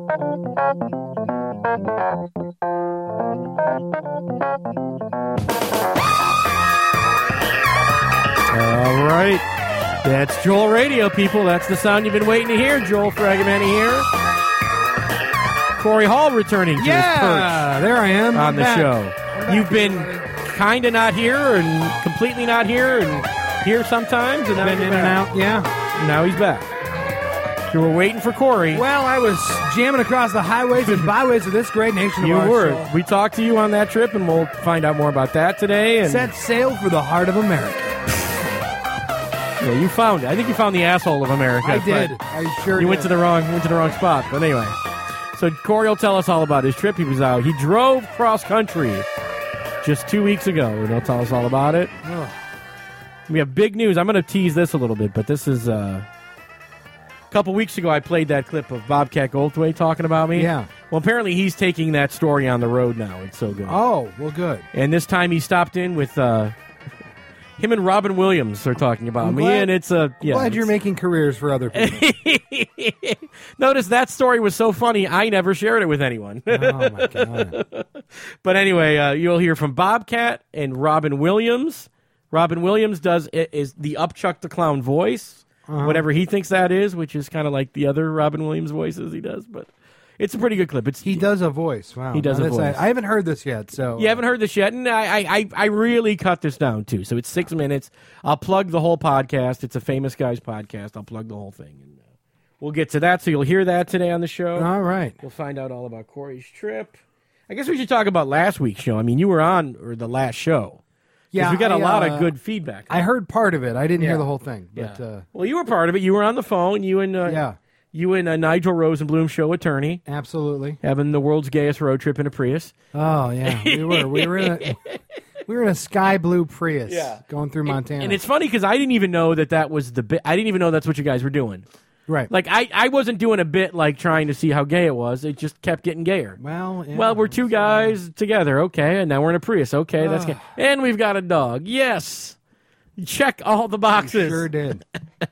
All right. That's Joel Radio, people. That's the sound you've been waiting to hear. Joel Fragomani here. Corey Hall returning to his perch. There I am. On the back. show. You've been kind of not here and completely not here and here sometimes. And now Been in and out, yeah. Now he's back. You were waiting for Corey. Well, I was jamming across the highways and byways of this great nation. You of were. ours, so We talked to you on that trip, and we'll find out more about that today. And set sail for the heart of America. yeah, you found it. I think you found the asshole of America. I did. but I sure You did. went to the wrong spot. But anyway, so Corey will tell us all about his trip. He was out. He drove cross country just 2 weeks ago, and he'll tell us all about it. Ugh. We have big news. I'm going to tease this a little bit, but this is a couple weeks ago I played that clip of Bobcat Goldthwait talking about me. Yeah. Well, apparently he's taking that story on the road now. It's so good. Oh, well, good. And this time he stopped in with him and Robin Williams are talking about I'm me, glad- and it's a Glad you're making careers for other people. Notice that story was so funny, I never shared it with anyone. Oh, my God. But anyway, you'll hear from Bobcat and Robin Williams. Robin Williams is the Upchuck the Clown voice, whatever he thinks that is, which is kind of like the other Robin Williams voices he does. But it's a pretty good clip. He does a voice. Wow. He does Now a this- voice. I haven't heard this yet, so... You haven't heard this yet, and I really cut this down, too. So it's 6 minutes. I'll plug the whole podcast. It's a Famous Guys podcast. I'll plug the whole thing. And we'll get to that, so you'll hear that today on the show. All right. We'll find out all about Corey's trip. I guess we should talk about last week's show. I mean, you were on or the last show. Yeah, we got a lot of uh, good feedback. I heard part of it. I didn't Yeah. hear the whole thing. But, Yeah. Well, you were part of it. You were on the phone. You and Nigel Rosenblum, show attorney, absolutely. having the world's gayest road trip in a Prius. Oh, yeah. We were in a sky blue Prius Yeah. going through Montana. And it's funny because I didn't even know that was the bit. I didn't even know that's what you guys were doing. right. Like, I wasn't doing a bit like trying to see how gay it was. It just kept getting gayer. Well, yeah, Well, we're two guys together, okay, and now we're in a Prius, okay, that's gay. And we've got a dog, yes. Check all the boxes. Sure did.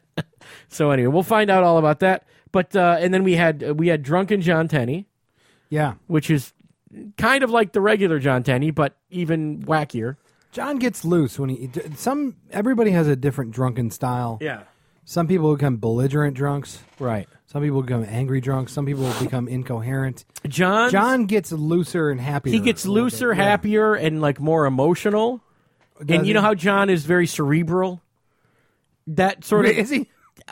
So anyway, we'll find out all about that. But and then we had Drunken John Tenney, Yeah. which is kind of like the regular John Tenney, but even wackier. John gets loose when everybody has a different drunken style. Yeah, Some people become belligerent drunks. right. Some people become angry drunks. Some people become incoherent. John gets looser and happier. he gets a little looser, bit. Yeah. happier, and like more emotional. Does And you know he? how John is very cerebral. That sort of Is he?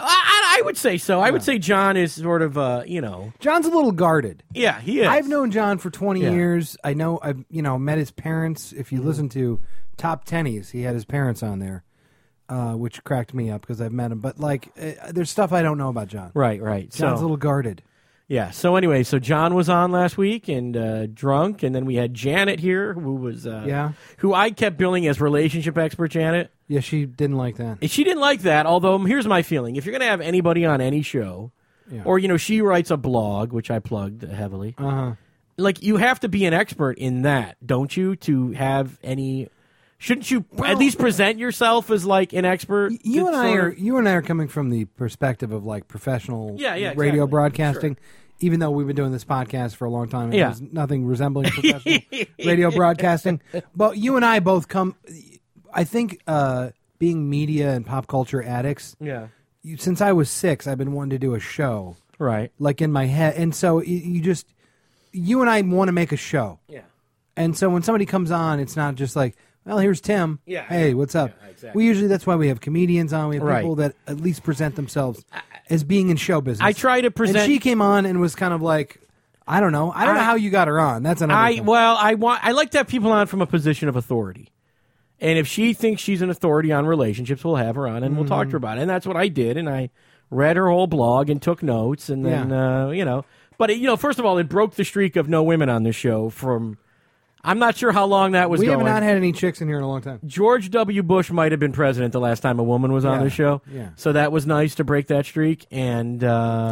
I would say so. I would say John is sort of John's a little guarded. yeah, he is. I've known John for 20 Yeah. years. I've met his parents. If you listen to Top Tennies, he had his parents on there, which cracked me up because I've met him. But there's stuff I don't know about John. right. John's a So little guarded. yeah. So anyway, so John was on last week and drunk, and then we had Janet here, who was who I kept billing as relationship expert Janet. Yeah, she didn't like that. And she didn't like that. Although here's my feeling: if you're going to have anybody on any show, Yeah. or she writes a blog, which I plugged heavily. Uh-huh. Like you have to be an expert in that, don't you? To have any, shouldn't you at least present yourself as like an expert? You to and I sort of- are coming from the perspective of like professional Yeah, radio exactly. broadcasting. Even though we've been doing this podcast for a long time, and Yeah. there's nothing resembling professional radio broadcasting. But you and I both come. I think being media and pop culture addicts. Yeah. Since I was 6, I've been wanting to do a show, Right. like in my head, and so you and I want to make a show. Yeah. And so when somebody comes on, it's not just like, well, here's Tim. Yeah, Hey, yeah, what's up? yeah, exactly. That's why we have comedians on. We have Right. people that at least present themselves as being in show business. I try to present. And she came on and was kind of like, I don't know how you got her on. That's another thing. I like to have people on from a position of authority. And if she thinks she's an authority on relationships, we'll have her on and we'll talk to her about it. And that's what I did. And I read her whole blog and took notes. And then, But, first of all, it broke the streak of no women on this show from, I'm not sure how long that was We going. have not had any chicks in here in a long time. George W. Bush might have been president the last time a woman was on Yeah, this show. yeah. So that was nice to break that streak. And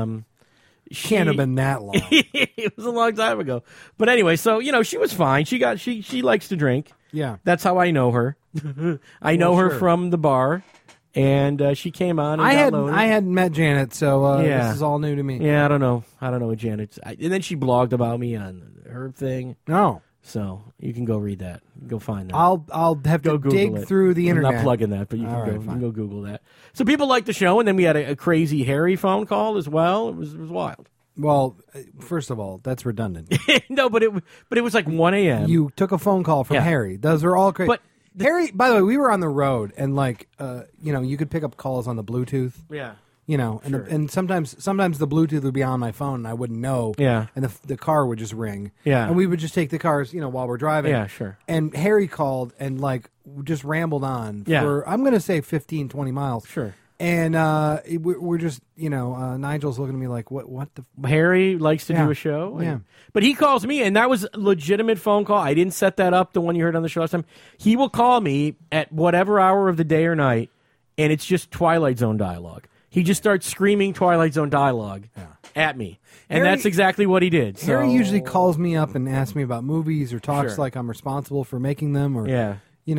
Can't have been that long. it was a long time ago. But anyway, so, she was fine. She likes to drink. Yeah. That's how I know her. I know her sure. from the bar. And she came on and I downloaded. hadn't met Janet, so Yeah. this is all new to me. Yeah, I don't know what Janet's. And then she blogged about me on her thing. No. So you can go read that. Go find that. I'll have Go to Google dig it. through the internet. I'm not plugging that, but you All can, right, you fine. can go Google that. So people liked the show, and then we had a crazy Harry phone call as well. It was wild. Well, first of all, that's redundant. No, but it was like 1 a.m. You took a phone call from Yeah. Harry. Those are all crazy. But Harry, by the way, we were on the road, and you could pick up calls on the Bluetooth. yeah. And Sure. and sometimes the Bluetooth would be on my phone, and I wouldn't know. Yeah. And the car would just ring. Yeah. And we would just take the cars, while we're driving. Yeah, sure. And Harry called and just rambled on Yeah. for I'm going to say 15, 20 miles. Sure. And we're just Nigel's looking at me like what the Harry likes to Yeah. do a show. Yeah. But he calls me, and that was a legitimate phone call. I didn't set that up, the one you heard on the show last time. He will call me at whatever hour of the day or night, and it's just Twilight Zone dialogue. He just starts screaming Twilight Zone dialogue at me. And Harry- that's exactly what he did. So, Harry usually calls me up and asks me about movies or talks Sure. like I'm responsible for making them or Yeah.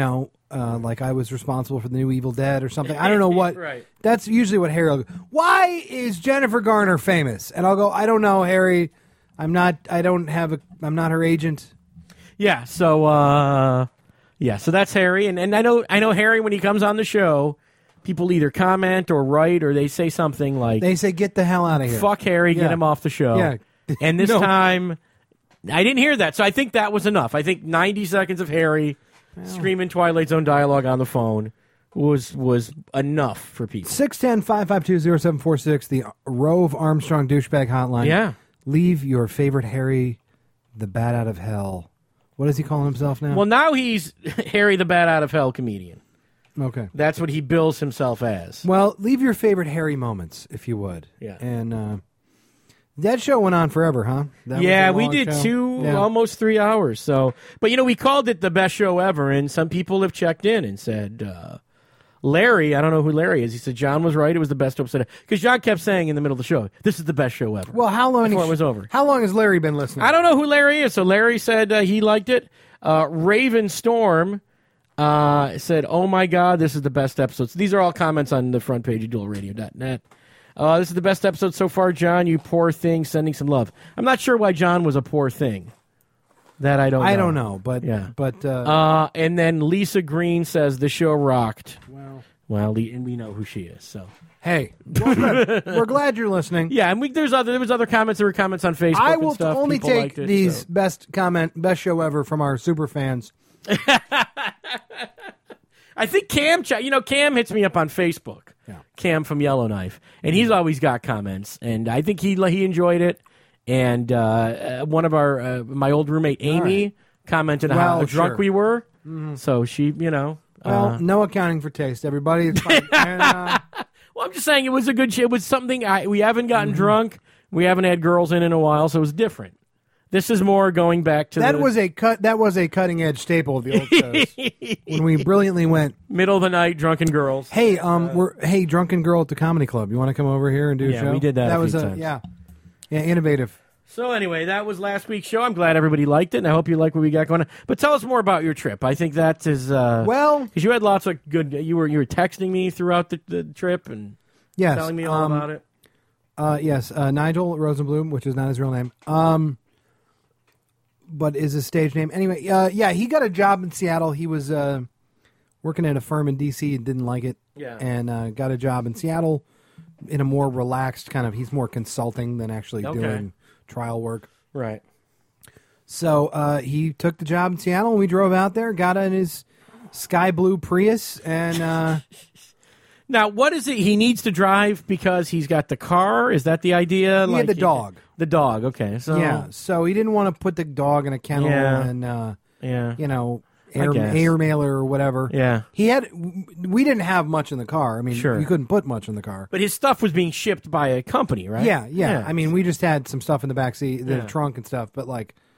like I was responsible for the new Evil Dead or something. I don't know what. Right. That's usually what Harry will go, why is Jennifer Garner famous? And I'll go, I don't know, Harry. I'm not her agent. Yeah, so so that's Harry, and I know Harry when he comes on the show, people either comment or write or they say something like They say, get the hell out of here. "Fuck Harry, Yeah. get him off the show." Yeah. And this No. time, I didn't hear that, so I think that was enough. I think 90 seconds of Harry screaming Twilight Zone dialogue on the phone was enough for people. 610-552-0746, the Rove Armstrong douchebag hotline. Yeah. Leave your favorite Harry the Bat Out of Hell. What does he call himself now? Well, now he's Harry the Bat Out of Hell comedian. Okay. That's what he bills himself as. Well, leave your favorite Harry moments, if you would. Yeah. And that show went on forever, huh? That Yeah, was a we long did show. almost 3 hours. So, but we called it the best show ever, and some people have checked in and said, Larry, I don't know who Larry is. He said John was right; it was the best episode because John kept saying in the middle of the show, "This is the best show ever." Well, how long before it was over? How long has Larry been listening? I don't know who Larry is. So Larry said he liked it. Raven Storm said, "Oh my God, this is the best episode." So these are all comments on the front page of dualradio.net. This is the best episode so far, John. You poor thing, sending some love. I'm not sure why John was a poor thing. That I don't know. I don't know, but Yeah. but and then Lisa Green says the show rocked. well, And we know who she is. So hey, well, good. We're glad you're listening. yeah, and there was other comments. There were comments on Facebook. I will and stuff. only People take liked it, these so. best show ever from our super fans. I think Cam hits me up on Facebook. Yeah. Cam from Yellowknife, and he's always got comments, and I think he enjoyed it. And one of my old roommate Amy commented on how drunk sure. we were. So she, Well, no accounting for taste, everybody. It's fine. And, well, I'm just saying it was a good. It was something we haven't gotten drunk. We haven't had girls in a while, so it was different. This is more going back to that was a cutting edge staple of the old shows when we brilliantly went. middle of the night, drunken girls. Hey, we're drunken girl at the comedy club. You want to come over here and do a Yeah, show? we did that a was few times. yeah, innovative. So anyway, that was last week's show. I'm glad everybody liked it, and I hope you like what we got going on. But tell us more about your trip. I think that is Well, because you had lots of good. You were texting me throughout the trip and yes, telling me all about it. Yes, Nigel Rosenblum, which is not his real name, but is his stage name. Anyway, yeah, he got a job in Seattle. He was working at a firm in D.C. and didn't like it, and got a job in Seattle in a more relaxed kind of. He's more consulting than actually doing trial work. Right. So he took the job in Seattle, and we drove out there, got in his sky blue Prius, and Now, what is it he needs to drive because he's got the car? Is that the idea? he had the dog. The dog, okay. So Yeah, so he didn't want to put the dog in a kennel and yeah. air mailer or whatever. Yeah. We didn't have much in the car. I mean, Sure. we couldn't put much in the car. But his stuff was being shipped by a company, right? Yeah. I mean, we just had some stuff in the back seat, the Yeah. trunk and stuff. But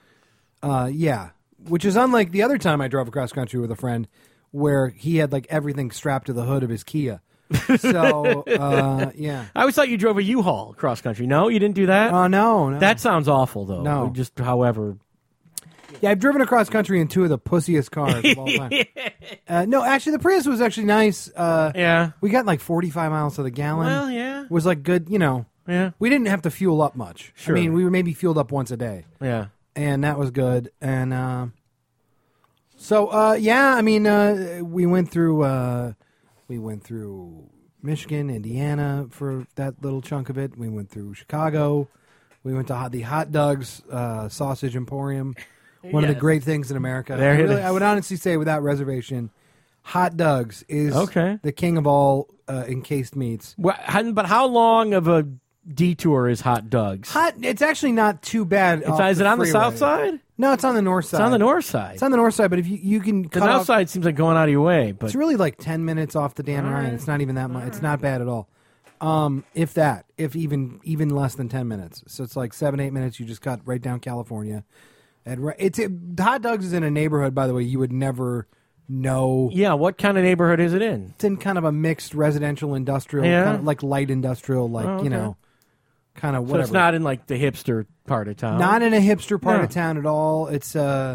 which is unlike the other time I drove across country with a friend, where he had everything strapped to the hood of his Kia. So yeah. I always thought you drove a U-Haul cross country. No, you didn't do that? No. That sounds awful, though. No. Just however. Yeah, I've driven across country in two of the pussiest cars of all time. No, actually, the Prius was actually nice. Yeah. We got like 45 miles to the gallon. Well, yeah. It was like good, Yeah. We didn't have to fuel up much. Sure. I mean, we were maybe fueled up once a day. Yeah. And that was good. And yeah, I mean, we went through Michigan, Indiana for that little chunk of it. We went through Chicago. We went to the Hot Doug's Sausage Emporium. One of the great things in America. I would honestly say, without reservation, Hot Doug's is the king of all encased meats. Well, but how long of a detour is Hot Doug's? It's actually not too bad. Is it on the south side? No, it's on the north side. It's on the north side. It's on the north side, but if you can cut the south side seems like going out of your way. But it's really like 10 minutes off the Dan Ryan. It's not even that much. It's not bad at all. If even less than 10 minutes. So it's like 7-8 minutes. You just cut right down California. And Hot Doug's is in a neighborhood, by the way, you would never know. Yeah, what kind of neighborhood is it in? It's in kind of a mixed residential, industrial, kind of like light industrial, kind of whatever. So it's not in like the hipster part of town. Not in a hipster part of town at all. It's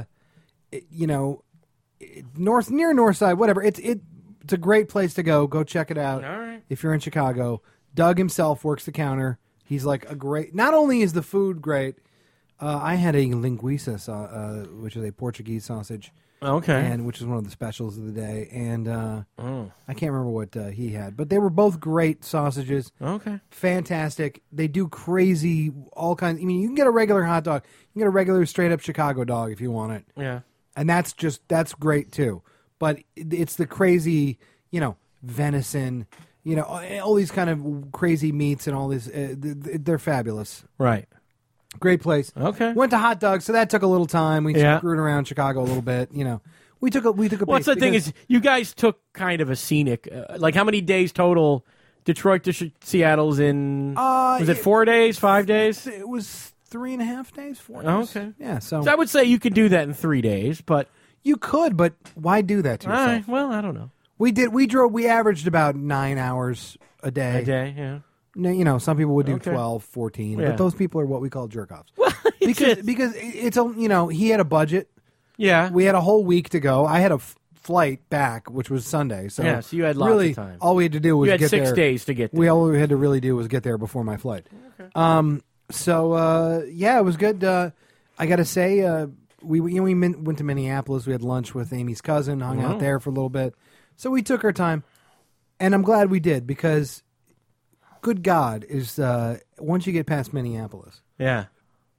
north side, whatever. It's a great place to go. Go check it out. All right. If you're in Chicago. Doug himself works the counter. He's like a great. Not only is the food great, I had a linguiça, which is a Portuguese sausage. Okay. And which is one of the specials of the day. And I can't remember what he had, but they were both great sausages. Okay. Fantastic. They do crazy all kinds. I mean, you can get a regular hot dog. You can get a regular straight up Chicago dog if you want it. Yeah. And that's great too. But it's the crazy, venison, all these kind of crazy meats and all this. They're fabulous. Right. Great place. Okay. Went to Hot Doug, so that took a little time. We screwed around Chicago a little bit. We took a. What's the thing is, you guys took kind of a scenic. Like how many days total? Detroit to Seattle's in. Was it 4 days, 5 days? It was 3.5 days, 4 days. Oh, okay. Yeah. So I would say you could do that in 3 days, but you could. But why do that to yourself? Right, well, I don't know. We did. We drove. We averaged about 9 hours a day. A day, yeah. Some people would do 12, 14, but those people are what we call jerk-offs. Well, because it's a he had a budget. Yeah. We had a whole week to go. I had a flight back, which was Sunday. So you had lots really, of time. All we had to do was get there. You had 6 days to get there. All we had to really do was get there before my flight. Okay. It was good. I got to say, we went to Minneapolis. We had lunch with Amy's cousin, hung out there for a little bit. So we took our time, and I'm glad we did because, good God, is once you get past Minneapolis. Yeah.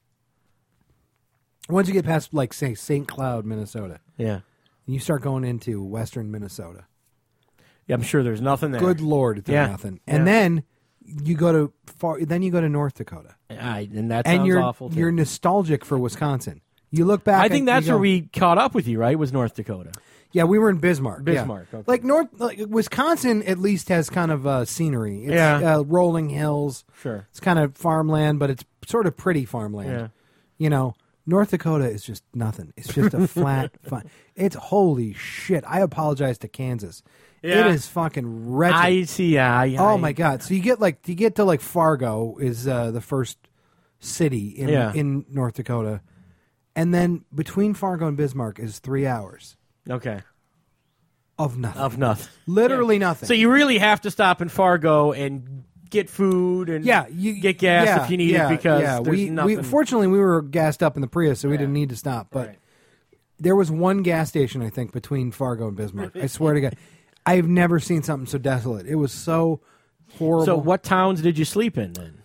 Once you get past, like, say, St. Cloud, Minnesota. Yeah. And you start going into western Minnesota. Yeah, I'm sure there's nothing there. Good Lord, there's nothing. And then you go to North Dakota. And that sounds awful, too. You're nostalgic for Wisconsin. You look back. I think that's where we caught up with you, right? Was North Dakota. Yeah, we were in Bismarck. Bismarck, yeah. okay. Wisconsin at least has kind of scenery. It's rolling hills. Sure. It's kind of farmland, but it's sort of pretty farmland. Yeah. North Dakota is just nothing. It's just a flat. It's holy shit. I apologize to Kansas. Yeah. It is fucking wretched. I see. Oh my God! So you get to like Fargo is the first city in North Dakota, and then between Fargo and Bismarck is 3 hours. Okay. Of nothing. Literally nothing. So you really have to stop in Fargo and get food and get gas if you need it because there's nothing. Fortunately, we were gassed up in the Prius, so we didn't need to stop. But there was one gas station, I think, between Fargo and Bismarck. I swear to God. I've never seen something so desolate. It was so horrible. So what towns did you sleep in then?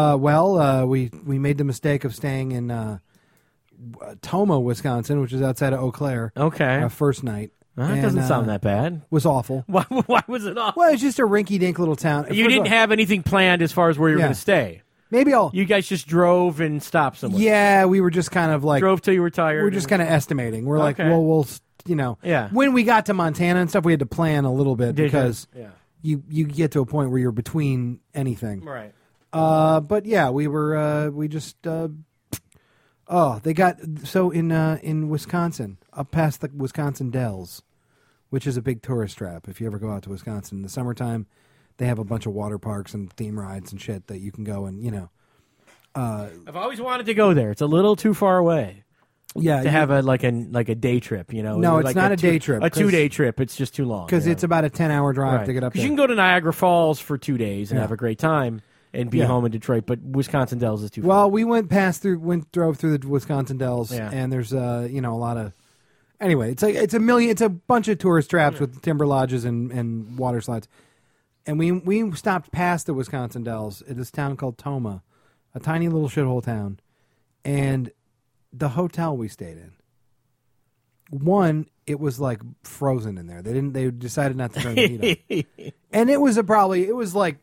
We made the mistake of staying in Tomah, Wisconsin, which is outside of Eau Claire. Okay. First night. That doesn't sound that bad. Was awful. Why was it awful? Well, it's just a rinky-dink little town. You didn't have anything planned as far as where you were going to stay. Maybe you guys just drove and stopped somewhere. Yeah, we were just kind of like drove till you were tired. We were just kind of estimating. We're like, well, we'll. When we got to Montana and stuff, we had to plan a little bit because you get to a point where you're between anything. Right. But yeah, we were, we just, they got, so in Wisconsin, up past the Wisconsin Dells, which is a big tourist trap. If you ever go out to Wisconsin in the summertime, they have a bunch of water parks and theme rides and shit that you can go and, I've always wanted to go there. It's a little too far away. Yeah, to have a day trip. No, it's not a day trip. A 2-day trip. It's just too long because it's about a 10-hour drive to get up there. Because you can go to Niagara Falls for 2 days and have a great time and be home in Detroit, but Wisconsin Dells is too far. Well, we drove through the Wisconsin Dells, and there's a lot of. Anyway, it's a bunch of tourist traps with timber lodges and water slides, and we stopped past the Wisconsin Dells at this town called Tomah, a tiny little shithole town, and the hotel we stayed in. One, it was like frozen in there. They decided not to turn the heat on, and it was like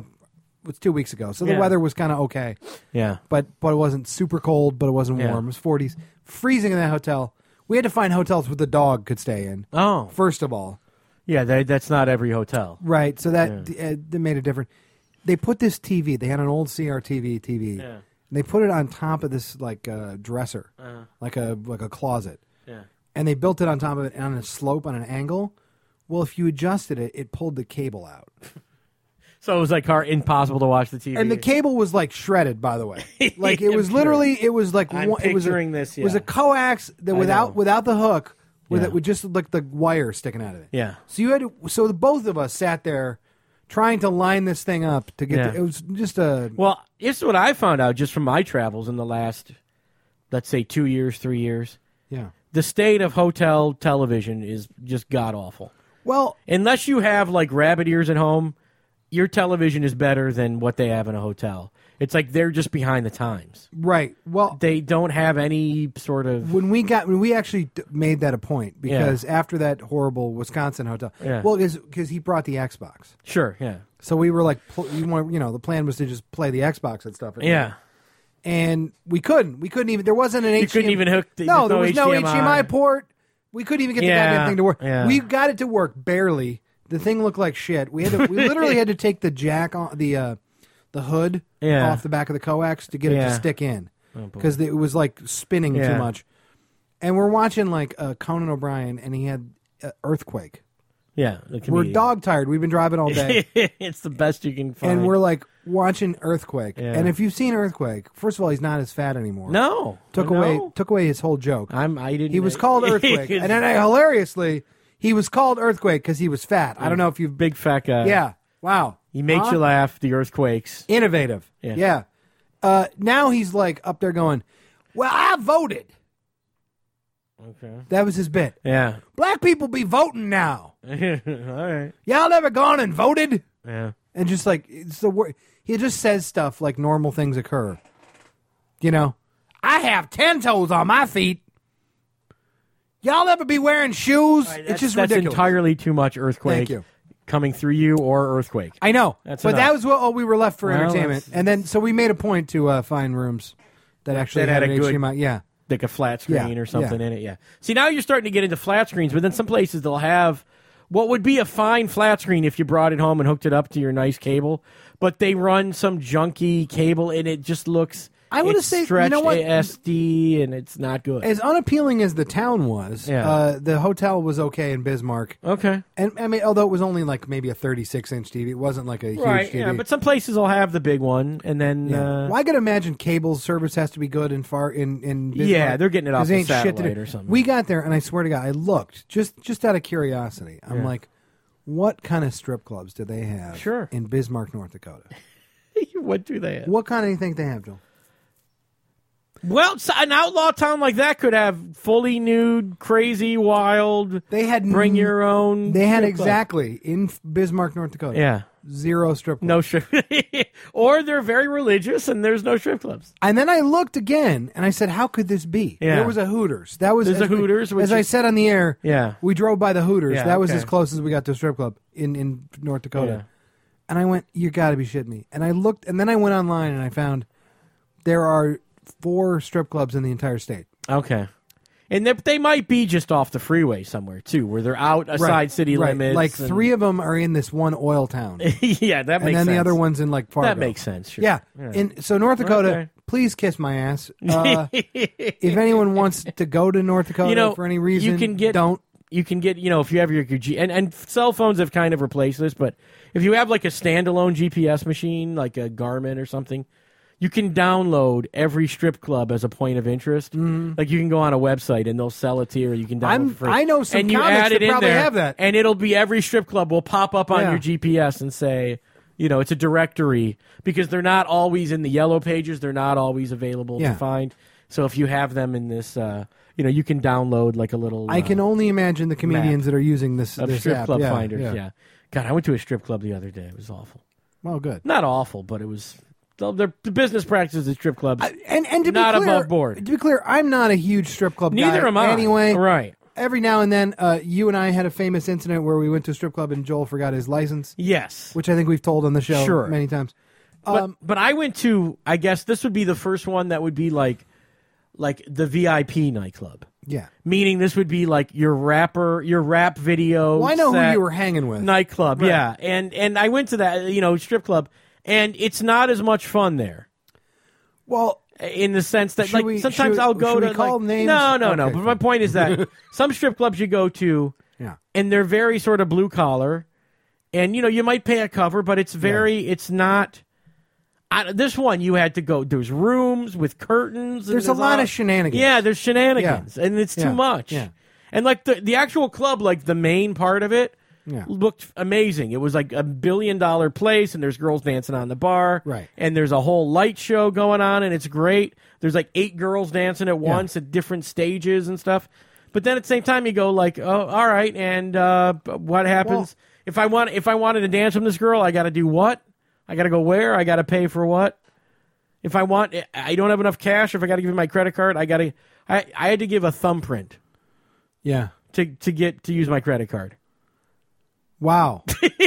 it was 2 weeks ago, so the weather was kind of okay. Yeah, but it wasn't super cold, but it wasn't warm. It was 40s, freezing in that hotel. We had to find hotels where the dog could stay in. Oh, first of all, that's not every hotel, right? So that made it different. They put this TV. They had an old CRTV TV. Yeah. They put it on top of this dresser, like a closet. Yeah. And they built it on top of it on a slope on an angle. Well, if you adjusted it, it pulled the cable out. So it was impossible to watch the TV. And the cable was shredded, by the way. Like it was literally, it was like I'm picturing this. It was a coax that without the hook, with just like the wire sticking out of it. Yeah. So both of us sat there trying to line this thing up to get. It was just a. Well, it's what I found out just from my travels in the last, let's say, 2 years, 3 years. Yeah. The state of hotel television is just god awful. Well, unless you have rabbit ears at home. Your television is better than what they have in a hotel. It's like they're just behind the times. Right. Well, they don't have any sort of... When we actually made that a point, because after that horrible Wisconsin hotel... Yeah. Well, because he brought the Xbox. Sure, yeah. So we were like, the plan was to just play the Xbox and stuff. Yeah. And we couldn't. We couldn't even... There wasn't an HDMI... You couldn't even hook... No, there was no HDMI port. We couldn't even get the goddamn thing to work. Yeah. We got it to work, barely. The thing looked like shit. We literally had to take the jack on the hood off the back of the coax to get it to stick in because it was spinning too much. And we're watching Conan O'Brien, and he had Earthquake. Yeah, we're dog tired. We've been driving all day. It's the best you can find. And we're watching Earthquake. Yeah. And if you've seen Earthquake, first of all, he's not as fat anymore. No, took away his whole joke. I didn't. He was called Earthquake, and then hilariously. He was called Earthquake because he was fat. I don't know if you've... Big fat guy. Yeah. Wow. He makes you laugh, the Earthquakes. Innovative. Yeah. Now he's up there going, well, I voted. Okay. That was his bit. Yeah. Black people be voting now. All right. Y'all never gone and voted? Yeah. And just it's the word. He just says stuff like normal things occur. I have 10 toes on my feet. Y'all ever be wearing shoes? Right, it's just ridiculous. That's entirely too much Earthquake. Thank you. Coming through you or Earthquake. I know. But that was all we were left for entertainment. And then, so we made a point to find rooms that actually had a good HDMI. Yeah. Like a flat screen or something in it. Yeah. See, now you're starting to get into flat screens, but then some places they'll have what would be a fine flat screen if you brought it home and hooked it up to your nice cable, but they run some junky cable and it just looks... I would say, stretched SD, and it's not good. As unappealing as the town was, the hotel was okay in Bismarck. Okay. And I mean, although it was only maybe a 36-inch TV, it wasn't a huge TV. Yeah, but some places will have the big one, and then... Well, I could imagine cable service has to be good in Bismarck. Yeah, they're getting it off the satellite or something. We got there, and I swear to God, I looked, just out of curiosity. I'm like, what kind of strip clubs do they have in Bismarck, North Dakota? What do they have? What kind do you think they have, Joe? Well, an outlaw town like that could have fully nude, crazy, wild. They had bring your own. They had exactly in Bismarck, North Dakota. Yeah, 0 strip clubs. No strip. Or they're very religious, and there's no strip clubs. And then I looked again, and I said, "How could this be?" Yeah. There was a Hooters. There's a Hooters. As I said on the air, we drove by the Hooters. Yeah, that was as close as we got to a strip club in North Dakota. Yeah. And I went, "You got to be shitting me!" And I looked, and then I went online, and I found there are 4 strip clubs in the entire state. Okay. And they might be just off the freeway somewhere, too, where they're outside city limits. 3 of them are in this one oil town. Yeah, that makes sense. And then the other one's in Fargo. That makes sense, sure. Yeah. So North Dakota, please kiss my ass. If anyone wants to go to North Dakota for any reason, don't. You can get, if you have your and cell phones have kind of replaced this, but if you have a standalone GPS machine, like a Garmin or something, you can download every strip club as a point of interest. Like you can go on a website and they'll sell it to you, or you can download it for free. I know some and you comics add it that in probably there, have that. and it'll be every strip club will pop up on your GPS and say, it's a directory, because they're not always in the yellow pages. They're not always available to find. So if you have them in this, you can download like a little. I can only imagine the comedians that are using this strip app. club finders. Yeah. God, I went to a strip club the other day. It was awful. Well, good. Not awful, but it was. The business practices at strip clubs, and to not be clear, above board. To be clear, I'm not a huge strip club guy. Neither am I. Anyway, right. Every now and then, you and I had a famous incident where we went to a strip club and Joel forgot his license. Yes. Which I think we've told on the show many times. But I went to, I guess this would be the first one that would be like the VIP nightclub. Yeah. Meaning this would be like your rap video. Well, I know who you were hanging with. Nightclub, right. yeah. And I went to that, strip club, and it's not as much fun there. Well, in the sense that, sometimes I'll go to call names? No. Okay, But my point is that some strip clubs you go to, and they're very sort of blue collar, and you might pay a cover, but it's it's not. This one you had to go. There's rooms with curtains. There's a lot of shenanigans. Yeah, there's shenanigans, and it's too much. Yeah. And like the actual club, like the main part of it. Looked amazing. It was like $1 billion place, and there's girls dancing on the bar. Right. And there's a whole light show going on, and it's great. There's like 8 girls dancing at once at different stages and stuff. But then at the same time, you go like, oh, all right, and what happens if I wanted to dance with this girl? I got to do what? I got to go where? I got to pay for what? If I don't have enough cash. If I got to give you my credit card, I had to give a thumbprint. Yeah. To use my credit card. Wow.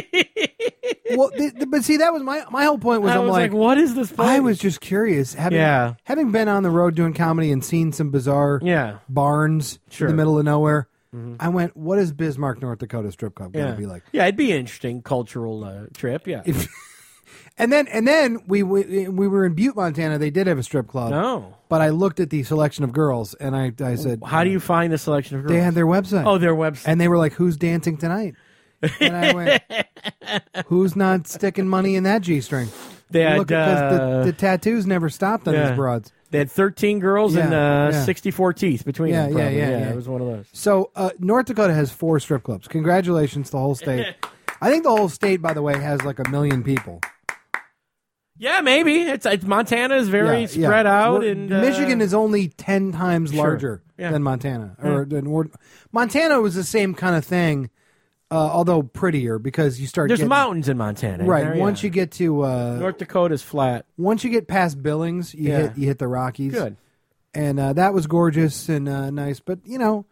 Well, but see, that was my whole point. Was I I'm was like, what is this place? I was just curious, having been on the road doing comedy and seen some bizarre barns in the middle of nowhere. Mm-hmm. I went, what is Bismarck, North Dakota strip club going to be like? Yeah, it'd be an interesting cultural trip. Yeah. And then we were in Butte, Montana. They did have a strip club. No. But I looked at the selection of girls, and I said, how do you find the selection of girls? They had their website. Oh, their website. And they were like, who's dancing tonight? And I went, who's not sticking money in that G-string? Look, because the tattoos never stopped on these broads. They had 13 girls and 64 teeth between them. Yeah, it was one of those. So North Dakota has 4 strip clubs. Congratulations to the whole state. I think the whole state, by the way, has like 1 million people. Yeah, maybe. It's Montana is very spread out, and Michigan is only 10 times larger than Montana. Montana was the same kind of thing. Although prettier, because you start. There's mountains in Montana, right? Once you get to North Dakota's flat. Once you get past Billings, you hit the Rockies. Good, and that was gorgeous and nice, but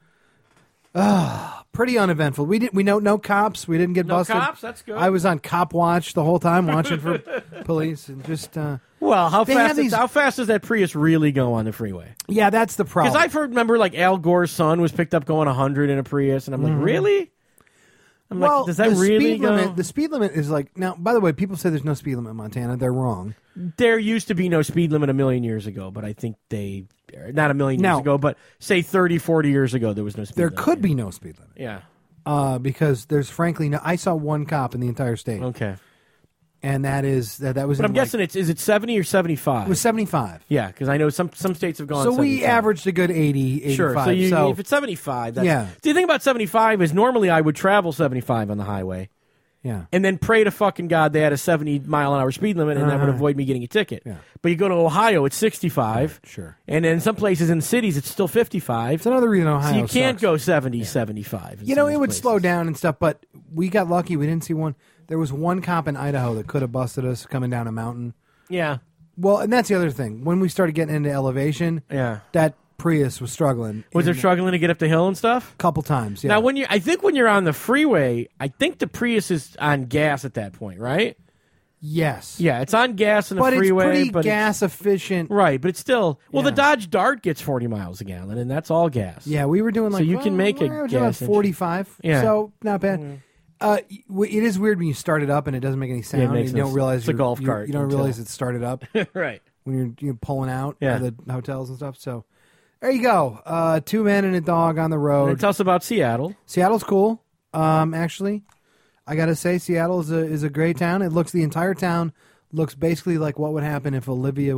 pretty uneventful. We know no cops. We didn't get busted. No cops. That's good. I was on cop watch the whole time, watching for police, and just. Well, how fast does that Prius really go on the freeway? Yeah, that's the problem. Because remember, like Al Gore's son was picked up going 100 in a Prius, and I'm like, really? I'm like, does that really go? The speed limit is like, now, by the way, people say there's no speed limit in Montana. They're wrong. There used to be no speed limit a million years ago, but I think not a million years ago, but say 30, 40 years ago, there was no speed limit. There could be no speed limit. Yeah. Because there's frankly I saw 1 cop in the entire state. Okay. And that was. But I'm guessing is it 70 or 75? It was 75. Yeah, because I know some states have gone. So 75. we averaged a good 80, 85. Sure. So if it's 75, the thing about 75 is normally I would travel 75 on the highway. Yeah. And then pray to fucking God they had a 70-mile-an-hour speed limit, and that would avoid me getting a ticket. Yeah. But you go to Ohio, it's 65. Right, sure. And then some places in cities, it's still 55. It's another reason Ohio So you can't sucks. go 70, 75. It would slow down and stuff, but we got lucky. We didn't see one. There was 1 cop in Idaho that could have busted us coming down a mountain. Yeah. Well, and that's the other thing. When we started getting into elevation, that Prius was struggling. Was it struggling to get up the hill and stuff? A couple times, yeah. Now, I think when you're on the freeway, I think the Prius is on gas at that point, right? Yes. Yeah, it's on gas in the freeway. But it's pretty gas efficient. Right, but it's still... Well, the Dodge Dart gets 40 miles a gallon, and that's all gas. Yeah, we were doing So you can make a gas 45, so not bad. Mm-hmm. It is weird when you start it up and it doesn't make any sound. Yeah, and you don't realize it's a golf cart. You don't realize it's started up. Right. When you're pulling out of the hotels and stuff. So there you go. 2 men and a dog on the road. And tell us about Seattle. Seattle's cool. Actually, I got to say Seattle is a great town. The entire town looks basically like what would happen if Olivia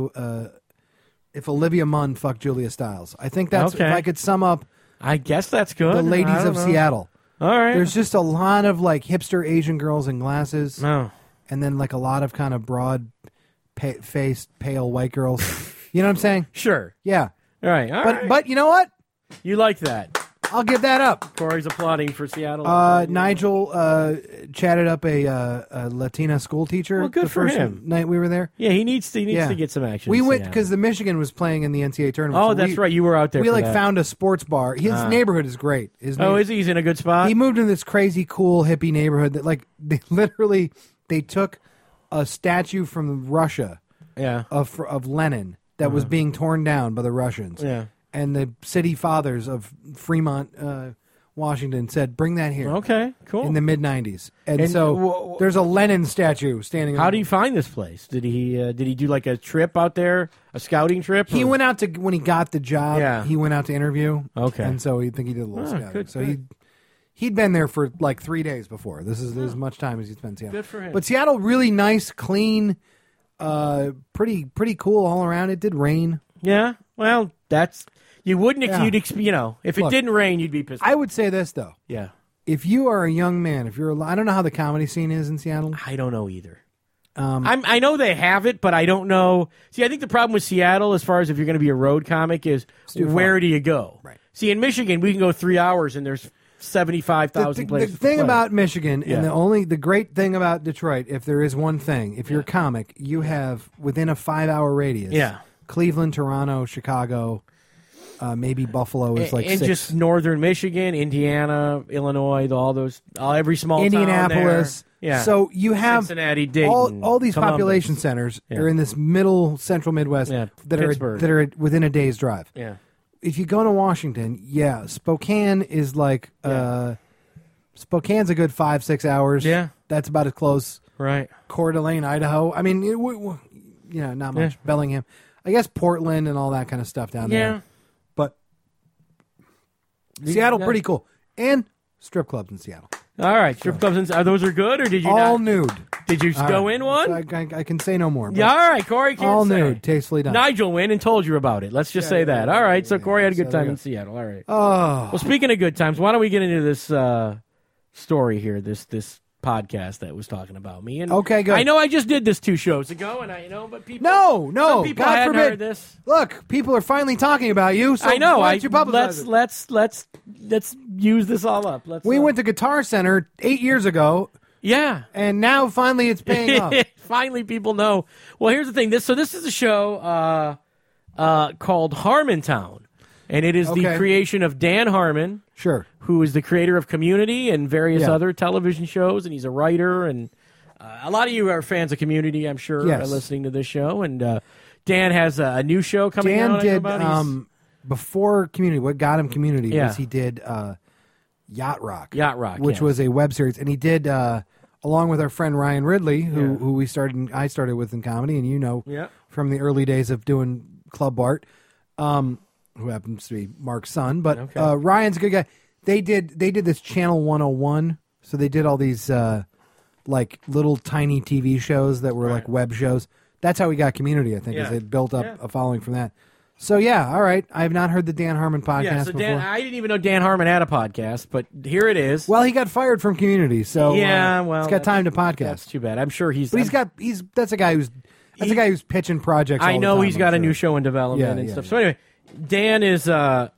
Munn fucked Julia Stiles. I think that's if I could sum up. I guess that's good. The ladies of Seattle. All right. There's just a lot of like hipster Asian girls in glasses. Oh. And then like a lot of kind of broad-faced, pale white girls. You know what I'm saying? Sure. Yeah. All right. But you know what? You like that. I'll give that up. Corey's applauding for Seattle. Nigel chatted up a Latina school teacher. Well, good the for first him. night we were there. Yeah, he needs to get some action. We went because the Michigan was playing in the NCAA tournament. Oh, that's right. You were out there. We found a sports bar. His neighborhood is great. Is he? He's in a good spot. He moved in this crazy, cool hippie neighborhood that like they took a statue from Russia. Yeah. Of Lenin that was being torn down by the Russians. Yeah. And the city fathers of Fremont, Washington said, bring that here. Okay, cool. In the mid-'90s. And so there's a Lenin statue standing How do you find this place? Did he do like a trip out there, a scouting trip? He went out to, when he got the job, he went out to interview. Okay. And so he did a little scouting. Good, so he'd been there for like 3 days before. This is as much time as he's spent in Seattle. Good for him. But Seattle, really nice, clean, pretty cool all around. It did rain. Yeah, well, you wouldn't if if it didn't rain, you'd be pissed. I would say this though. Yeah. If you are a young man, I don't know how the comedy scene is in Seattle. I don't know either. I know they have it, but I don't know. See, I think the problem with Seattle, as far as if you're going to be a road comic, is where do you go? Right. See, in Michigan, we can go 3 hours and there's 75,000 places. The thing about Michigan and the great thing about Detroit, if there is one thing, if you're a comic, you have within a 5-hour radius. Yeah. Cleveland, Toronto, Chicago, maybe Buffalo is like and 6. Just northern Michigan, Indiana, Illinois, every small Indianapolis. town there. Yeah. So you have Cincinnati, Dayton, all these Columbus. population centers are in this middle central Midwest that are within a day's drive. Yeah. If you go to Washington, Spokane is like Spokane's a good 5-6 hours. Yeah. That's about as close. Right. Coeur d'Alene, Idaho. I mean, not much. Bellingham. I guess Portland and all that kind of stuff down there. But Seattle, pretty cool. And strip clubs in Seattle. All right. Strip clubs, those are good, or did you all nude. Did you go in one? So I can say no more. Yeah, all right. Corey can't all say. Nude, tastefully done. Nigel went and told you about it. Let's just say that. All right. So Corey had a good time in Seattle. All right. Oh. Well, speaking of good times, why don't we get into this story here, this podcast that was talking about me. And okay, good. I know I just did this 2 shows ago, and but people. No, some people God hadn't forbid. heard this. Look, people are finally talking about you. So I know. Why don't you publicize it? Let's use this all up. We went to Guitar Center 8 years ago. Yeah, and now finally it's paying off. Finally, people know. Well, here's the thing. This is a show called Harmontown. And it is the creation of Dan Harmon, who is the creator of Community and various other television shows, and he's a writer. And a lot of you are fans of Community, I'm sure, listening to this show. And Dan has a new show coming out. Dan did, before Community, what got him Community was he did Yacht Rock. Yacht Rock, which was a web series. And he did, along with our friend Ryan Ridley, who I started with in comedy, and from the early days of doing Club Bart. Who happens to be Mark's son, but Ryan's a good guy. They did this Channel 101, so they did all these like little tiny TV shows that were like web shows. That's how we got Community, I think, is it built up a following from that. So all right. I have not heard the Dan Harmon podcast before. I didn't even know Dan Harmon had a podcast, but here it is. Well, he got fired from Community, so he's got time to podcast. That's too bad. I'm sure he's. But that's a guy who's pitching projects. I know he's got a new show in development and stuff. So anyway. Dan is, so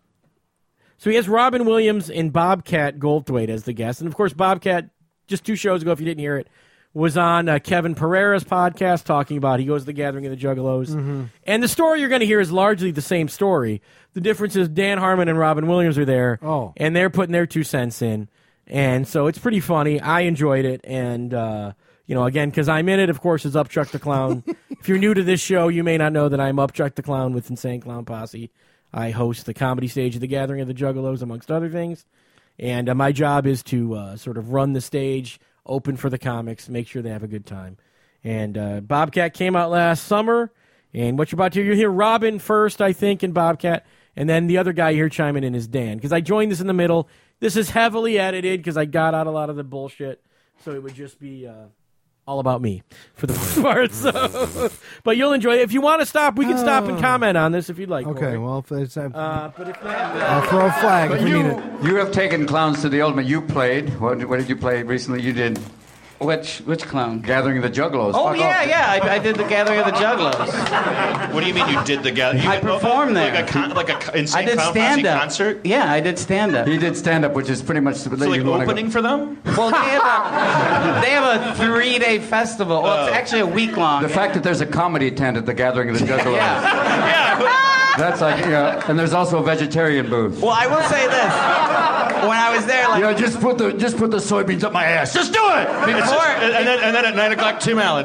he has Robin Williams and Bobcat Goldthwait as the guest. And, of course, Bobcat, just 2 shows ago, if you didn't hear it, was on Kevin Pereira's podcast talking about he goes to the Gathering of the Juggalos. Mm-hmm. And the story you're going to hear is largely the same story. The difference is Dan Harmon and Robin Williams are there, and they're putting their 2 cents in. And so it's pretty funny. I enjoyed it. And, again, because I'm in it, of course, is Upchuck the Clown. If you're new to this show, you may not know that I'm Upchuck the Clown with Insane Clown Posse. I host the comedy stage of the Gathering of the Juggalos, amongst other things. And my job is to sort of run the stage, open for the comics, make sure they have a good time. And Bobcat came out last summer. And what you're about to hear, you'll hear Robin first, I think, and Bobcat. And then the other guy here chiming in is Dan. Because I joined this in the middle. This is heavily edited because I got out a lot of the bullshit. So it would just be all about me for the most part. So, but you'll enjoy it. If you want to stop, we can stop and comment on this if you'd like. Okay, Corey. well, if it's, but if not, I'll throw a flag if we need it. You have taken clowns to the ultimate. You played. What did you play recently? You did Which clown? Gathering of the Juggalos. Oh, yeah. I did the Gathering of the Juggalos. What do you mean you did the Gathering? I performed there. Like a insane I did clown posse stand-up. concert? Yeah, I did stand-up. He did stand-up, which is pretty much... So like opening for them? Well, they have a 3-day festival. Well, it's actually a week long. The fact that there's a comedy tent at the Gathering of the Juggalos. Yeah. That's like, and there's also a vegetarian booth. Well, I will say this. When I was there, like... Just put the soybeans up my ass. Just do it! And then at 9 o'clock, Tim Allen.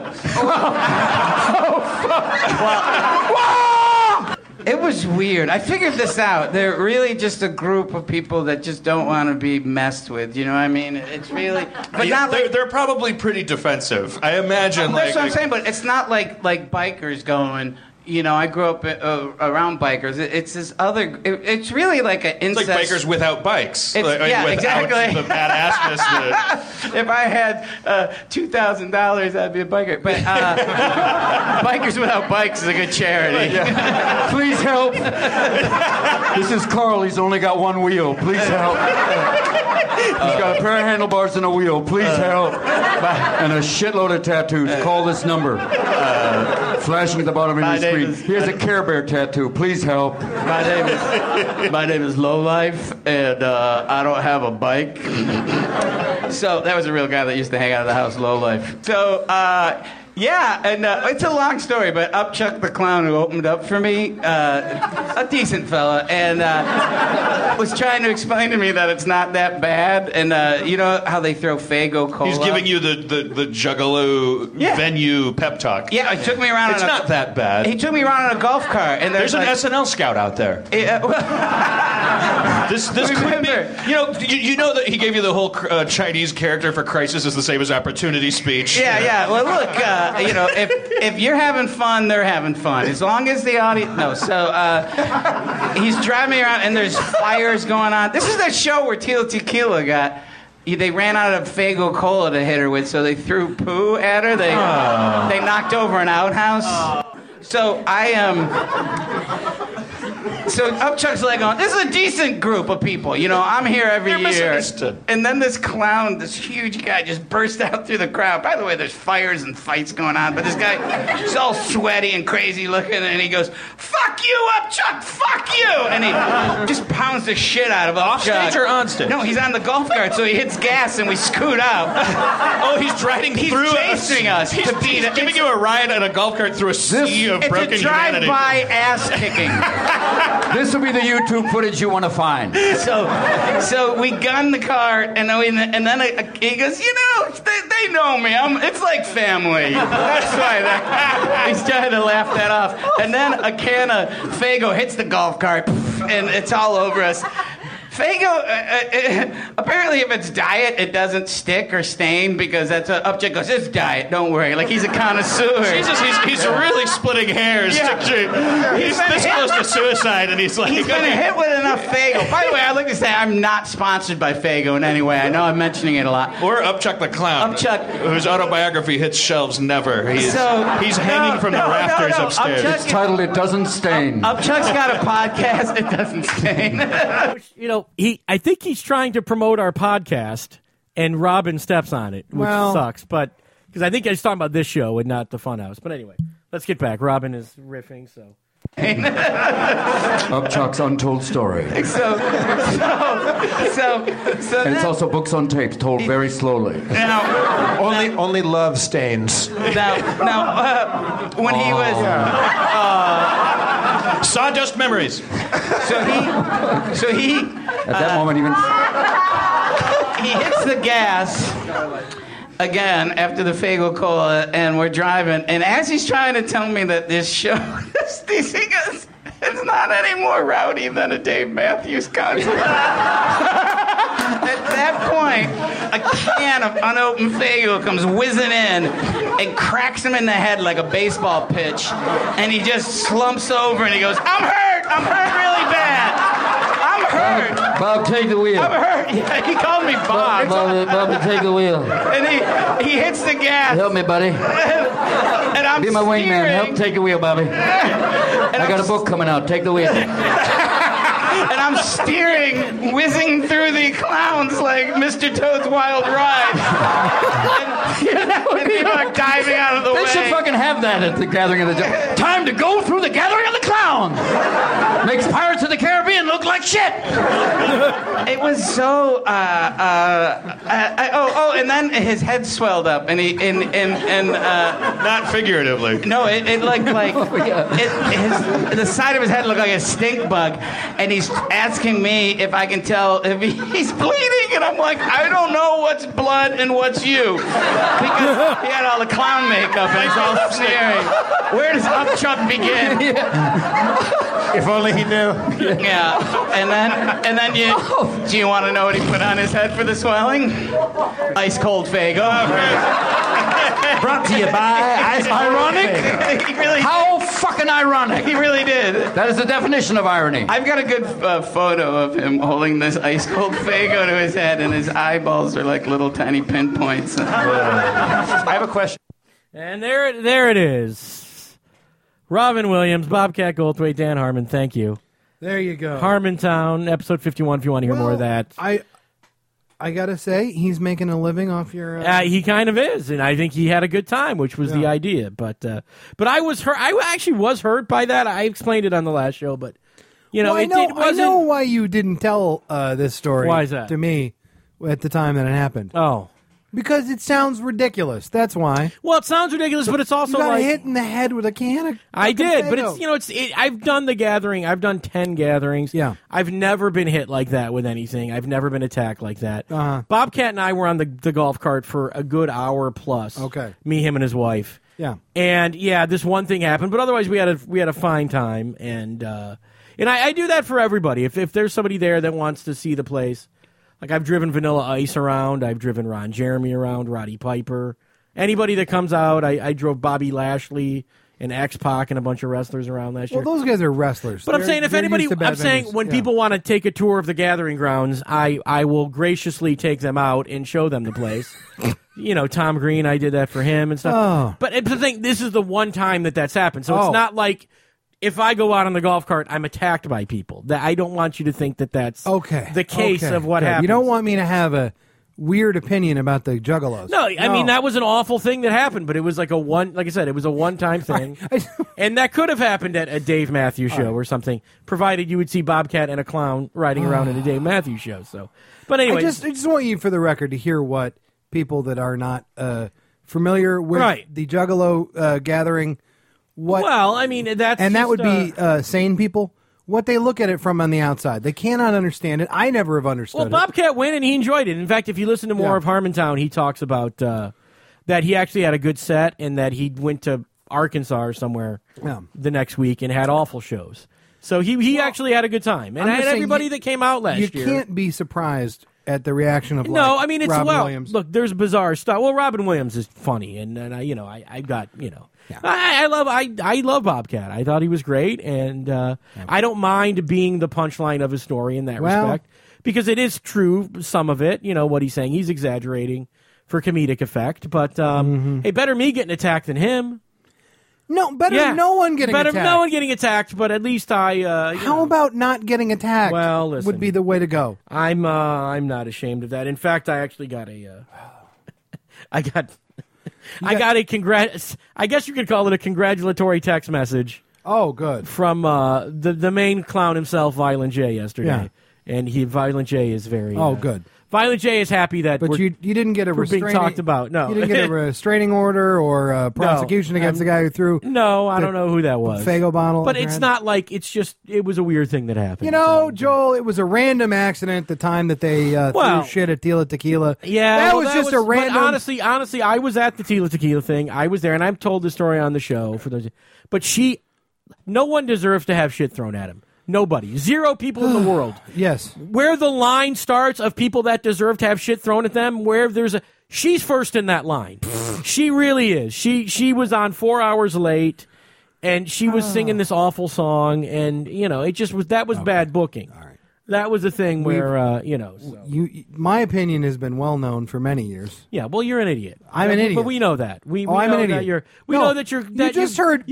It was weird. I figured this out. They're really just a group of people that just don't want to be messed with. You know what I mean? It's really... But not like... They're probably pretty defensive. I imagine, That's what I'm saying, but it's not like bikers going... You know, I grew up around bikers. It's this other... It's really like an incest... It's like bikers without bikes. Yeah, exactly. The badassness. If I had $2,000, I'd be a biker. But Bikers Without Bikes is a good charity. Please help. This is Carl. He's only got one wheel. Please help. He's got a pair of handlebars and a wheel. Please help. And a shitload of tattoos. Call this number. Flashing at the bottom of your screen. He has a Care Bear tattoo. Please help. My name is Lowlife, and I don't have a bike. So that was a real guy that used to hang out at the house, Lowlife. So, yeah, and it's a long story, but Upchuck the Clown, who opened up for me, a decent fella, and was trying to explain to me that it's not that bad. And you know how they throw Faygo Cola? He's giving you the Juggalo venue pep talk. Yeah, he took me around. It's not that bad. He took me around in a golf cart, and there's an SNL scout out there. This could be. You know that he gave you the whole Chinese character for Crisis is the same as Opportunity speech. Yeah. Well, look, if you're having fun, they're having fun. As long as the audience... No, so he's driving me around, and there's fires going on. This is that show where Tila Tequila got... They ran out of Faygo Cola to hit her with, so they threw poo at her. They knocked over an outhouse. So I am... So Upchuck's like, this is a decent group of people. You know, I'm here every year. Misunderstood. And then this clown, this huge guy, just burst out through the crowd. By the way, there's fires and fights going on, but this guy is all sweaty and crazy looking, and he goes, "Fuck you, Upchuck! Fuck you!" And he just pounds the shit out of Upchuck. Off stage or on stage? No, he's on the golf cart, so he hits gas and we scoot out. Oh, he's driving through. He's chasing us. He's giving you a ride on a golf cart through a sea of broken It's a humanity. drive-by ass kicking. This will be the YouTube footage you want to find. So we gun the car, and then he goes, they know me. It's like family. That's why he's trying to laugh that off. And then a can of Faygo hits the golf cart, and it's all over us. Faygo, apparently if it's diet, it doesn't stick or stain because that's what Upchuck goes, it's diet, don't worry. Like he's a connoisseur. Jesus, he's really splitting hairs. Yeah. He's this close to suicide, and he's like... He's been hit with enough Faygo. By the way, I'd like to say I'm not sponsored by Faygo in any way. I know I'm mentioning it a lot. Or Upchuck the Clown, whose autobiography hits shelves never. He's hanging from the rafters upstairs. It's titled "It Doesn't Stain." Upchuck's got a podcast. It doesn't stain. I think he's trying to promote our podcast, and Robin steps on it, which sucks. But because I think he's talking about this show and not the Funhouse. But anyway, let's get back. Robin is riffing, so. Upchuck's Untold Story. So and it's also books on tapes told very slowly. Now, only love stains. Now, when he was Sawdust Memories. So he at that moment even he hits the gas again after the Faygo Cola, and we're driving, and as he's trying to tell me that this show he goes, it's not any more rowdy than a Dave Matthews concert. At that point, a can of unopened Faygo comes whizzing in and cracks him in the head like a baseball pitch, and he just slumps over and he goes, I'm hurt really bad. I'm hurt Bob, take the wheel. I'm hurt. Yeah, he called me Bob. Bob, take the wheel. And he hits the gas. Help me, buddy. And I'm Be my wingman. Help take the wheel, Bobby. I got a book coming out. Take the wheel. And I'm steering, whizzing through the clowns like Mr. Toad's Wild Ride. and people are diving out of the way. They should fucking have that at the Gathering of the Time to go through the Gathering of the Clowns. Makes Pirates of the Caribbean look like shit. It was so. And then his head swelled up, and not figuratively. No, it looked like the side of his head looked like a stink bug, and he's asking me if I can tell if he's bleeding, and I'm like, I don't know what's blood and what's you, because he had all the clown makeup and he's all sneering. Where does Upchuck begin? If only he knew. Yeah, and then do you want to know what he put on his head for the swelling? Ice cold Faygo. Brought to you by Ice Ironic? He really How fucking ironic. He really did. That is the definition of irony. I've got a good photo of him holding this ice cold Faygo to his head, and his eyeballs are like little tiny pinpoints. I have a question. And there it is. Robin Williams, Bobcat Goldthwait, Dan Harmon, thank you. There you go. Harmontown, episode 51, if you want to hear more of that. I gotta say, he's making a living off your... He kind of is, and I think he had a good time, which was the idea. But I was hurt. I actually was hurt by that. I explained it on the last show, but, you know, I know why you didn't tell this story Why is that? to me at the time that it happened. Oh. Because it sounds ridiculous. That's why. Well, it sounds ridiculous, but it's also you got like... hit in the head with a can of... I did, Faygo. but it's I've done the gathering. I've done 10 gatherings. Yeah. I've never been hit like that with anything. I've never been attacked like that. Uh-huh. Bobcat and I were on the golf cart for a good hour plus. Okay. Me, him, and his wife. Yeah. And this one thing happened, but otherwise we had a fine time. And I do that for everybody. If there's somebody there that wants to see the place. Like, I've driven Vanilla Ice around. I've driven Ron Jeremy around, Roddy Piper. Anybody that comes out, I drove Bobby Lashley and X-Pac and a bunch of wrestlers around last year. Well, those guys are wrestlers. But I'm saying when people want to take a tour of the Gathering Grounds, I will graciously take them out and show them the place. You know, Tom Green, I did that for him and stuff. Oh. But the thing, this is the one time that's happened. So it's not like... If I go out on the golf cart, I'm attacked by people. I don't want you to think that that's the case of what happens. You don't want me to have a weird opinion about the Juggalos. No, I mean, that was an awful thing that happened, but it was like like I said, it was a one-time thing. And that could have happened at a Dave Matthews show or something, provided you would see Bobcat and a clown riding around in a Dave Matthews show. So, but anyway. I just want you, for the record, to hear what people that are not familiar with the Juggalo gathering... Well, I mean, that would be sane people. What they look at it from on the outside, they cannot understand it. I never have understood it. Well, Bobcat went and he enjoyed it. In fact, if you listen to more of Harmontown, he talks about that he actually had a good set and that he went to Arkansas or somewhere the next week and had awful shows. So he actually had a good time, and everybody that came out last year. You can't be surprised at the reaction of Robin Williams. Look, there's bizarre stuff. Well, Robin Williams is funny, and I got. Yeah. I love Bobcat. I thought he was great, and I don't mind being the punchline of his story in that respect, because it is true, some of it, what he's saying. He's exaggerating for comedic effect, but hey, better me getting attacked than him. No, better no one getting attacked. Better no one getting attacked, but at least How about not getting attacked? Well, listen, would be the way to go. I'm not ashamed of that. In fact, I actually got I got a I guess you could call it a congratulatory text message. Oh, good. From the main clown himself, Violent J, yesterday. Yeah. And Violent J is very... good. Violent J is happy that you didn't get a being talked about. No. You didn't get a restraining order or a prosecution against the guy who threw... No, I don't know who that was. Faygo bottle. But it's not like... It's just... It was a weird thing that happened. Joel, it was a random accident the time that they threw shit at Tila Tequila. Yeah. That was just a random... But honestly, I was at the Tila Tequila thing. I was there, and I've told the story on the show. But no one deserves to have shit thrown at him. Nobody. 0 people in the world. Yes. Where the line starts of people that deserve to have shit thrown at them, she's first in that line. She really is. She was on 4 hours late, and she was singing this awful song, and, it just was, that was bad booking. All right. That was a thing where, My opinion has been well known for many years. Yeah, well, you're an idiot. I'm an idiot. But we know that. We I'm know an idiot. that you're. We know that you're. That you just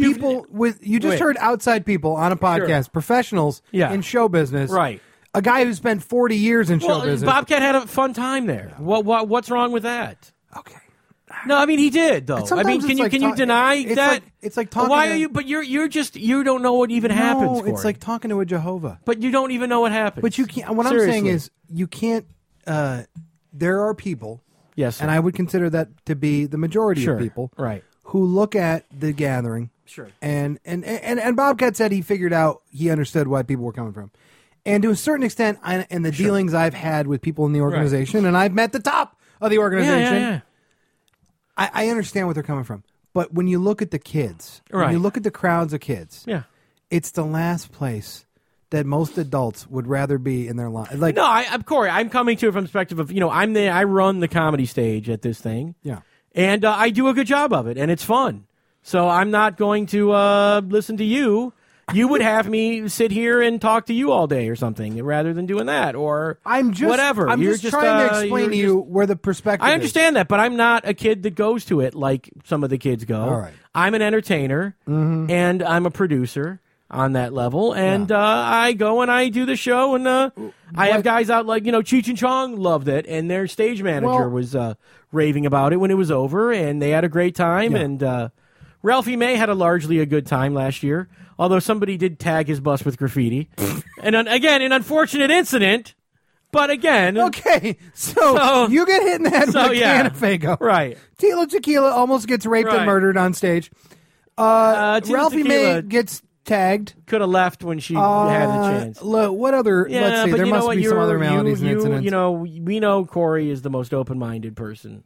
heard outside people on a podcast, professionals in show business, right? A guy who spent 40 years in show business. Bobcat had a fun time there. What's wrong with that? Okay. No, I mean he did though. I mean, can you deny that? It's like talking. Why are you? But you don't know what even happens. No, it's like talking to a Jehovah. But you don't even know what happens. But you can't. What Seriously. I'm saying is, you can't. There are people. Yes, sir. And I would consider that to be the majority of people, right? Who look at the gathering, sure. And Bobcat said he understood why people were coming from, and to a certain extent, in the dealings I've had with people in the organization, and I've met the top of the organization. Yeah. I understand what they're coming from, but when you look at the kids, when you look at the crowds of kids, it's the last place that most adults would rather be in their life. Like, no, Corey, I'm coming to it from the perspective of I run the comedy stage at this thing, and I do a good job of it, and it's fun. So I'm not going to listen to you. You would have me sit here and talk to you all day or something rather than doing that, or whatever. I'm just trying to explain to you where the perspective I understand that, but I'm not a kid that goes to it like some of the kids go. All right. I'm an entertainer, and I'm a producer on that level, and I go and I do the show, and I have guys out like, Cheech and Chong loved it, and their stage manager was raving about it when it was over, and they had a great time, and Ralphie May had largely a good time last year. Although somebody did tag his bus with graffiti. And again, an unfortunate incident. But again. Okay, so you get hit in the head with a can of Faygo. Right. Tila Tequila almost gets raped and murdered on stage. Ralphie May gets tagged. Could have left when she had the chance. What other? Let's see. There must be some other maladies and incidents. We know Corey is the most open-minded person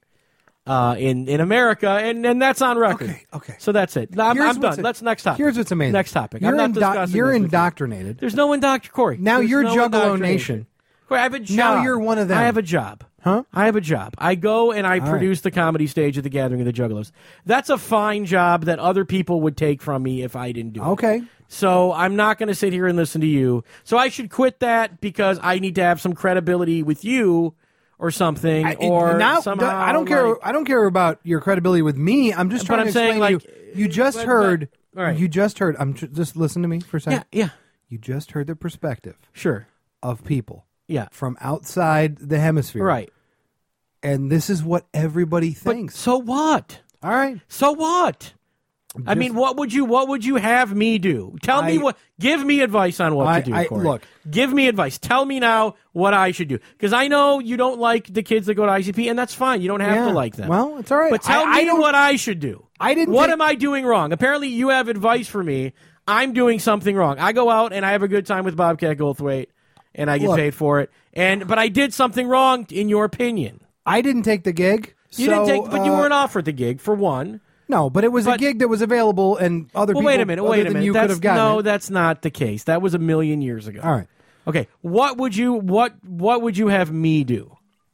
in America, and that's on record. Okay. So that's it. I'm done. Let's next topic. Here's what's amazing. Next topic. I'm not discussing You're indoctrinated. There's no Corey. Now you're Juggalo Nation. Corey, I have a job. Now you're one of them. I have a job. Huh? I have a job. I go and I produce the comedy stage at the Gathering of the Juggalos. That's a fine job that other people would take from me if I didn't do it. Okay. So I'm not going to sit here and listen to you. So I should quit that because I need to have some credibility with you. Or something, somehow. I don't care. I don't care about your credibility with me. I'm just trying to explain to you. You just heard. You just heard. Just listen to me for a second. Yeah. You just heard the perspective. Sure. Of people. Yeah. From outside the hemisphere. Right. And this is what everybody thinks. But so what? All right. So what? I mean, what would you have me do? Tell me what. Give me advice on what to do, Corey. Look, give me advice. Tell me now what I should do, because I know you don't like the kids that go to ICP, and that's fine. You don't have to like them. Well, it's all right. But tell me what I should do. What am I doing wrong? Apparently, you have advice for me. I'm doing something wrong. I go out and I have a good time with Bobcat Goldthwait, and I get paid for it. But I did something wrong, in your opinion. I didn't take the gig. But you weren't offered the gig for one. No, but it was a gig that was available, and other people. Wait a minute. You could have gotten. No, that's not the case. That was 1,000,000 years ago. All right. Okay. What would you have me do?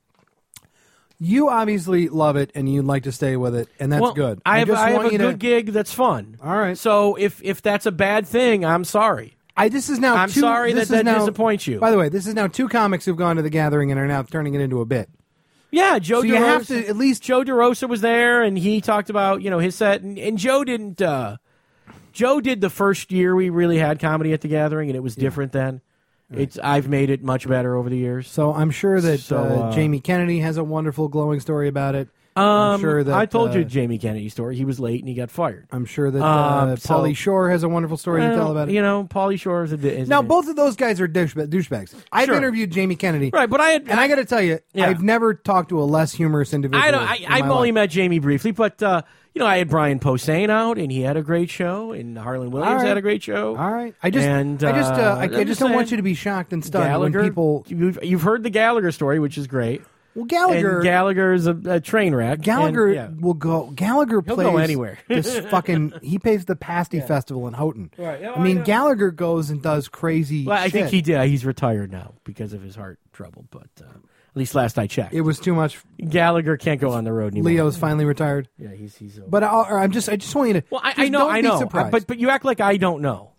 You obviously love it, and you'd like to stay with it, and that's good. I have a good gig that's fun. All right. So if that's a bad thing, I'm sorry. I'm sorry that disappoints you. By the way, this is now 2 comics who've gone to the Gathering and are now turning it into a bit. Yeah, Joe DeRosa. You have to at least. Joe DeRosa was there, and he talked about his set, and Joe didn't. Joe did the first year we really had comedy at the Gathering, and it was different then. Right. I've made it much better over the years. So I'm sure that Jamie Kennedy has a wonderful glowing story about it. I'm sure that I told you Jamie Kennedy's story. He was late and he got fired. I'm sure that Pauly Shore has a wonderful story to tell about it. Pauly Shore is now both of those guys are douchebags. I've interviewed Jamie Kennedy, right? But I got to tell you, I've never talked to a less humorous individual. I've only met Jamie briefly, but I had Brian Posehn out, and he had a great show, and Harlan Williams had a great show. All right, I just don't want you to be shocked and stunned Gallagher, when people. You've heard the Gallagher story, which is great. Well, Gallagher is a train wreck. Gallagher will go. Gallagher He'll plays go anywhere. He plays the Pasty Festival in Houghton. Right. I mean, Gallagher goes and does crazy. Well, I think shit. he did. He's retired now because of his heart trouble. But at least last I checked, it was too much. Gallagher can't go on the road anymore. Leo's finally retired. Yeah, he's over. But I just want you to. Well, I know. Surprised. But you act like I don't know.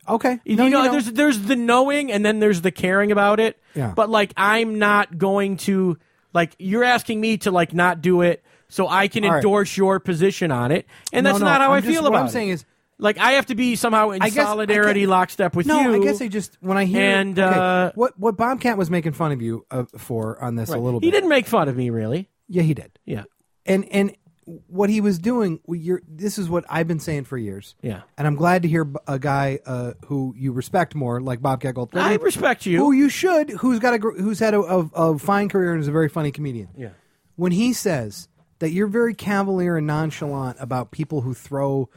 Okay. There's the knowing and then there's the caring about it. Yeah. But like, I'm not going to, like, you're asking me to like not do it so I can endorse your position on it, and that's not how I feel about it. What I'm saying is, like, I have to be somehow in solidarity, lockstep with you. No, I guess I just, when I hear... And, what Bobcat was making fun of you for on this a little bit. He didn't make fun of me, really. Yeah, he did. Yeah. And what he was doing, this is what I've been saying for years. Yeah. And I'm glad to hear a guy who you respect more, like Bobcat Goldthwait. I respect you. Who you should, who's had a fine career and is a very funny comedian. Yeah. When he says that you're very cavalier and nonchalant about people who throw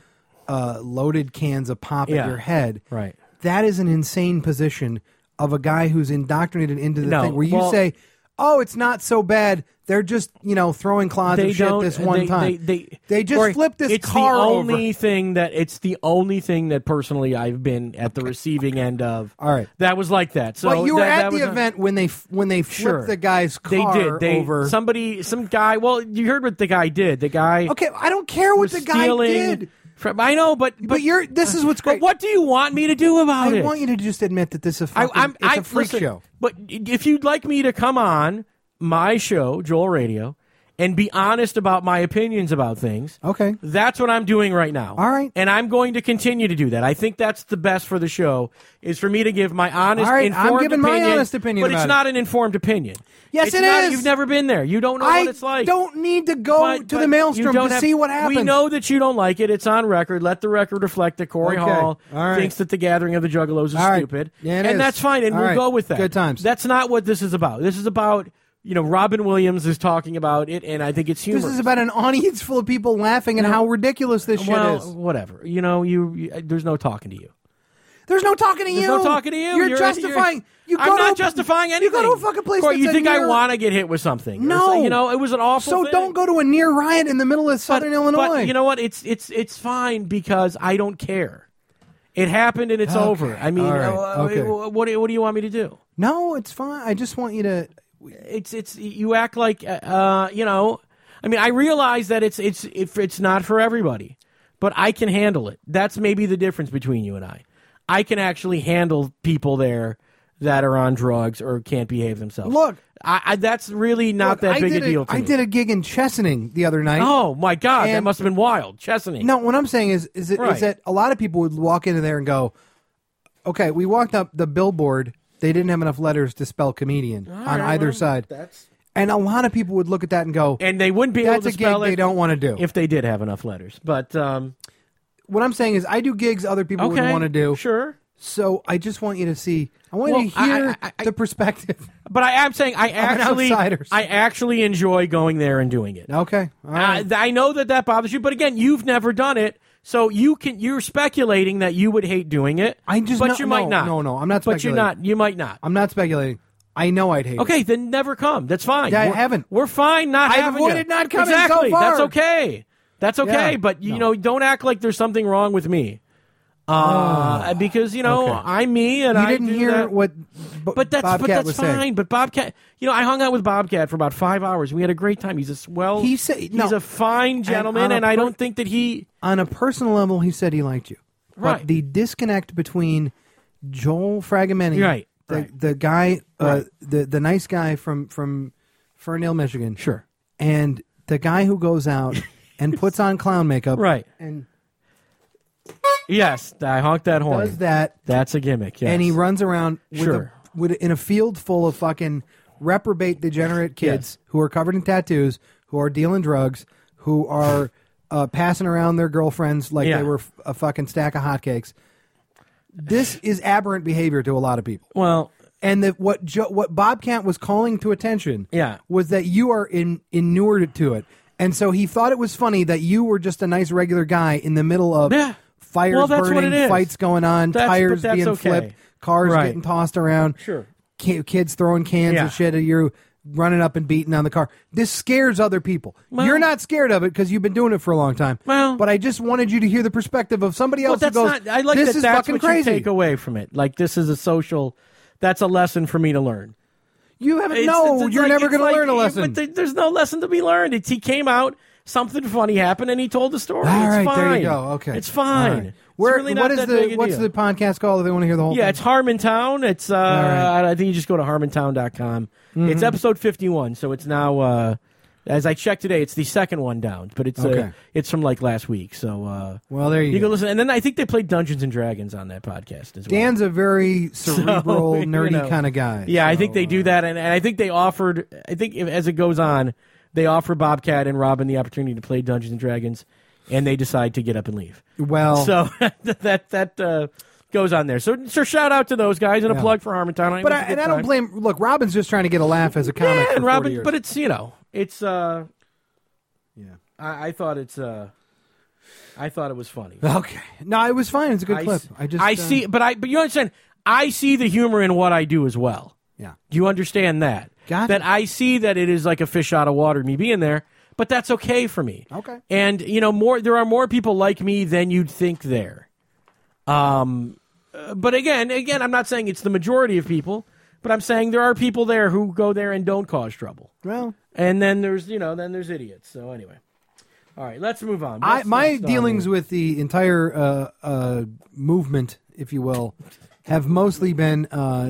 loaded cans of pop at your head, right? That is an insane position of a guy who's indoctrinated into the thing where you say, "Oh, it's not so bad. They're just throwing clods of shit this one time. They just flipped this car over." It's the only thing that personally I've been at the receiving end of. All right, that was like that. So but you were at the event when they flipped the guy's car over. Some guy. Well, you heard what the guy did. The guy. Okay, I don't care what the guy did. I know, but this is what's great. But what do you want me to do about it? I want you to just admit that this is a freak show. But if you'd like me to come on my show, Joel Radio, and be honest about my opinions about things, okay, that's what I'm doing right now. All right, and I'm going to continue to do that. I think that's the best for the show, is for me to give my honest, informed I'm giving opinion. My honest opinion, but it's not an informed opinion. Yes, it is. You've never been there. You don't know what it's like. I don't need to go to the maelstrom to see what happens. We know that you don't like it. It's on record. Let the record reflect that Corey Hall thinks that the Gathering of the Juggalos is stupid. Yeah, and that's fine, and we'll go with that. Good times. That's not what this is about. This is about, Robin Williams is talking about it, and I think it's humorous. This is about an audience full of people laughing at how ridiculous this shit is. Whatever. There's no talking to you. There's no talking to you. There's no talking to you. You're justifying. I'm not justifying anything. You go to a fucking place. You think I want to get hit with something? No. It was an awful. So thing. don't go to a near riot in the middle of Southern Illinois. But you know what? It's fine because I don't care. It happened and it's over. I mean, what do you want me to do? No, it's fine. I just want you to. It's you act like I mean, I realize that it's not for everybody, but I can handle it. That's maybe the difference between you and I. I can actually handle people there that are on drugs or can't behave themselves. Look, that's really not that big a deal to me. I did a gig in Chesaning the other night. Oh, my God. That must have been wild. Chesaning. No, what I'm saying is that a lot of people would walk into there and go, okay, we walked up the billboard. They didn't have enough letters to spell comedian on either side. And a lot of people would look at that and go, and they wouldn't be able to spell it. That's a gig they don't want to do. If they did have enough letters. But what I'm saying is I do gigs other people wouldn't want to do. Sure. So I just want you to see. I want you to hear the perspective. But I'm saying I actually enjoy going there and doing it. Okay. All right. I know that bothers you, but again, you've never done it, so you're speculating that you would hate doing it. But you might not. No, I'm not speculating. But you might not. I'm not speculating. I know I'd hate it. Okay, then never come. That's fine. Yeah, I haven't. We're fine not having I've avoided not coming exactly. so far. That's okay. That's okay, but don't act like there's something wrong with me. Because I'm me, and you didn't hear what. But that's was fine. saying. But Bobcat, I hung out with Bobcat for about 5 hours. We had a great time. He's he's a fine gentleman, and I don't think that he. On a personal level, he said he liked you. Right. But the disconnect between Joel Fragomeni, the guy, the nice guy from Ferndale, Michigan, sure, and the guy who goes out and puts on clown makeup, right, and. Yes, I honked that horn. Does that? That's a gimmick. Yes. And he runs around in a field full of fucking reprobate, degenerate kids who are covered in tattoos, who are dealing drugs, who are passing around their girlfriends like they were a fucking stack of hotcakes. This is aberrant behavior to a lot of people. Well, and what Bobcat was calling to attention, was that you are inured to it, and so he thought it was funny that you were just a nice regular guy in the middle of. Fires burning, fights going on, tires being flipped, cars getting tossed around, kids throwing cans of shit at you, running up and beating on the car. This scares other people. You're not scared of it because you've been doing it for a long time. But I just wanted you to hear the perspective of somebody else who goes, I like this is that's fucking what crazy. You take away from it. Like, this is that's a lesson for me to learn. You haven't, you're never going to learn a lesson. But there's no lesson to be learned. He came out, something funny happened, and he told the story. All it's right, fine. there you go. Okay. It's fine. Right. really not what's that big a the deal. podcast called if they want to hear the whole thing? Yeah, it's Harmontown. It's right. I think you just go to harmontown.com. It's episode 51, so it's now as I checked today, it's the second one down, but it's from like last week. So well, there you go. can listen, and then I think they played Dungeons and Dragons on that podcast as well. Dan's a very cerebral, nerdy kind of guy. Yeah, so, I think they do that, and I think they offered. I think as it goes on, they offer Bobcat and Robin the opportunity to play Dungeons and Dragons, and they decide to get up and leave. Well, so that goes on there. So shout out to those guys and a plug for Harmontown. But I don't blame. Look, Robin's just trying to get a laugh as a comic. Yeah, and for 40 Robin, years. but it's it's yeah. I thought I thought it was funny. Okay, no, it was fine. It's a good clip. I see, but you understand. I see the humor in what I do as well. Yeah. Do you understand that? Gotcha. That I see that it is like a fish out of water, me being there, but that's okay for me. Okay. And there are more people like me than you'd think there. But again, I'm not saying it's the majority of people, but I'm saying there are people there who go there and don't cause trouble. Well, and then there's idiots. So anyway, all right, let's move on. My dealings with the entire movement, if you will, have mostly been.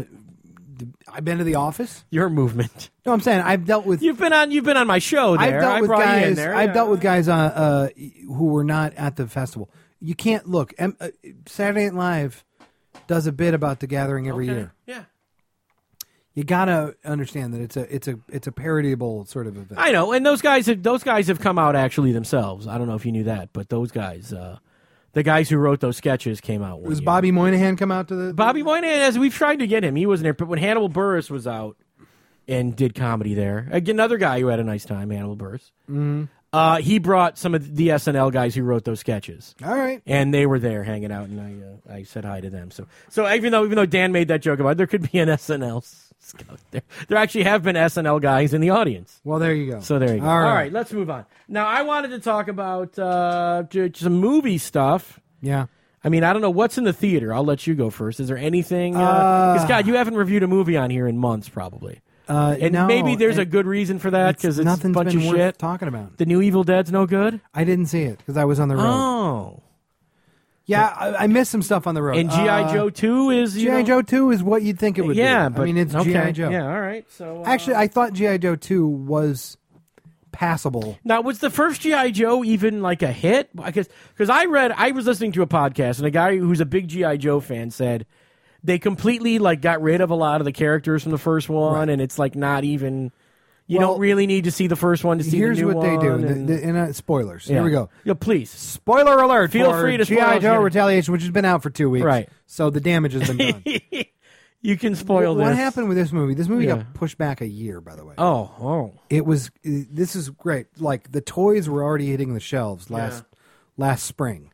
I've been to the office. Your movement. No, I'm saying I've dealt with. You've been on my show there. I've dealt with guys. You in there. I've dealt with guys who were not at the festival. You can't look. Saturday Night Live does a bit about the gathering every year. Yeah. You gotta understand that it's a parodyable sort of event. I know, and those guys have come out actually themselves. I don't know if you knew that, but those guys, the guys who wrote those sketches, came out. Was Bobby Moynihan come out to the? Bobby Moynihan, as we've tried to get him, he wasn't there. But when Hannibal Buress was out and did comedy there, again, another guy who had a nice time, Hannibal Buress. Mm-hmm. He brought some of the SNL guys who wrote those sketches. All right, and they were there hanging out, and I said hi to them. So even though Dan made that joke about it, there could be an SNL scout there. There actually have been SNL guys in the audience. Well, there you go. So there you go. All right, let's move on. Now, I wanted to talk about some movie stuff. Yeah. I mean, I don't know what's in the theater. I'll let you go first. Is there anything? Because God, you haven't reviewed a movie on here in months, probably. And no, maybe there's a good reason for that because it's a bunch of worth shit. Talking about The new Evil Dead's no good. I didn't see it because I was on the road. Oh. Yeah, I missed some stuff on the road. And G.I. Joe 2 is... G.I. Joe 2 is what you'd think it would be. Yeah, but... I mean, it's okay. G.I. Joe. Yeah, all right. So actually, I thought G.I. Joe 2 was passable. Now, was the first G.I. Joe even like a hit? Because I was listening to a podcast, and a guy who's a big G.I. Joe fan said they completely like got rid of a lot of the characters from the first one, right. And it's like not even... You don't really need to see the first one to see the new one. Here's what they do. Spoilers. Yeah. Here we go. Yeah, please. Spoiler alert. Feel free to G.I. Joe Retaliation, which has been out for 2 weeks. Right. So the damage has been done. You can spoil this. What happened with this movie? This movie got pushed back a year, by the way. Oh. This is great. Like, the toys were already hitting the shelves last spring,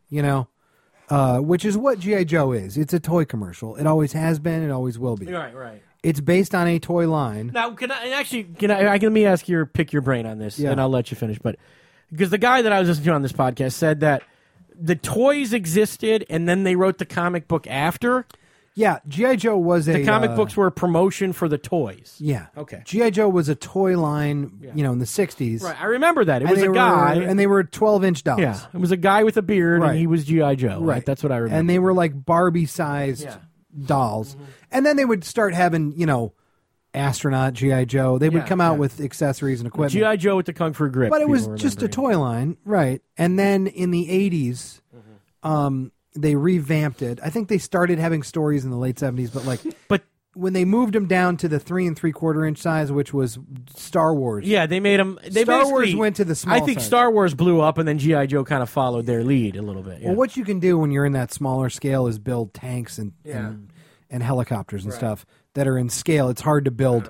which is what G.I. Joe is. It's a toy commercial. It always has been. It always will be. Right. It's based on a toy line. Now, let me ask pick your brain on this, and I'll let you finish. But because the guy that I was listening to on this podcast said that the toys existed, and then they wrote the comic book after. Yeah, G.I. Joe was the comic books were a promotion for the toys. Yeah. Okay. G.I. Joe was a toy line, in the 60s. Right. I remember that. It was a guy. And they were 12-inch dolls. Yeah. It was a guy with a beard, and he was G.I. Joe. Right. That's what I remember. And they were like Barbie-sized dolls. Mm-hmm. And then they would start having, astronaut G.I. Joe. They would come out with accessories and equipment. G.I. Joe with the Kung Fu grip. But it was just a toy line. Right. And then in the 80s, they revamped it. I think they started having stories in the late 70s, but when they moved them down to the 3 3/4 inch size, which was Star Wars. Yeah, they made them. Star Wars went to the small I think size. Star Wars blew up, and then G.I. Joe kind of followed their lead a little bit. Yeah. Well, what you can do when you're in that smaller scale is build tanks and helicopters and stuff that are in scale. It's hard to build,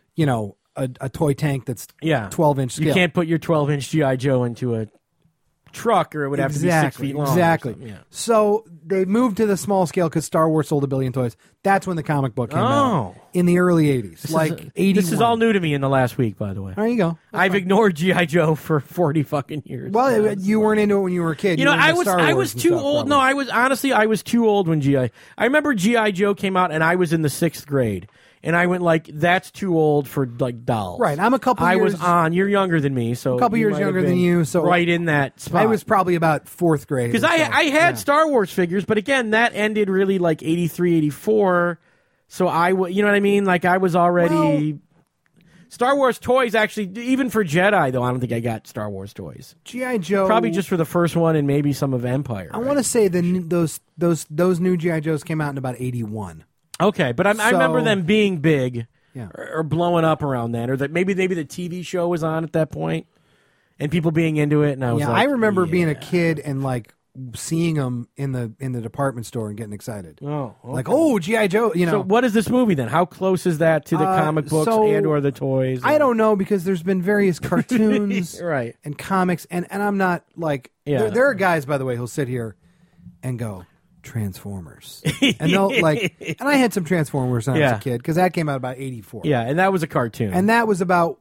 a toy tank that's 12-inch scale. You can't put your 12-inch G.I. Joe into a truck, or it would have to be 6 feet long. Exactly. Yeah. So they moved to the small scale because Star Wars sold 1 billion toys. That's when the comic book came out in the early 80s, 81. This is all new to me in the last week, by the way. There you go. I've ignored G.I. Joe for 40 fucking years. Well, you weren't into it when you were a kid. I was too old. Probably. No, I was too old when I remember G.I. Joe came out, and I was in the 6th grade. And I went like, that's too old for like dolls. Right. I'm a couple years. I was on. You're younger than me, so a couple years might have younger been than you. So right in that spot. I was probably about fourth grade. Because I had Star Wars figures, but again, that ended really like 83, 84. So you know what I mean? Like I was already. Star Wars toys, actually, even for Jedi, though, I don't think I got Star Wars toys. G.I. Joe. Probably just for the first one and maybe some of Empire. I want to say those new G.I. Joes came out in about 81. Okay, but I remember them being big Yeah. or blowing up around then, or that maybe the TV show was on at that point and people being into it. And I was I remember being a kid and like seeing them in the department store and getting excited. Oh, okay. Like, oh, G.I. Joe, you know. So what is this movie then? How close is that to the comic books and or the toys? I don't know, because there's been various cartoons right. and comics, and I'm not like... There are guys, by the way, who'll sit here and go, Transformers. And they'll like... And I had some Transformers when I was a kid, because that came out about 84. Yeah, and that was a cartoon. And that was about,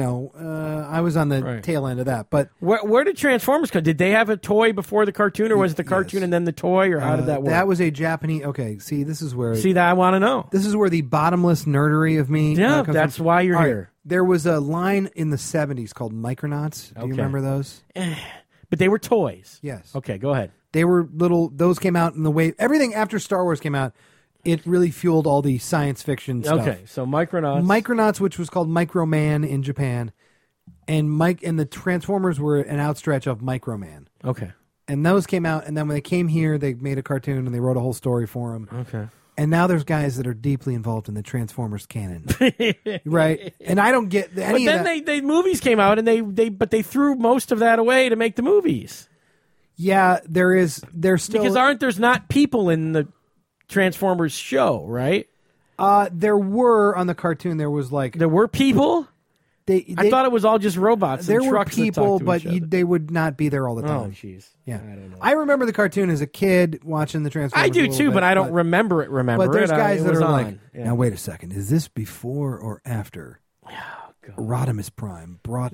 I was on the tail end of that. But where did Transformers come? Did they have a toy before the cartoon, or was it the cartoon and then the toy, or how did that work? That was a Japanese... Okay, see, this is where... See, that I want to know. This is where the bottomless nerdery of me... Yeah, that's why you're here. Right. There was a line in the 70s called Micronauts. Do you remember those? But they were toys. Yes. Okay, go ahead. They were little... Those came out in the wave... Everything after Star Wars came out, it really fueled all the science fiction stuff. Okay, so Micronauts. Micronauts, which was called Microman in Japan, and the Transformers were an outstretch of Microman. Okay. And those came out, and then when they came here, they made a cartoon, and they wrote a whole story for them. Okay. And now there's guys that are deeply involved in the Transformers canon, right? And I don't get any of that. But then the movies came out, and they threw most of that away to make the movies. Yeah, there's still... Because there's not people in the Transformers show, right? There were on the cartoon. There was like... There were people? I thought it was all just robots. There and were trucks people, that but they would not be there all the time. Oh, jeez. Yeah, I don't know. I remember the cartoon as a kid watching the Transformers. I do too, but I don't remember it. But there's guys that are like, yeah. now wait a second, is this before or after? Rodimus Prime brought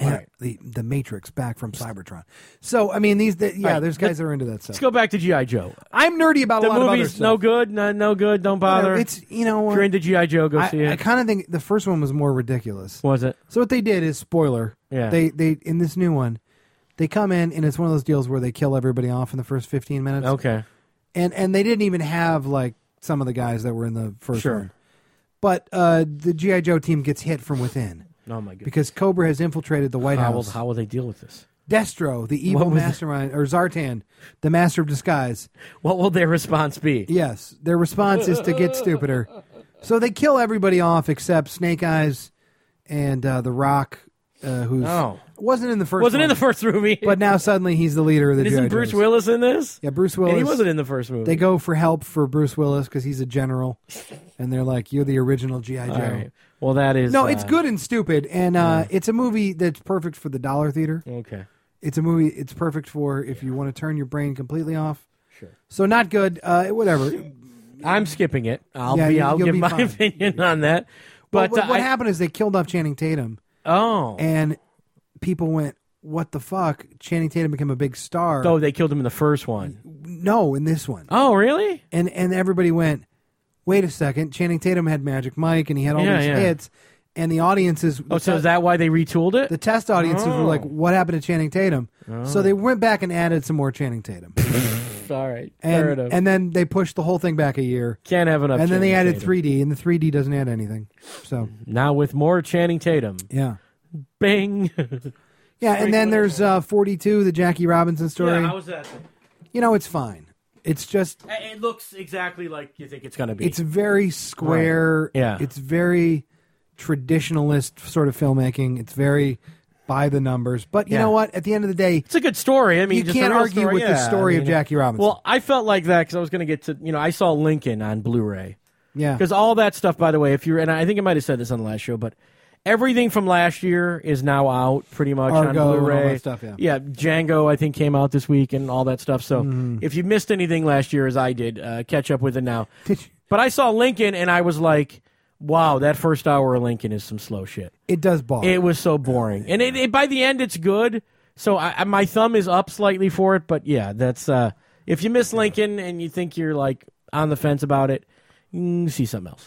the Matrix back from Cybertron. So I mean, there's guys that are into that stuff. Let's go back to G.I. Joe. I'm nerdy about a lot of other stuff. No good, no good. Don't bother. It's if you're into G.I. Joe, go see it. I kind of think the first one was more ridiculous. Was it? So what they did is, spoiler. Yeah. They in this new one, they come in and it's one of those deals where they kill everybody off in the first 15 minutes. Okay. And they didn't even have like some of the guys that were in the first Sure. one. But the G.I. Joe team gets hit from within. Oh, my goodness. Because Cobra has infiltrated the White House. How will they deal with this? Destro, the evil mastermind, or Zartan, the master of disguise. What will their response be? Yes, their response is to get stupider. So they kill everybody off except Snake Eyes and The Rock, who's wasn't in the first in the first movie. But now suddenly he's the leader of the G.I. Isn't Bruce Willis in this? Yeah, Bruce Willis. And he wasn't in the first movie. They go for help for Bruce Willis because he's a general. And they're like, you're the original G.I. Joe. Right. Well, that is... No, it's good and stupid. And it's a movie that's perfect for the dollar theater. Okay. It's a movie it's perfect for if you want to turn your brain completely off. Sure. So not good. Whatever. I'm skipping it. I'll you'll give be my fine. opinion on that. But what happened is they killed off Channing Tatum. Oh. And people went, what the fuck? Channing Tatum became a big star. Oh, they killed him in the first one. No, in this one. Oh, really? And everybody went, wait a second. Channing Tatum had Magic Mike and he had all these hits. And the audiences... Oh, so is that why they retooled it? The test audiences were like, what happened to Channing Tatum? So they went back and added some more Channing Tatum. All right. Fair enough. And then they pushed the whole thing back a year. Can't have enough And then they added Tatum. 3D, and the 3D doesn't add anything. So now with more Channing Tatum. Yeah. Bing. Yeah, and then there's 42, the Jackie Robinson story. Yeah, how was that? It's fine. It's just... It looks exactly like you think it's going to be. It's very square. Right. Yeah. It's very traditionalist sort of filmmaking. It's very by the numbers. But you know what? At the end of the day... It's a good story. I mean, you just can't a real argue story. with the story of Jackie Robinson. Well, I felt like that because I was going to get to... I saw Lincoln on Blu-ray. Yeah. Because all that stuff, by the way, and I think I might have said this on the last show, but everything from last year is now out pretty much Argo on and Blu-ray. all that stuff, yeah. Yeah, Django, I think, came out this week and all that stuff. So if you missed anything last year, as I did, catch up with it now. But I saw Lincoln, and I was like, wow, that first hour of Lincoln is some slow shit. It does ball. It was so boring. And it by the end, it's good. So my thumb is up slightly for it. But yeah, that's if you miss Lincoln and you think you're like on the fence about it, see something else.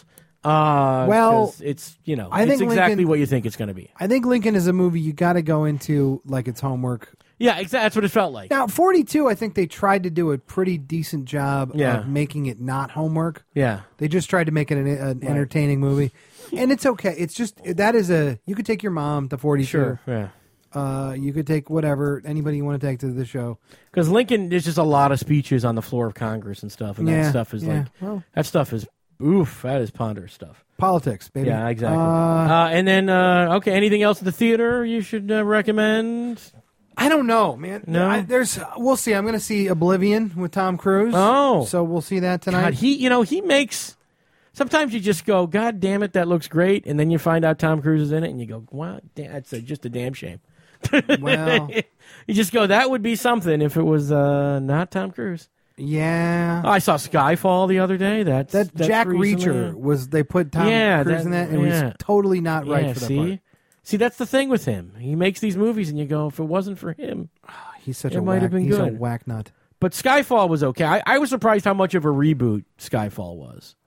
Well, it's I it's think exactly Lincoln- what you think it's going to be. I think Lincoln is a movie you got to go into like it's homework. Yeah, exactly. That's what it felt like. Now, 42, I think they tried to do a pretty decent job of making it not homework. Yeah. They just tried to make it an entertaining movie. And it's okay. It's just, you could take your mom to 42. Sure. Yeah. You could take whatever, anybody you want to take to the show. Because Lincoln, there's just a lot of speeches on the floor of Congress and stuff, and that stuff is that stuff is that is ponderous stuff. Politics, baby. Yeah, exactly. And then, anything else in the theater you should recommend? I don't know, man. No? We'll see. I'm going to see Oblivion with Tom Cruise. Oh. So we'll see that tonight. God, he makes, sometimes you just go, God damn it, that looks great, and then you find out Tom Cruise is in it, and you go, wow, that's just a damn shame. Well. You just go, that would be something if it was not Tom Cruise. Yeah. I saw Skyfall the other day. That's Jack recently. Reacher they put Tom Cruise in that, and it was totally not right for that part. See, that's the thing with him. He makes these movies, and you go, if it wasn't for him, he's such it might have been he's good. a whack nut. But Skyfall was okay. I was surprised how much of a reboot Skyfall was.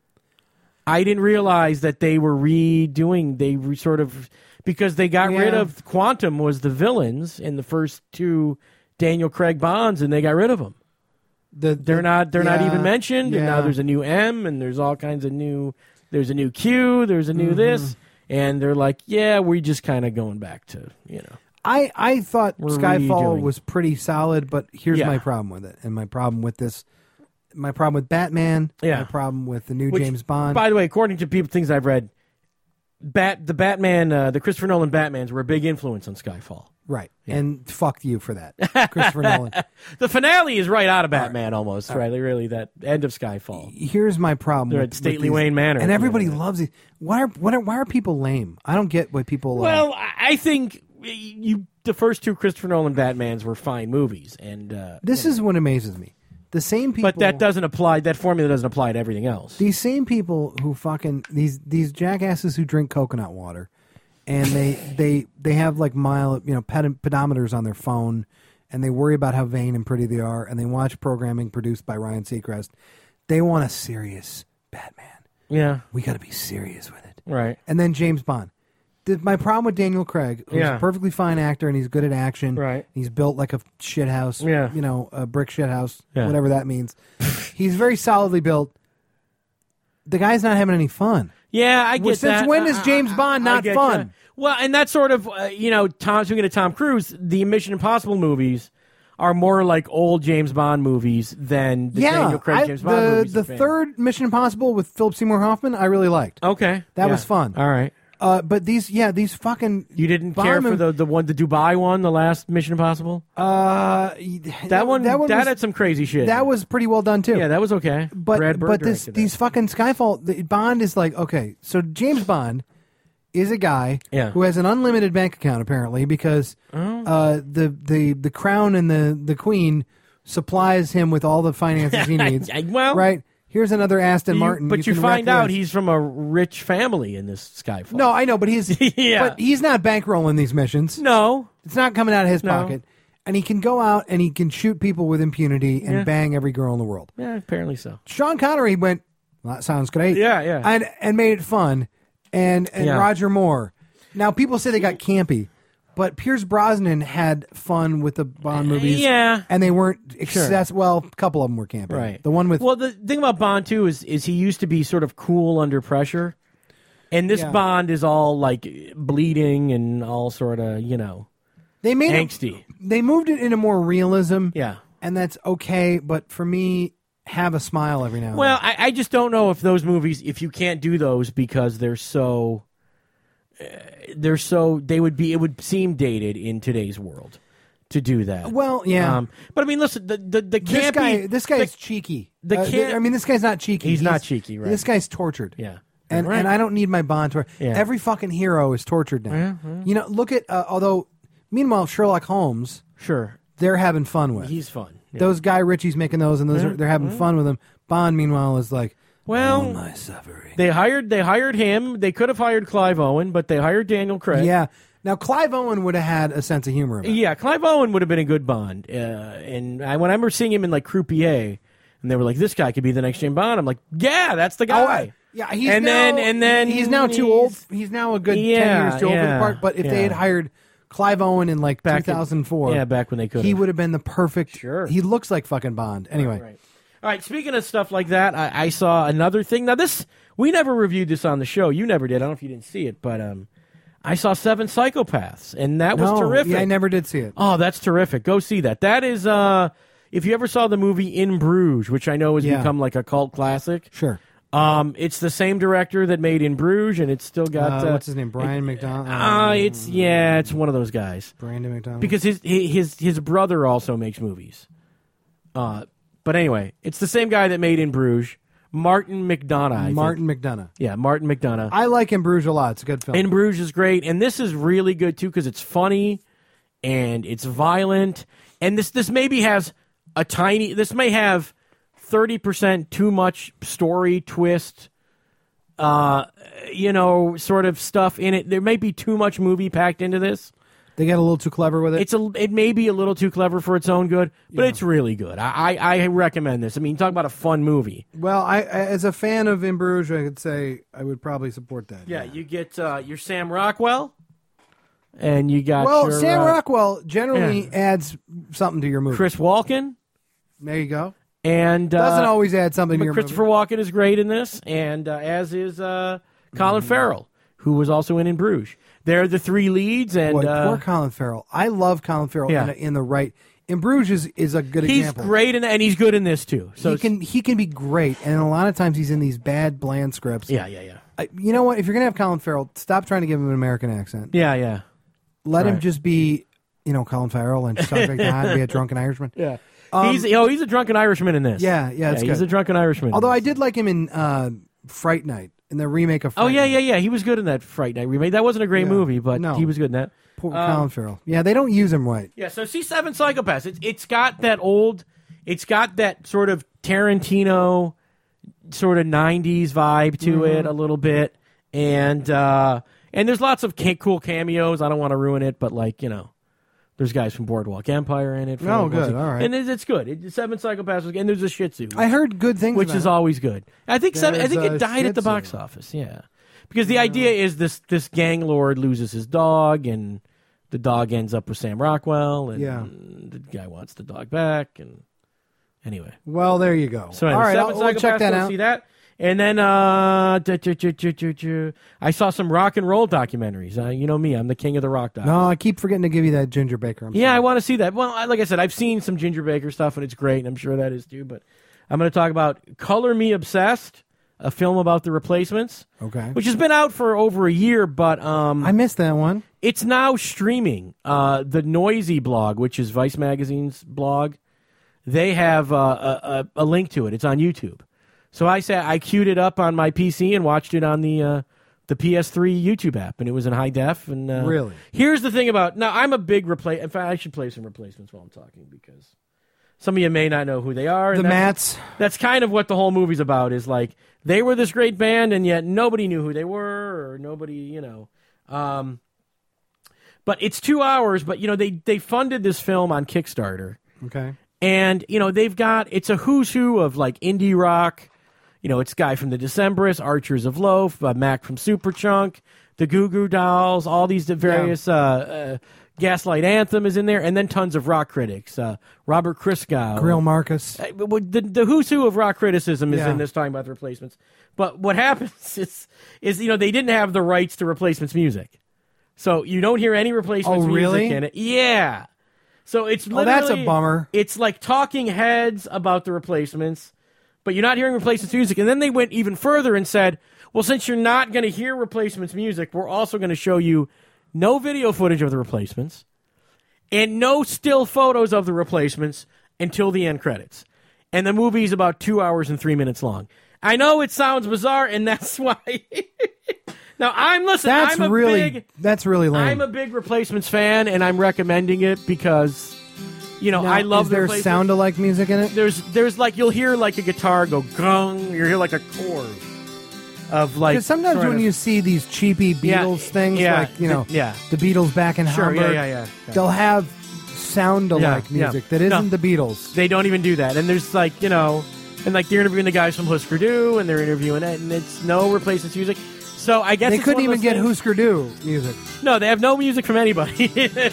I didn't realize that they were redoing. Because they got rid of Quantum was the villains in the first two Daniel Craig Bonds, and they got rid of them. They're not even mentioned, and now there's a new M, and there's all kinds of new. There's a new Q. There's a new this, and they're like, we're just kind of going back to I thought Skyfall redoing. was pretty solid, but here's my problem with it, and my problem with this, my problem with Batman, my problem with the new James Bond. By the way, according to things I've read, the Batman, the Christopher Nolan Batmans were a big influence on Skyfall. Right, and fuck you for that, Christopher Nolan. The finale is right out of Batman almost, right? Really, that end of Skyfall. Here's my problem. They're with, at Stately with these, Wayne Manor, and everybody loves it. Why are people lame? I don't get what people. Well, I think the first two Christopher Nolan Batmans were fine movies, and this is what amazes me. The same people, but that doesn't apply. That formula doesn't apply to everything else. These same people who fucking these jackasses who drink coconut water, and they have like pedometers on their phone, and they worry about how vain and pretty they are, and they watch programming produced by Ryan Seacrest. They want a serious Batman. Yeah, we got to be serious with it, right? And then James Bond. My problem with Daniel Craig, who's a perfectly fine actor and he's good at action. Right. He's built like a shit house. Yeah. A brick shit house, whatever that means. He's very solidly built. The guy's not having any fun. Yeah, I get that. Since when is James Bond not fun? You. Well, and that's sort of, speaking of Tom Cruise, the Mission Impossible movies are more like old James Bond movies than the Daniel Craig James Bond movies. The third Mission Impossible with Philip Seymour Hoffman, I really liked. Okay. That was fun. All right. But these fucking... You didn't care for the Dubai one, the last Mission Impossible? That had some crazy shit. That was pretty well done, too. Yeah, that was okay. Brad Bird but these fucking Skyfall... Bond is like, okay, so James Bond is a guy who has an unlimited bank account, apparently, because the crown and the queen supplies him with all the finances he needs. Right? Here's another Aston Martin. But you find out he's from a rich family in this Skyfall. No, I know, but he's but he's not bankrolling these missions. No. It's not coming out of his pocket. And he can go out and he can shoot people with impunity and bang every girl in the world. Yeah, apparently so. Sean Connery went, well, that sounds great. Yeah. And made it fun. And Roger Moore. Now, people say they got campy. But Pierce Brosnan had fun with the Bond movies. Yeah. And they weren't excessive. Well, a couple of them were campy. Right. The one with... Well, the thing about Bond, too, is he used to be sort of cool under pressure. And this Bond is all, like, bleeding and all sort of, they made angsty. They moved it into more realism. Yeah. And that's okay. But for me, have a smile every now and Well, then. I just don't know if those movies, if you can't do those because they're so... it would seem dated in today's world to do that. Well, yeah. But I mean, listen, the campy... This guy is cheeky. This guy's not cheeky. He's not cheeky, right? This guy's tortured. Yeah. And I don't need my Bond torture. Yeah. Every fucking hero is tortured now. Yeah. Look at, meanwhile, Sherlock Holmes, Sure. they're having fun with. He's fun. Yeah. Those Guy Ritchie's making those, and they're having fun with him. Bond, meanwhile, is like, well, my suffering. They hired him. They could have hired Clive Owen, but they hired Daniel Craig. Yeah. Now, Clive Owen would have had a sense of humor about it. Yeah, Clive Owen would have been a good Bond. When I remember seeing him in, like, Croupier, and they were like, this guy could be the next James Bond, I'm like, yeah, that's the guy. Yeah, and then he's now too old. He's now a good 10 years too old for the part. But if they had hired Clive Owen in like 2004, back when they could, he would have been the perfect. Sure, he looks like fucking Bond. Anyway, right. All right. Speaking of stuff like that, I saw another thing. Now we never reviewed this on the show. You never did. I don't know if you didn't see it, but I saw 7 Psychopaths, and that was terrific. Yeah, I never did see it. Oh, that's terrific. Go see that. That is, if you ever saw the movie In Bruges, which I know has become like a cult classic. Sure. It's the same director that made In Bruges, and it's still got what's his name, Brian McDonald. It's one of those guys. Brandon McDonald. Because his brother also makes movies. But anyway, it's the same guy that made In Bruges. Martin McDonagh. Martin McDonagh. Yeah, Martin McDonagh. I like In Bruges a lot. It's a good film. In Bruges is great, and this is really good too because it's funny and it's violent. And this maybe has this may have 30% too much story twist, sort of stuff in it. There may be too much movie packed into this. They get a little too clever with it. It may be a little too clever for its own good, but it's really good. I recommend this. I mean, talk about a fun movie. Well, I as a fan of In Bruges, I could say I would probably support that. Yeah, you get your Sam Rockwell, and you got Sam Rockwell generally adds something to your movie. Chris Walken. There you go. And doesn't always add something to your Christopher Walken is great in this, and as is Colin Farrell, who was also in Bruges. They're the 3 leads, and poor Colin Farrell. I love Colin Farrell in the right. In Bruges is a good example. He's great in that, and he's good in this too. So he can be great, and a lot of times he's in these bad, bland scripts. Yeah. You know what? If you're gonna have Colin Farrell, stop trying to give him an American accent. Yeah. Let him just be, Colin Farrell and stuff like that. Be a drunken Irishman. Yeah. He's a drunken Irishman in this. Yeah, it's good. He's a drunken Irishman. Although I did like him in Fright Night, in the remake of Fright Night. Yeah. He was good in that Fright Night remake. That wasn't a great movie, but he was good in that. Poor Colin Farrell. Yeah, they don't use him right. Yeah, so see 7 Psychopaths. It's got that sort of Tarantino sort of 90s vibe to it a little bit. And there's lots of cool cameos. I don't want to ruin it, but there's guys from Boardwalk Empire in it. Oh, good. All right. And it's good. 7 Psychopaths, and there's a Shih Tzu. I heard good things which about is always good. I think it died at the Shih Tzu. box office, yeah. Because the idea is this gang lord loses his dog, and the dog ends up with Sam Rockwell, and the guy wants the dog back, and anyway. Well, there you go. So anyway, all right, 7 I'll check that out. See that. And then I saw some rock and roll documentaries. You know me, I'm the king of the rock doc. No, I keep forgetting to give you that Ginger Baker. I want to see that. Well, like I said, I've seen some Ginger Baker stuff, and it's great, and I'm sure that is too. But I'm going to talk about Color Me Obsessed, a film about the Replacements. Okay. Which has been out for over a year, but I missed that one. It's now streaming. The Noisy blog, which is Vice Magazine's blog, they have a link to it. It's on YouTube. So I queued it up on my PC and watched it on the PS3 YouTube app, and it was in high def. And really, here's the thing about now. I'm a big In fact, I should play some Replacements while I'm talking because some of you may not know who they are. The Mats. That's kind of what the whole movie's about. Is like they were this great band, and yet nobody knew who they were, or nobody, But it's 2 hours. But they funded this film on Kickstarter. Okay. And it's a who's who of like indie rock. It's Guy from the Decemberists, Archers of Loaf, Mac from Superchunk, the Goo Goo Dolls, all these various Gaslight Anthem is in there, and then tons of rock critics. Robert Christgau. Greil Marcus. The who's who of rock criticism is in this talking about the Replacements. But what happens is they didn't have the rights to Replacements music. So you don't hear any Replacements music in it. Yeah. So it's literally... that's a bummer. It's like Talking Heads about the Replacements, but you're not hearing Replacements music. And then they went even further and said, well, since you're not going to hear Replacements music, we're also going to show you no video footage of the Replacements and no still photos of the Replacements until the end credits. And the movie's about 2 hours and 3 minutes long. I know it sounds bizarre, and that's why... Now, That's really lame. I'm a big Replacements fan, and I'm recommending it because... I love the Replacements. Is there sound-alike music in it? There's like, you'll hear like a guitar go gong, you'll hear like a chord of like... Because sometimes when you see these cheapy Beatles things, the Beatles back in Hamburg, they'll have sound-alike music that isn't the Beatles. They don't even do that. And there's like, And like they're interviewing the guys from Husker Du, and they're interviewing it, and it's no replacements music. So I guess they it's couldn't one of even those get things- Husker Du music. No, they have no music from anybody.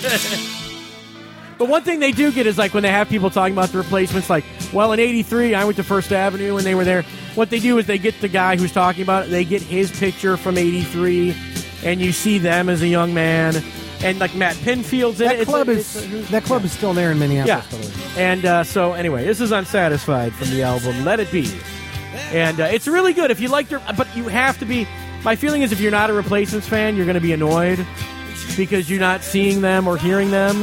But one thing they do get is like when they have people talking about the replacements, like, well, in '83 I went to First Avenue and they were there. What they do is they get the guy who's talking about it, they get his picture from '83, and you see them as a young man, and like Matt Pinfield's in That it. club is still there in Minneapolis. Yeah. By the way. And so anyway, this is Unsatisfied from the album Let It Be. And it's really good if you like their, but you have to be, my feeling is if you're not a Replacements fan, you're going to be annoyed because you're not seeing them or hearing them.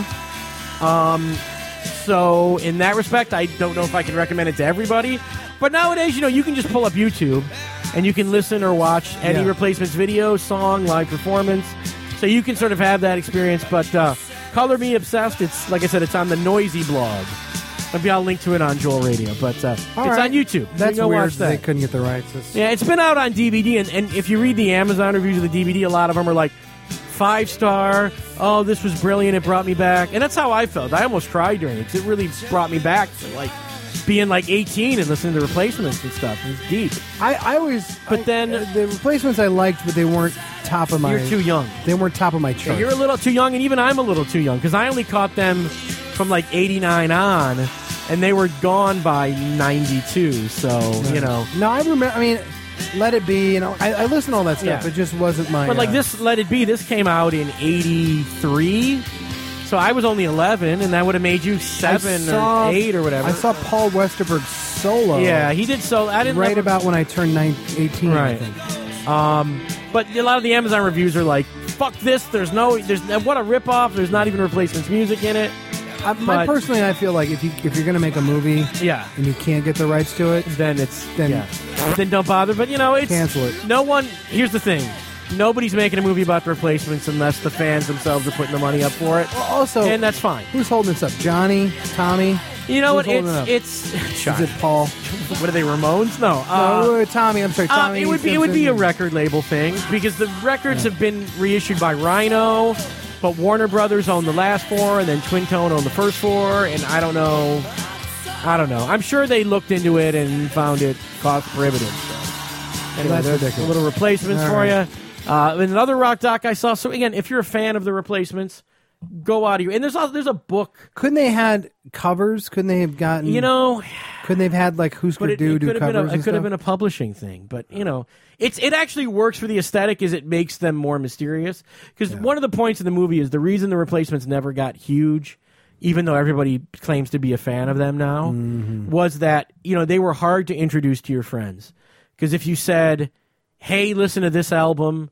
So in that respect, I don't know if I can recommend it to everybody. But nowadays, you can just pull up YouTube and you can listen or watch any Replacements video, song, live performance. So you can sort of have that experience. But Color Me Obsessed, it's, like I said, it's on the Noisy blog. Maybe I'll link to it on Joel Radio. But it's on YouTube. That's you can weird. watch that. They couldn't get the rights. Yeah, it's been out on DVD. And if you read the Amazon reviews of the DVD, a lot of them are like, 5-star. Oh, this was brilliant. It brought me back. And that's how I felt. I almost cried during it. It really brought me back to like being like 18 and listening to Replacements and stuff. It was deep. Then the Replacements I liked, but they weren't top of my. You're too young. They weren't top of my chart. Yeah, you're a little too young, and even I'm a little too young because I only caught them from like 89 on, and they were gone by 92. So No, I remember. I mean, Let It Be. I listened to all that stuff. Yeah. It just wasn't my. But like this, Let It Be. This came out in '83. So I was only 11, and that would have made you 7 or 8 or whatever. I saw Paul Westerberg solo. Yeah, he did so. I didn't right about when I turned 18. Right. I think. But a lot of the Amazon reviews are like, "Fuck this! There's what a ripoff! There's not even Replacements music in it." Personally, I feel like if you're going to make a movie, and you can't get the rights to it, then don't bother. But it's cancel it. No one. Here's the thing. Nobody's making a movie about the Replacements unless the fans themselves are putting the money up for it. Well, also, and that's fine. Who's holding this up? Johnny? Tommy? You know Who's what? holding it up? It's Is it Paul? What are they? Ramones? No. Tommy. I'm sorry. Tommy. It would be a record label thing because the records have been reissued by Rhino, but Warner Brothers owned the last 4, and then Twin Tone owned the first 4, and I don't know. I'm sure they looked into it and found it cost prohibitive. So. Anyway, That's there's ridiculous. a little Replacements All for right. you. Another rock doc I saw. So again, if you're a fan of the Replacements, go out of your. And there's a book. Couldn't they had covers? Couldn't they have gotten? Couldn't they have had like Husker Du do covers? It could have been a publishing thing, but it actually works for the aesthetic. Is it makes them more mysterious? Because one of the points of the movie is the reason the Replacements never got huge, even though everybody claims to be a fan of them now, was that they were hard to introduce to your friends. Because if you said, "Hey, listen to this album,"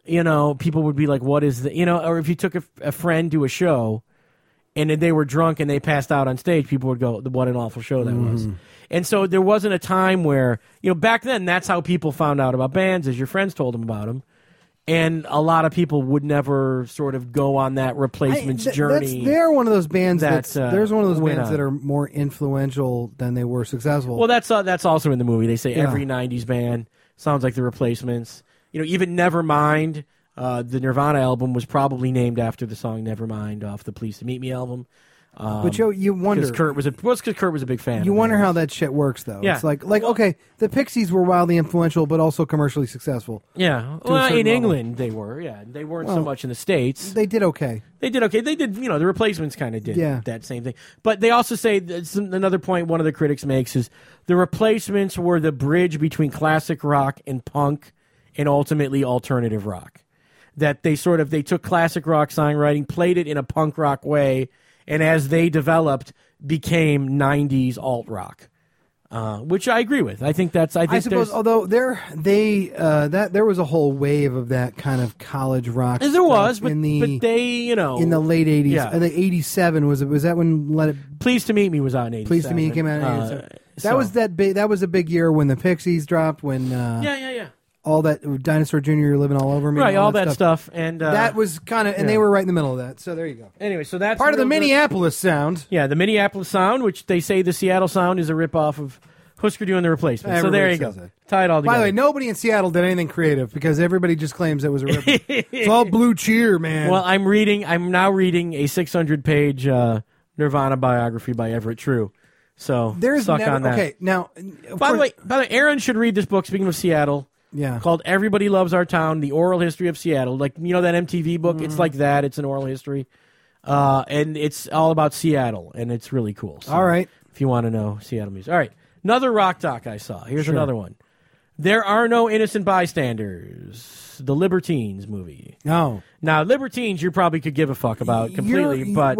people would be like, "What is the?" Or if you took a friend to a show, and they were drunk and they passed out on stage, people would go, "What an awful show that was." And so there wasn't a time where back then that's how people found out about bands, as your friends told them about them. And a lot of people would never sort of go on that Replacements journey. They're one of those bands there's one of those bands that are more influential than they were successful. Well, that's also in the movie. They say every '90s band sounds like the Replacements. Even Nevermind, the Nirvana album, was probably named after the song Nevermind off the Pleased to Meet Me album. But you wonder because Kurt was a big fan. You wonder how that shit works, though. Yeah. It's like okay, the Pixies were wildly influential, but also commercially successful. Yeah, well, in England they were. Yeah, they weren't so much in the States. They did okay. They did. The Replacements kind of did that same thing. But they also say that's another point one of the critics makes is the Replacements were the bridge between classic rock and punk, and ultimately alternative rock. That they took classic rock songwriting, played it in a punk rock way. And as they developed, became '90s alt rock, which I agree with. I think that's. I suppose, although there was a whole wave of that kind of college rock. There was, but they, in the late '80s, yeah. The '87 was that when Let It. Pleased to Meet Me was out in '87. Pleased to Meet Me came out in '87. That was that big. That was a big year when the Pixies dropped. When all that Dinosaur Jr. living all over me, right? All that stuff, and that was kind of, and they were right in the middle of that. So there you go. Anyway, so that's part of the Minneapolis sound. Yeah, the Minneapolis sound, which they say the Seattle sound is a ripoff of Husker Du and the Replacements. So there you go. Tie it all together. By the way, nobody in Seattle did anything creative because everybody just claims it was a ripoff. It's all Blue Cheer, man. Well, I'm now reading a 600-page Nirvana biography by Everett True. So There's suck never, on that. Okay, now. By the way, Aaron should read this book. Speaking of Seattle, called "Everybody Loves Our Town: The Oral History of Seattle." Like that MTV book. It's like that. It's an oral history, and it's all about Seattle, and it's really cool. So all right, if you want to know Seattle music. All right, another rock doc I saw. Here's another one. There Are No Innocent Bystanders. The Libertines movie. No. Now, Libertines, you probably could give a fuck about completely, but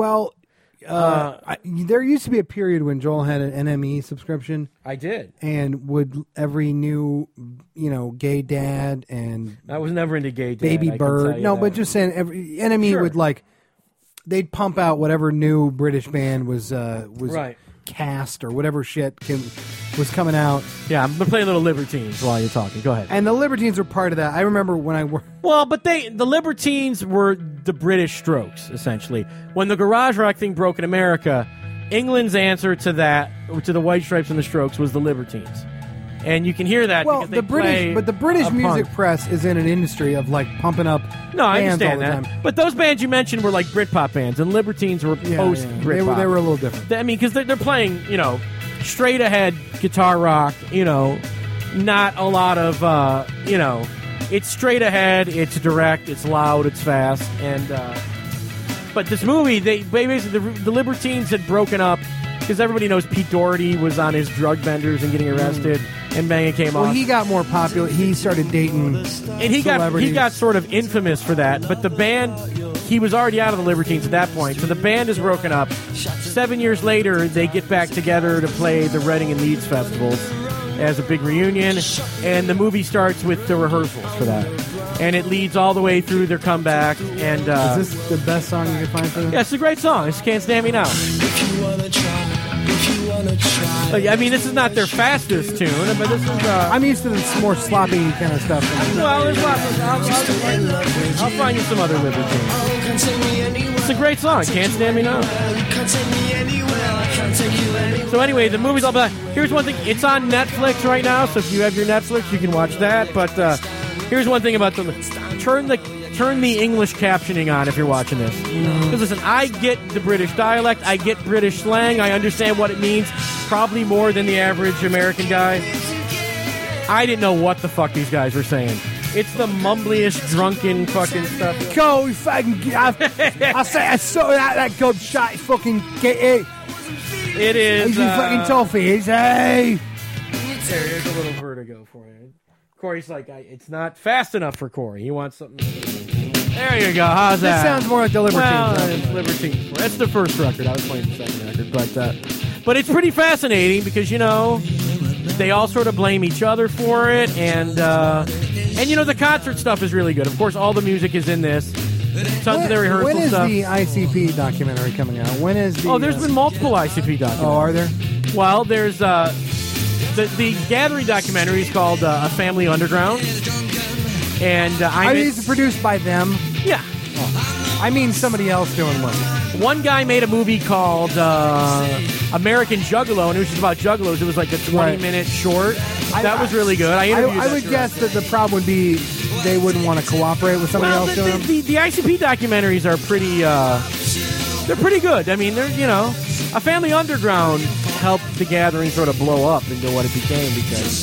there used to be a period when Joel had an NME subscription. I did, and would every new, gay dad and I was never into gay dad. Baby I Bird. No, but just saying, every NME would they'd pump out whatever new British band was right. cast or whatever shit was coming out. Yeah, I'm gonna play a little Libertines while you're talking. Go ahead. And the Libertines were part of that. I remember when I worked. Well, but the Libertines were the British Strokes, essentially. When the garage rock thing broke in America, England's answer to that, to the White Stripes and the Strokes, was the Libertines. And you can hear that because they play the British music punk. press is in an industry of pumping up. No, I bands understand all the that. time. But those bands you mentioned were like Britpop bands, and Libertines were post Britpop. They were a little different. I mean, because they're playing, straight ahead guitar rock. Not a lot of, it's straight ahead, it's direct, it's loud, it's fast, and but this movie, they basically the Libertines had broken up because everybody knows Pete Doherty was on his drug benders and getting arrested, and Bang came off. Well, he got more popular. He started dating, and he got sort of infamous for that. But the band, he was already out of the Libertines at that point, so the band is broken up. 7 years later, they get back together to play the Reading and Leeds festivals as a big reunion, and the movie starts with the rehearsals for that. And it leads all the way through their comeback. And is this the best song you can find for them? Yeah, it's a great song. It's Can't Stand Me Now. I mean, this is not their fastest tune, but this is... I'm used to this more sloppy kind of stuff. Well, there's lots of... I'll find you some other Libertines. It's a great song. Can't Stand Me Now. So anyway, the movie's all about... Here's one thing. It's on Netflix right now, so if you have your Netflix, you can watch that. But here's one thing about the... Turn the English captioning on if you're watching this. Because listen, I get the British dialect. I get British slang. I understand what it means. Probably more than the average American guy. I didn't know what the fuck these guys were saying. It's the mumbliest, drunken fucking stuff. Go, you fucking... I saw that gobshite fucking... It is... He's fucking toffees, hey! There's a little vertigo for you. Corey's like, it's not fast enough for Corey. He wants something... There you go. How's that? This sounds more like the Libertines. Well, it's Libertines. That's the first record. I was playing the second record. But it's pretty fascinating because, they all sort of blame each other for it. And the concert stuff is really good. Of course, all the music is in this. Tons of the rehearsal stuff. When is the ICP documentary coming out? When is the... there's been multiple ICP documentaries. Oh, are there? Well, there's... the Gathering documentary is called A Family Underground. And it's produced by them? Yeah. Oh. I mean somebody else doing one. One guy made a movie called American Juggalo, and it was just about juggalos. It was like a 20-minute short. That was really good. I would guess that the problem would be they wouldn't want to cooperate with somebody else doing them. The ICP documentaries are pretty... they're pretty good. I mean, they're, A Family Underground helped the Gathering sort of blow up into what it became because...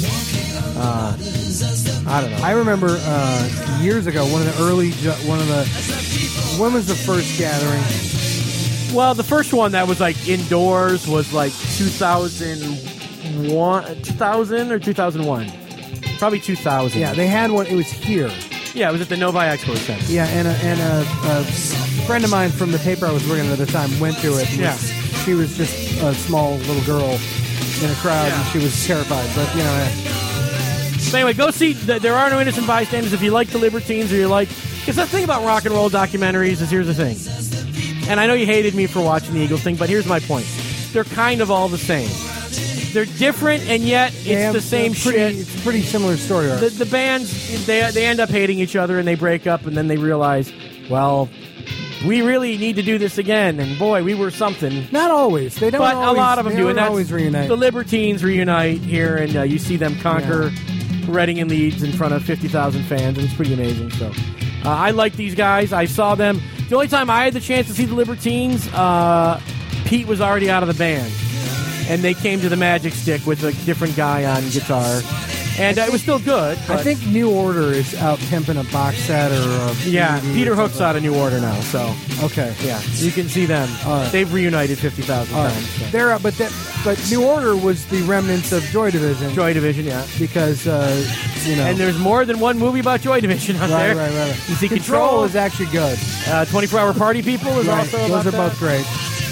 I don't know. I remember years ago, when was the first Gathering? Well, the first one that was like indoors was like 2000 or 2001. Probably 2000. Yeah, they had one. It was here. Yeah, it was at the Novi Expo Center. Yeah, and a friend of mine from the paper I was working at the time went to it. Yeah. She was just a small little girl in a crowd, and she was terrified. But, So anyway, go see There Are No Innocent Bystanders if you like the Libertines or you like... Because the thing about rock and roll documentaries is, here's the thing. And I know you hated me for watching the Eagles thing, but here's my point. They're kind of all the same. They're different, and yet it's the same shit. It's a pretty similar story. Right? The bands, they end up hating each other, and they break up, and then they realize, well... We really need to do this again, and boy, we were something. Not always. They don't. But always, a lot of them do, and that's always reunite. The Libertines reunite here, and you see them conquer Reading and Leeds in front of 50,000 fans, and it's pretty amazing. So, I like these guys. I saw them. The only time I had the chance to see the Libertines, Pete was already out of the band, and they came to the Magic Stick with a different guy on guitar. And it was still good. I think New Order is out pimping a box set or a DVD Peter or Hook's something. out of New Order now, so Okay. yeah, you can see them. All right. They've reunited 50,000 All times. right. So. They're but New Order was the remnants of Joy Division. Joy Division, yeah. Because And there's more than one movie about Joy Division out there. Right. You see Control is actually good. 24-Hour Party People is Right. also Those about are that. both great.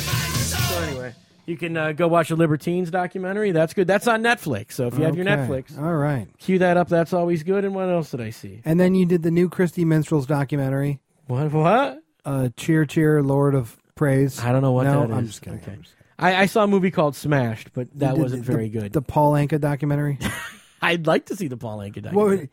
So anyway, you can go watch the Libertines documentary. That's good. That's on Netflix. So if you have your Okay. Netflix, All right. cue that up. That's always good. And what else did I see? And then you did the new Christy Minstrels documentary. What? Cheer, Cheer, Lord of Praise. I don't know what no, that is. I'm just kidding. Okay. I'm just kidding. I saw a movie called Smashed, but that You did wasn't very good. The Paul Anka documentary. I'd like to see the Paul Anka documentary.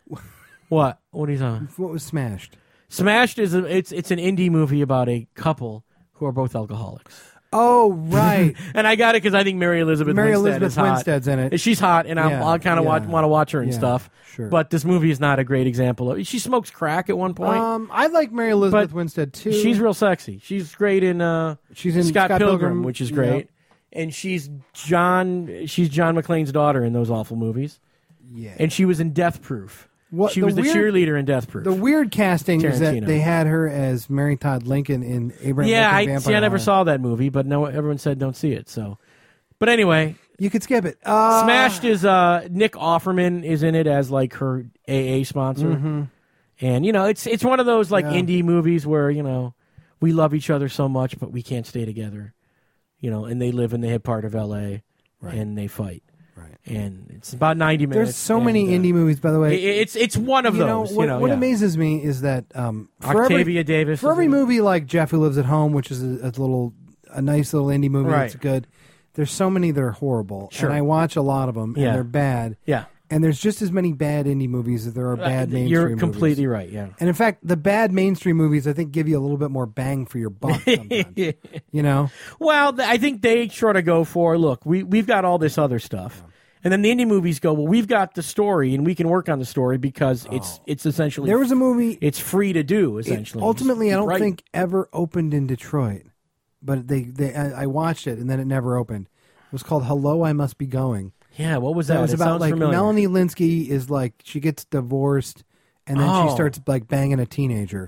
What? What are you talking? What was Smashed? Smashed is it's an indie movie about a couple who are both alcoholics. Oh, right. And I got it because I think Mary Elizabeth is hot. Winstead's in it. She's hot, and I'll kind of want to watch her and Yeah, stuff. sure. But this movie is not a great example of. She smokes crack at one point. I like Mary Elizabeth But Winstead too. She's real sexy. She's great in. She's in Scott Scott Pilgrim, Pilgrim, which is great. yep. And she's John McClane's daughter in those awful movies. Yeah. And she was in Death Proof. What- She the was the weird- cheerleader in Death Proof. The weird casting is that Tarantino. they had her as Mary Todd Lincoln in Abraham Yeah, Lincoln Vampire I never Hunter. saw that movie, but no, everyone said don't see it. So, but anyway, You could skip it. Smashed is Nick Offerman is in it as like her AA sponsor, and it's one of those like Mm-hmm. Yeah. indie movies where we love each other so much, but we can't stay together, and they live in the hip part of LA, and they fight. Right. And it's about 90 minutes. There's so many indie movies, by the way. It's one of those. What yeah. amazes me is that for Octavia Davis for is every in it. movie like Jeff Who Lives at Home, which is a nice little indie movie Right. that's good. There's so many that are horrible, Sure. and I watch a lot of them, Yeah. and they're bad. Yeah. And there's just as many bad indie movies as there are bad mainstream You're movies. completely right. Yeah. And in fact, the bad mainstream movies, I think, give you a little bit more bang for your buck sometimes. Well, I think they sort of go for, look, we've got all this other stuff. And then the indie movies go, well, we've got the story, and we can work on the story because it's essentially There was a movie. it's free to do, essentially. Ultimately, I don't Right. think ever opened in Detroit, but I watched it and then it never opened. It was called Hello, I Must Be Going. Yeah, what was that? That was It about sounds like familiar. Melanie Linsky is like she gets divorced and then Oh. she starts like banging a teenager,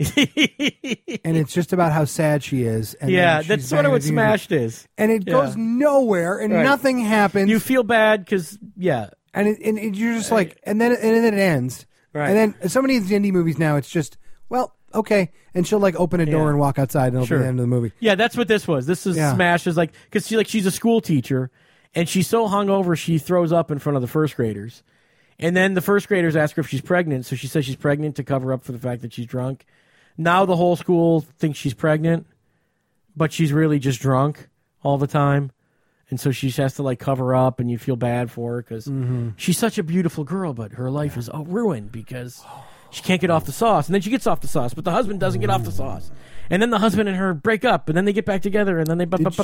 and it's just about how sad she is. And Yeah, then she's that's sort of banging a what teenager. Smashed is. And it Yeah. goes nowhere, and Right. nothing happens. You feel bad because, yeah. and you're just like, and then it ends. Right. And then so many of these indie movies now, it's just, well, okay, and she'll like open a door Yeah. and walk outside, and it'll Sure. be the end of the movie. Yeah, that's what this was. This is Yeah. Smash is like because she's a school teacher, and she's so hungover she throws up in front of the first graders, and then the first graders ask her if she's pregnant, so she says she's pregnant to cover up for the fact that she's drunk. Now the whole school thinks she's pregnant, but she's really just drunk all the time, and so she has to like cover up, and you feel bad for her because she's such a beautiful girl, but her life is ruined because she can't get off the sauce, and then she gets off the sauce, but the husband doesn't get off the sauce. And then the husband and her break up, and then they get back together, and then they. Did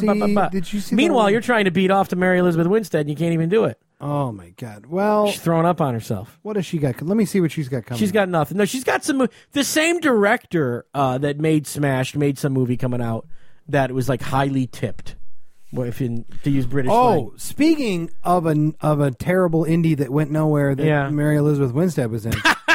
you see Meanwhile, the- you're trying to beat off to Mary Elizabeth Winstead, and you can't even do it. Oh my God! Well, She's throwing up on herself. what has she got? Let me see what she's got coming. She's got nothing. No, she's got some. The same director that made Smashed made some movie coming out that was like highly tipped. Well, to use British slang. Oh, speaking of a terrible indie that went nowhere that Yeah. Mary Elizabeth Winstead was in.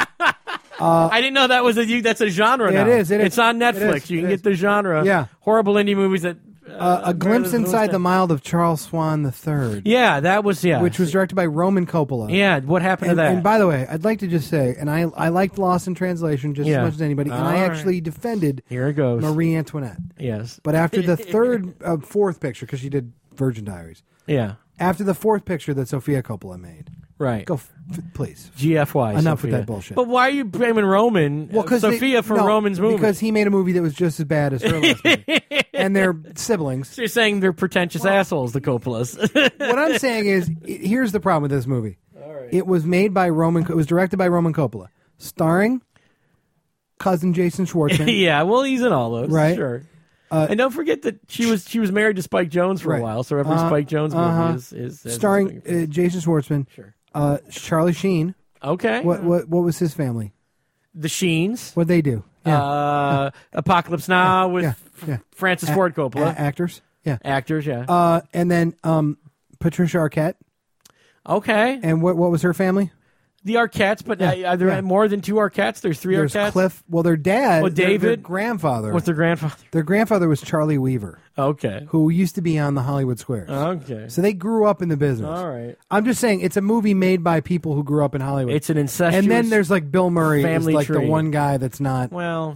I didn't know that was that's a genre Yeah, now. it is. It's on It Netflix. is. You can It get is. the genre. Yeah. Horrible indie movies that. A Glimpse Mary Elizabeth Inside the Winstead. Mild of Charles Swan III. Yeah, that was Which was directed by Roman Coppola. Yeah, what happened to that? And by the way, I'd like to just say, and I liked Lost in Translation just Yeah. as much as anybody, and I All actually defended Here it goes. Marie Antoinette. Yes. But after the fourth picture, because she did Virgin Diaries, Yeah. after the fourth picture that Sofia Coppola made, Right. go please. GFY. Enough with Sophia. that bullshit. But why are you blaming Roman? Sophia for Roman's movie. Because he made a movie that was just as bad as her last movie. And they're siblings. So you're saying they're pretentious assholes, the Coppolas. What I'm saying is, here's the problem with this movie. It was made by it was directed by Roman Coppola, starring cousin Jason Schwartzman. Yeah, well, he's in all those. Right. Sure. And don't forget that she was married to Spike Jonze for Right. a while, so every Spike Jonze movie is starring Jason Schwartzman. Sure. Charlie Sheen. Okay. What was his family? The Sheens. What'd they do? Apocalypse Now with yeah. Francis Ford Coppola. Actors. Yeah. Actors, yeah. And then Patricia Arquette. Okay. And what was her family? The Arquettes, but are there more than 2 Arquettes? There's 3 There's Arquettes? Cliff. Well, their dad. Well, David. Their grandfather. What's their grandfather? Their grandfather was Charlie Weaver. Okay. Who used to be on the Hollywood Squares. Okay. So they grew up in the business. All right. I'm just saying, it's a movie made by people who grew up in Hollywood. It's an incestuous And then there's like Bill Murray is family like tree. the one guy that's not. Well,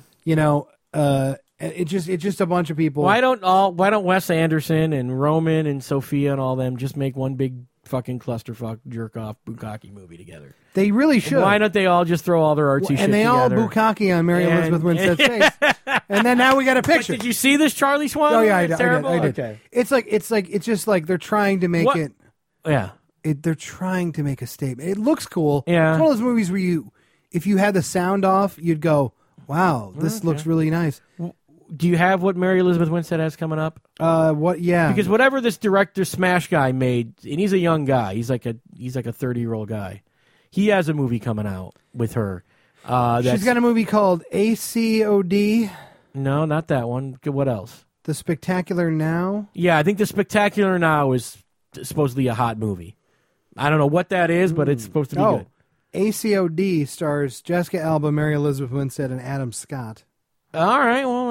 it's just a bunch of people. why don't Wes Anderson and Roman and Sophia and all them just make one big fucking clusterfuck jerk off bukkake movie together? They really should. Why don't they all just throw all their artsy shit and they together? all bukkake on Mary Elizabeth Winstead's face. And then now we got a picture. Did you see this Charlie Swan? Oh yeah, I It's did. terrible? I did. Okay. It's just like they're trying to make it. Yeah. They're trying to make a statement. It looks cool. Yeah. It's one of those movies where if you had the sound off, you'd go, "Wow, this looks really nice." Do you have what Mary Elizabeth Winstead has coming up? What? Yeah. Because whatever this director Smash guy made, and he's a young guy. He's like a 30-year-old guy. He has a movie coming out with her. She's got a movie called ACOD. No, not that one. What else? The Spectacular Now. Yeah, I think The Spectacular Now is supposedly a hot movie. I don't know what that is, but it's supposed to be good. ACOD stars Jessica Alba, Mary Elizabeth Winstead, and Adam Scott. All right, well,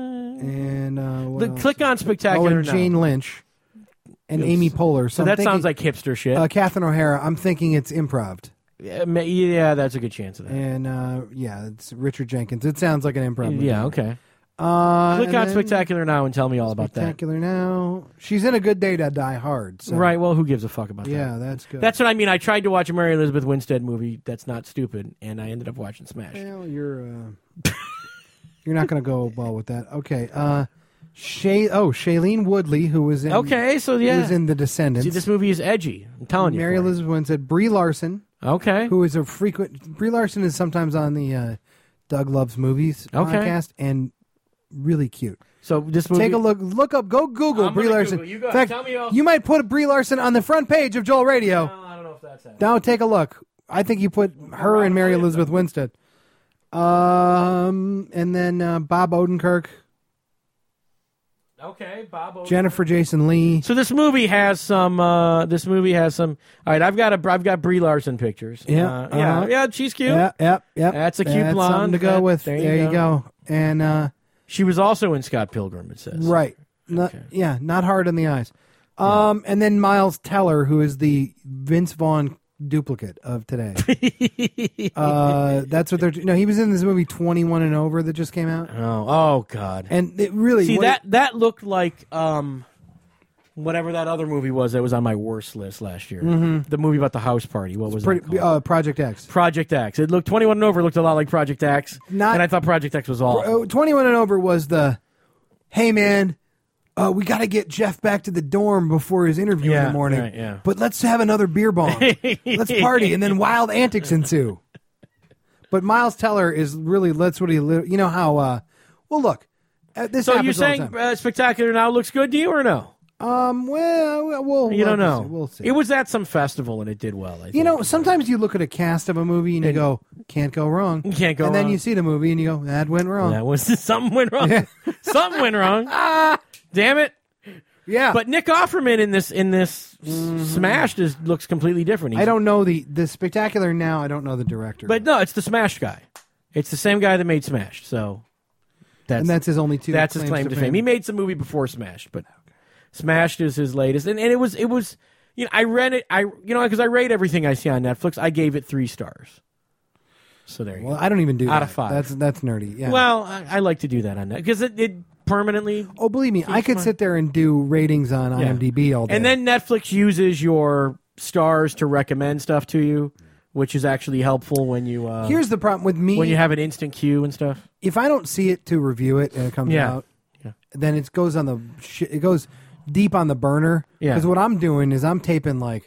and click on Spectacular and Now. Jane Lynch and Amy Poehler. So that sounds like hipster shit. Catherine O'Hara. I'm thinking it's improv. Yeah, that's a good chance of that. And it's Richard Jenkins. It sounds like an improv movie. Yeah, okay. Click on Spectacular Now and tell me all about that. Spectacular Now. She's in A Good Day to Die Hard. So. Right, well, who gives a fuck about that? Yeah, that's good. That's what I mean. I tried to watch a Mary Elizabeth Winstead movie that's not stupid, and I ended up watching Smash. Well, you're not going to go well with that. Okay. Shailene Woodley, who was in... Okay, so yeah. Who was in The Descendants. See, this movie is edgy. I'm telling you. Mary Elizabeth Winstead. Brie Larson. Okay. Who is a frequent... Brie Larson is sometimes on the Doug Loves Movies podcast, and really cute. So this movie... Take a look up, go Google Brie Larson. Google. You go. In fact, Tell me all... you might put Brie Larson on the front page of Joel Radio. No, I don't know if that's happening. Now take a look. I think you put her and Mary Elizabeth Winstead. And then Bob Odenkirk. Okay, Bob Odenkirk. Jennifer Jason Leigh. So this movie has some. All right, I've got Brie Larson pictures. Yeah, she's cute. Yep. That's a cute blonde. Something to go with. There you go. And she was also in Scott Pilgrim. It says right. Not hard on the eyes. And then Miles Teller, who is the Vince Vaughn duplicate of today. That's what they're. No, he was in this movie 21 and Over that just came out. Oh God! And it really that looked like whatever that other movie was that was on my worst list last year. Mm-hmm. The movie about the house party. What was that called? Project X. Project X. It looked 21 and Over looked a lot like Project X, and I thought Project X was awful. 21 and Over was the, hey man. We got to get Jeff back to the dorm before his interview in the morning. Right, yeah. But let's have another beer bong. Let's party, and then wild antics ensue. But Miles Teller is really that's what he. You know how? Well, look. This. So happens you're saying all the time. Spectacular Now looks good to you or no? Well, you don't know. We'll see. It was at some festival and it did well. I think. You know, sometimes you look at a cast of a movie and you go, "Can't go wrong." You can't go wrong. And then you see the movie and you go, "That went wrong." That was something went wrong. Something went wrong. Damn it. Yeah. But Nick Offerman in this Smashed looks completely different. I don't know the Spectacular Now. I don't know the director. But no, it's the Smashed guy. It's the same guy that made Smashed. So that's his only two. That's his claim to fame. He made some movie before Smashed, but Smashed is his latest. And it was you know, I read it because I rate everything I see on Netflix. I gave it 3 stars. So there you go. I don't even do that. Out of 5. That's nerdy. Yeah. Well, I like to do that on Netflix because it permanently. Oh, believe me, I could sit there and do ratings on IMDb all day. And then Netflix uses your stars to recommend stuff to you, which is actually helpful when you. Here's the problem with me: when you have an instant queue and stuff. If I don't see it to review it and it comes out, then it goes on it goes deep on the burner. Because what I'm doing is I'm taping like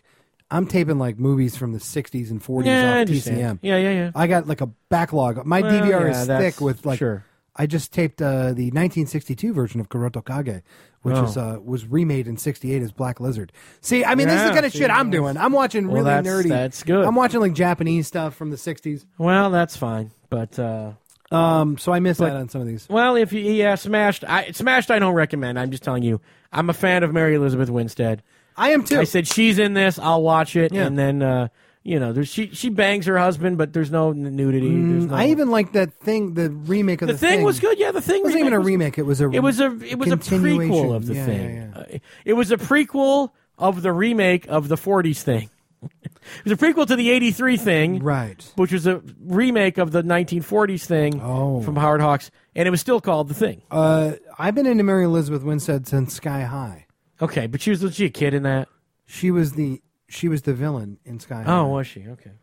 movies from the 60s and 40s off TCM. Yeah. I got like a backlog. My DVR is thick with like. Sure. I just taped the 1962 version of Kuroto Kage, which was remade in '68 as Black Lizard. See, I mean, this is the kind of shit I'm doing. I'm watching nerdy. That's good. I'm watching like Japanese stuff from the '60s. Well, that's fine, but So I missed out on some of these. Well, if you Smashed, I don't recommend. I'm just telling you, I'm a fan of Mary Elizabeth Winstead. I am too. I said she's in this. I'll watch it, and then she bangs her husband, but there's no nudity. I even like that thing. The remake of the Thing was good. Yeah, the Thing wasn't even a remake. It was a prequel of the Thing. Yeah. It was a prequel of the remake of the 40s Thing. It was a prequel to the 83 Thing, right? Which was a remake of the 1940s Thing from Howard Hawks, and it was still called The Thing. I've been into Mary Elizabeth Winstead since Sky High. Okay, but was she a kid in that? She was the villain in Sky High. Oh, was she? Okay.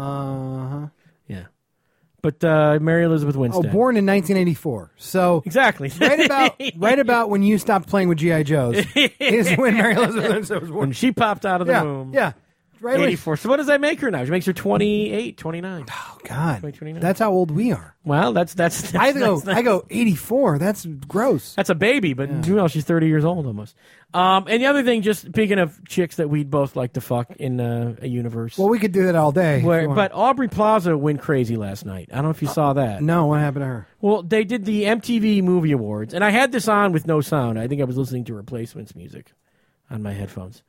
Yeah. But Mary Elizabeth Winstead. Oh, born in 1984. So exactly. right about when you stopped playing with G.I. Joes is when Mary Elizabeth Winstead was born. When she popped out of the womb. Yeah. Right 84. So what does that make her now? She makes her 28, 29. Oh God, 29. That's how old we are. Well, that's I go 84. That's gross. That's a baby, but she's 30 years old almost. And the other thing, just speaking of chicks that we'd both like to fuck in a universe. Well, we could do that all day. But Aubrey Plaza went crazy last night. I don't know if you saw that. No, what happened to her? Well, they did the MTV Movie Awards, and I had this on with no sound. I think I was listening to Replacements music on my headphones.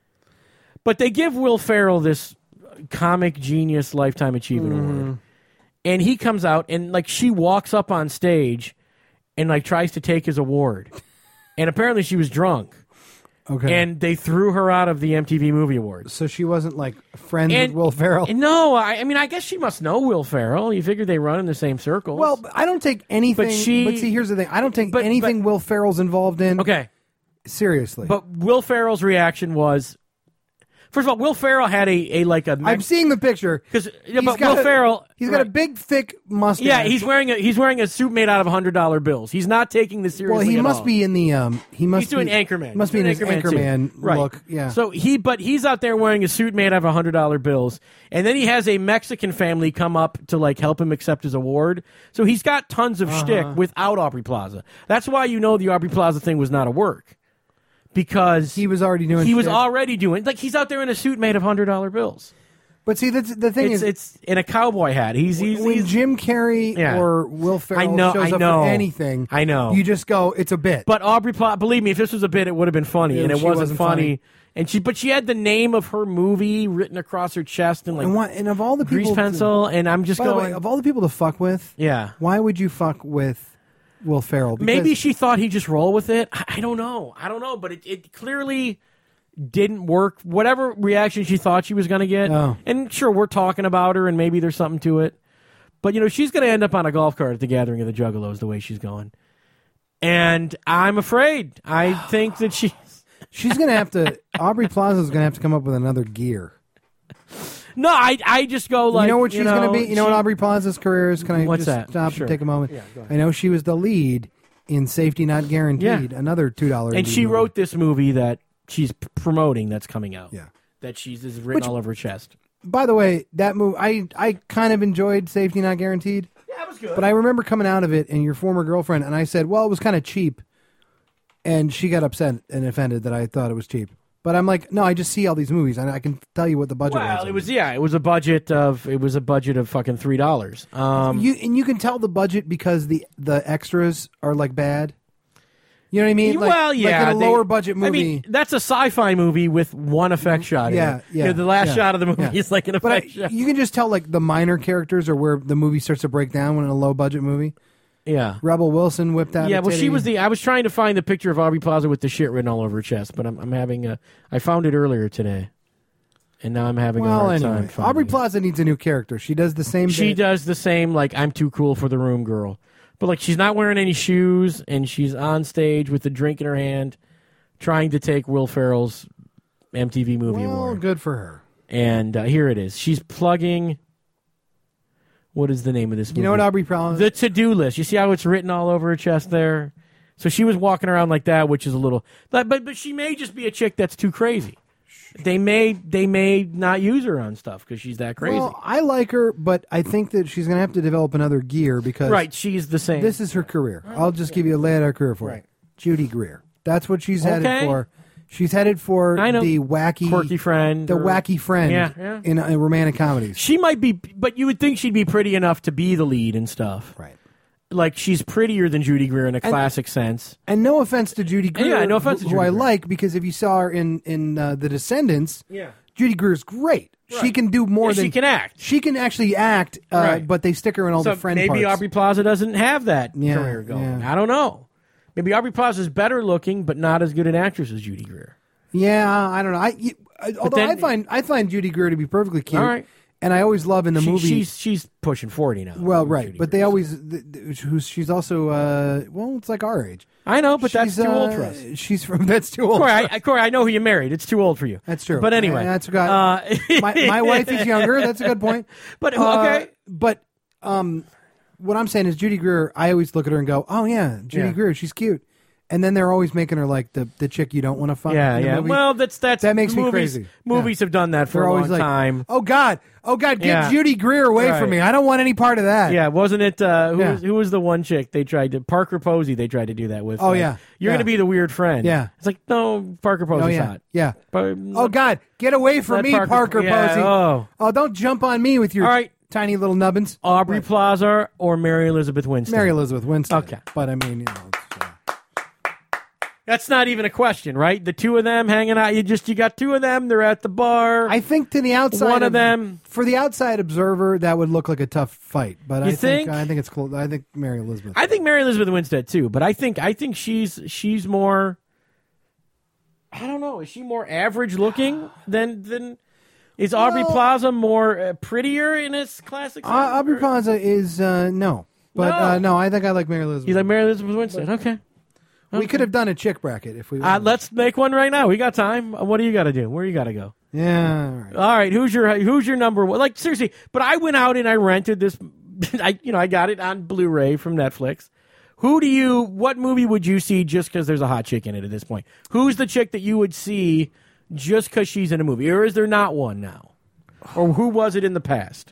But they give Will Ferrell this comic genius lifetime achievement award. And he comes out and she walks up on stage and tries to take his award. And apparently she was drunk. Okay. And they threw her out of the MTV Movie Awards. So she wasn't friends with Will Ferrell? No, I mean I guess she must know Will Ferrell. You figure they run in the same circles. Well, I don't take anything. But see, here's the thing. I don't take anything Will Ferrell's involved in. Okay. Seriously. But Will Ferrell's reaction was, first of all, Will Ferrell had I'm seeing the picture because Will Ferrell, he's got a big thick mustache. Yeah, he's wearing a suit made out of $100 bills. He's not taking this seriously. Well, he must all. be in the he's doing Anchorman. Must be in his Anchorman right. look. Yeah. So he's out there wearing a suit made out of $100 bills, and then he has a Mexican family come up to help him accept his award. So he's got tons of shtick without Aubrey Plaza. That's why the Aubrey Plaza thing was not a work. Because he was already doing he's out there in a suit made of $100 bills. But see, that's the thing it's in a cowboy hat. He's Jim Carrey or Will Ferrell shows up for anything. I know. You just go, it's a bit. But Aubrey Plaza, believe me, if this was a bit, it would have been funny, and it wasn't funny. And she had the name of her movie written across her chest and and of all the people, grease pencil. And I'm just going, by the way, of all the people to fuck with, why would you fuck with Will Ferrell? Because maybe she thought he'd just roll with it. I don't know. But it clearly didn't work. Whatever reaction she thought she was going to get. And sure, we're talking about her, and maybe there's something to it. But, she's going to end up on a golf cart at the Gathering of the Juggalos the way she's going. And I'm afraid. I think that she's going to have to... Aubrey Plaza's going to have to come up with another gear. No, I just go you know what she's going to be? You know what Aubrey Plaza's career is? Can I stop and take a moment? Yeah, go ahead. I know she was the lead in Safety Not Guaranteed, another $2 And she movie. wrote this movie that she's promoting that's coming out. Yeah. That she's written all over her chest. By the way, that movie, I kind of enjoyed Safety Not Guaranteed. Yeah, it was good. But I remember coming out of it and your former girlfriend, and I said, well, it was kind of cheap. And she got upset and offended that I thought it was cheap. But I'm like, no, I just see all these movies, and I can tell you what the budget was. Well, it was a budget of fucking $3. You can tell the budget because the extras are bad. You know what I mean? In a lower budget movie. I mean, that's a sci-fi movie with one effect shot. Yeah. The last shot of the movie is an effect shot. You can just tell the minor characters are where the movie starts to break down when in a low budget movie. Yeah. Rebel Wilson whipped out. Yeah, well, she was I was trying to find the picture of Aubrey Plaza with the shit written all over her chest, but I'm having I found it earlier today, and now I'm having a hard time finding Aubrey it. Plaza needs a new character. She does the same. She does the same I'm too cool for the room girl, but she's not wearing any shoes, and she's on stage with the drink in her hand, trying to take Will Ferrell's MTV Movie Award. Good for her. And here it is. She's plugging. What is the name of this movie? You know what Aubrey Plaza? The To-Do List. You see how it's written all over her chest there? So she was walking around like that, which is a little... But she may just be a chick that's too crazy. They may not use her on stuff because she's that crazy. Well, I like her, but I think that she's going to have to develop another gear because... Right, she's the same. This is her career. I'll just give you a lay out her career for it. Judy Greer. That's what she's headed for. She's headed for the wacky... Quirky friend. The wacky friend in romantic comedies. She might be... But you would think she'd be pretty enough to be the lead and stuff. Right. like she's prettier than Judy Greer in a classic sense. And no offense to Judy Greer, no offense to who Judy I Greer. like, because if you saw her in The Descendants, Judy Greer's great. Right. She can do more than she can act. She can actually act, Right. but they stick her in all So the friend maybe parts. Aubrey Plaza doesn't have that Yeah, career going. yeah. I don't know. Maybe Aubrey Plaza is better looking, but not as good an actress as Judy Greer. Yeah, I don't know. Although then- I find Judy Greer to be perfectly cute. All right. And I always love in the movie. She's pushing 40 now. Well, right, Judy but Greer. they always. She's also well, it's like our age. I know, but that's She's, too old for us. She's from. That's too old. Corey, I know who you married. It's too old for you. That's true. But anyway, that's good. My wife is younger. That's a good point. But okay, but what I'm saying is Judy Greer. I always look at her and go, "Oh yeah, Judy Yeah. Greer. She's cute." And then they're always making her like the chick you don't want to fuck. yeah, in the yeah. movie. Well, that makes me movies, crazy. Movies have done that for They're a always long like, time. Oh God, get Yeah. Judy Greer away Right. from me. I don't want any part of that. Yeah, wasn't it? Yeah. Who was the one chick they tried to Parker Posey? They tried to do that with. Oh, like, yeah. you're Yeah. going to be the weird friend. Yeah. it's like no, Parker Posey's Oh yeah, hot. yeah. But, Oh God, get away from Let me, Parker- Parker yeah, Posey. oh. Don't jump on me with your All right. tiny little nubbins. Aubrey Plaza or Mary Elizabeth Winstead? Mary Elizabeth Winstead. Okay. But I mean, it's, That's not even a question, right? The two of them hanging out. You got two of them. They're at the bar. I think to the outside, One of them. for the outside observer, that would look like a tough fight. But You I think think? I think it's cool. I think Mary Elizabeth. I think Mary Elizabeth Winstead too, but I think she's more. I don't know. Is she more average looking than? Is Aubrey Plaza more prettier in his classic? sense? Aubrey Plaza is no, but no. I think I like Mary Elizabeth. You like Mary Elizabeth Winstead? Okay. We could have done a chick bracket if we. Let's make one right now. We got time. What do you got to do? Where you got to go? Yeah. All right. All right. Who's your number one? Like seriously. But I went out and I rented this. I got it on Blu-ray from Netflix. What movie would you see just because there's a hot chick in it at this point? Who's the chick that you would see just because she's in a movie? Or is there not one now? Or who was it in the past?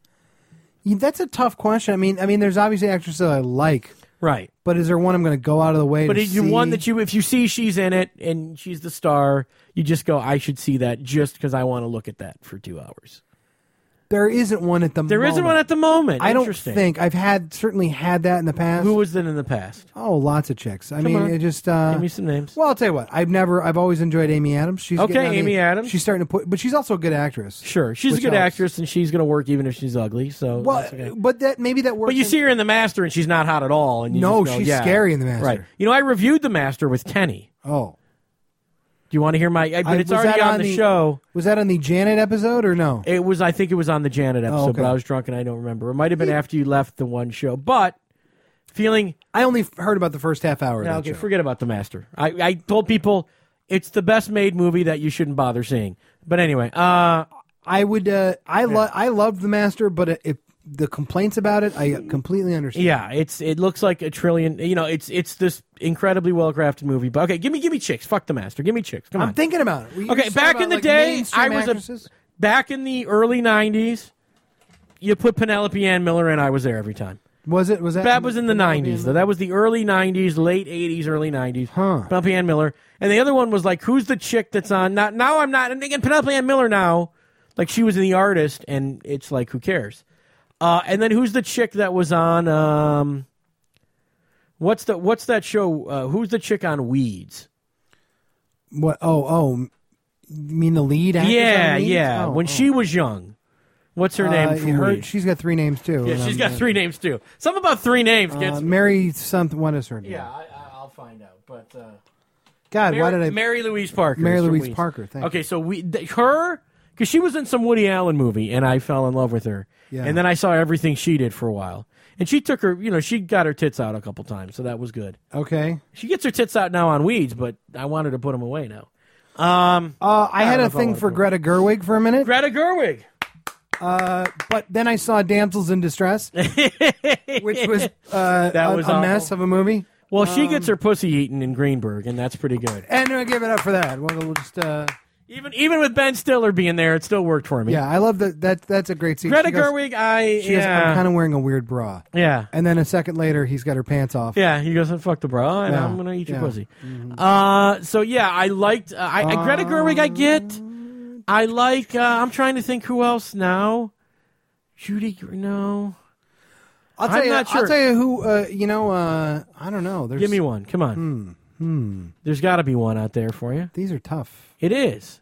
That's a tough question. I mean, there's obviously actresses that I like, Right. but is there one I'm going to go out of the way But to is you see? one that if you see she's in it and she's the star, you just go, I should see that just because I want to look at that for 2 hours. There isn't one at the There moment. isn't one at the moment. I don't Interesting. think I've certainly had that in the past. Who was that in the past? Oh, lots of chicks. I mean, on. it just Give me some names. Well, I'll tell you what. I've always enjoyed Amy Adams. She's Okay, getting on Amy Adams. She's starting to but she's also a good actress. Sure, she's a which good helps. actress, and she's going to work even if she's ugly. So, Well, that's okay. but maybe that works. But you see her in The Master, and she's not hot at all. And you No, just go, she's yeah. scary in The Master. Right? You know, I reviewed The Master with Kenny. Oh, Do you want to hear my? But it's was already that on the show. Was that on the Janet episode or no? It was. I think it was on the Janet episode, okay. but I was drunk and I don't remember. It might have been after you left the one show. But feeling. I only heard about the first half hour. Of that Okay, show. forget about The Master. I told people it's the best made movie that you shouldn't bother seeing. But anyway, I would. I loved The Master, but if the complaints about it, I completely understand. yeah, it looks like a trillion. You know, it's this incredibly well crafted movie. But okay, give me chicks. Fuck The Master. Give me chicks. Come on. I'm thinking about it. Okay, back in the day, I was back in the early '90s. You put Penelope Ann Miller in, I was there every time. Was that? That was in the '90s, though. That was the early '90s, late '80s, early '90s. Huh. Penelope Ann Miller, and the other one was like, who's the chick that's on? Now I'm not. And again, Penelope Ann Miller now, like she was in The Artist, and it's like, who cares? And then who's the chick that was on? What's that show? Who's the chick on Weeds? What? Oh, you mean the lead? Actress Yeah, on Weeds? yeah. Oh, When she was young, what's her name from Weeds? She's got three names too. Yeah, she's got three names too. Something about three names, kids. Mary something. What is her name? Yeah, I'll find out. But God, why did I? Mary Louise Parker. Mary is from Louise Weeds. Parker. Thank Okay, so her because she was in some Woody Allen movie, and I fell in love with her. Yeah. And then I saw everything she did for a while, and she took her. You know, she got her tits out a couple times, so that was good. you. Okay. She gets her tits out now on Weeds, but I wanted to put them away now. I had don't know a if I thing wanna for put- Greta Gerwig for a minute, Greta Gerwig. but then I saw Damsels in Distress, which was That was a mess awful. of a movie. Well, she gets her pussy eaten in Greenberg, and that's pretty good. And I give it up for that. We'll just. Even with Ben Stiller being there, it still worked for me. Yeah, I love that. That's a great scene. Greta She goes- Gerwig, She goes, I'm kind of wearing a weird bra. yeah. And then a second later, he's got her pants off. Yeah, he goes, fuck the bra, and Yeah, I'm going to eat your yeah. pussy. So, yeah, I liked... Greta Gerwig, I get. I like... I'm trying to think who else now. Judy... No. I'm not sure. I'll tell you who. I don't know. Give me one. Come on. There's got to be one out there for you. These are tough. It is.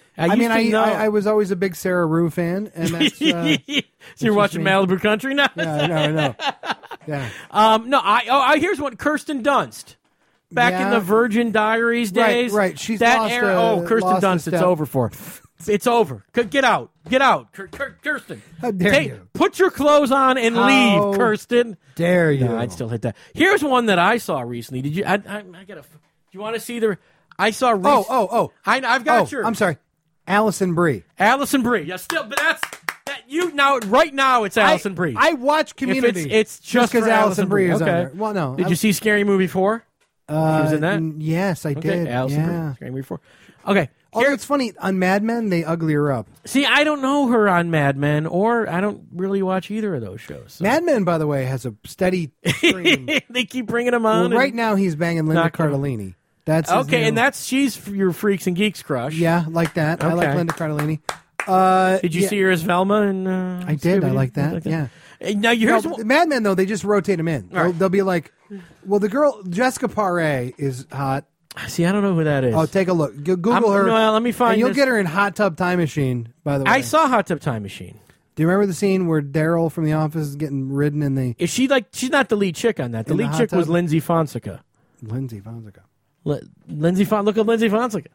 I was always a big Sarah Rue fan, and that's. So you're watching Malibu Country now? Yeah, I know. Yeah. No, here's one. Kirsten Dunst. Back in the Virgin Diaries days. Right. She's that lost era. Kirsten lost Dunst, it's over for. It's over. Get out. Kirsten. How dare you? Put your clothes on and leave, Kirsten. Dare you? No, I'd still hit that. Here's one that I saw recently. Did you? I gotta. Do you want to see the? I saw. I've got yours. I'm sorry. Alison Brie. Alison Brie. Yeah, still, but that's that you now. Right now, it's Alison Brie. I watch Community. It's just because Alison Brie is okay. on there. Well, no. Did you see Scary Movie 4? She was in that. Yes, I did. Alison Brie. Scary Movie 4. Okay. Although it's funny, on Mad Men, they ugly her up. See, I don't know her on Mad Men, or I don't really watch either of those shows. So. Mad Men, by the way, has a steady stream. They keep bringing him on. Well, right now, he's banging Linda Cardellini. That's okay, and she's your Freaks and Geeks crush. Yeah, like that. Okay. I like Linda Cardellini. Did you see her as Velma? And I did. I like that. Yeah. Now Mad Men, though, they just rotate them in. Right. They'll be like, well, the girl Jessica Paré is hot. See, I don't know who that is. Oh, take a look. Google her. No, let me find. And you'll get her in Hot Tub Time Machine. By the way, I saw Hot Tub Time Machine. Do you remember the scene where Daryl from The Office is getting ridden in the? Is she like? She's not the lead chick on that. The lead chick was Lindsay Fonseca. Lindsay Fonseca. Look up Lindsay Fonseca.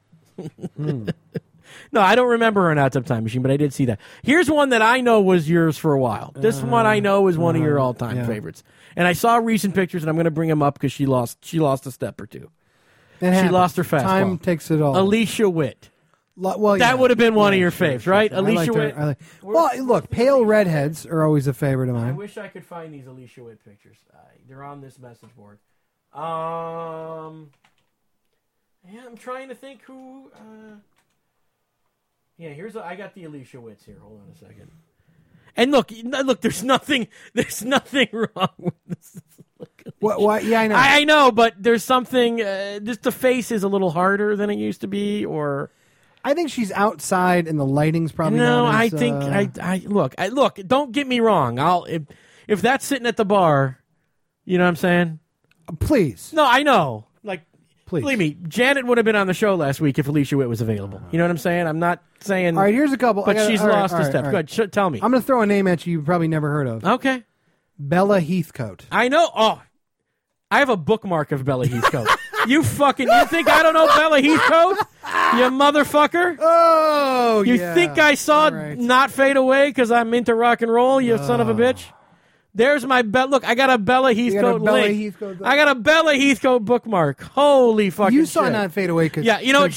No, I don't remember her in Hot Tub Time Machine, but I did see that. Here's one that I know was yours for a while. This one I know is one of your all-time favorites. And I saw recent pictures, and I'm going to bring them up because she lost a step or two. She lost her fastball. Time takes it all. Alicia Witt. Well, that would have been one of your faves, right? Alicia Witt. Well, look, pale redheads are always a favorite of mine. I wish I could find these Alicia Witt pictures. They're on this message board. Yeah, I'm trying to think who. Yeah, I got the Alicia Witts here. Hold on a second. And look, there's nothing wrong with this. What? Yeah, I know. I know, but there's something. Just the face is a little harder than it used to be, or. I think she's outside, and the lighting's probably no. not as, I think look. Don't get me wrong. If that's sitting at the bar, you know what I'm saying. Please. No, I know. Like, please. Believe me, Janet would have been on the show last week if Alicia Witt was available. You know what I'm saying? I'm not saying. All right, here's a couple. But she's lost a step. Good. Tell me. I'm going to throw a name at you you've probably never heard of. Okay. Bella Heathcote. I know. Oh, I have a bookmark of Bella Heathcote. You think I don't know Bella Heathcote? You motherfucker. Oh, You think I saw Not Fade Away because I'm into rock and roll, you son of a bitch? There's my Look, I got a Bella Heathcote link. I got a Bella Heathcote bookmark. Holy fucking shit. You saw Not Fade Away because... Yeah, you know what?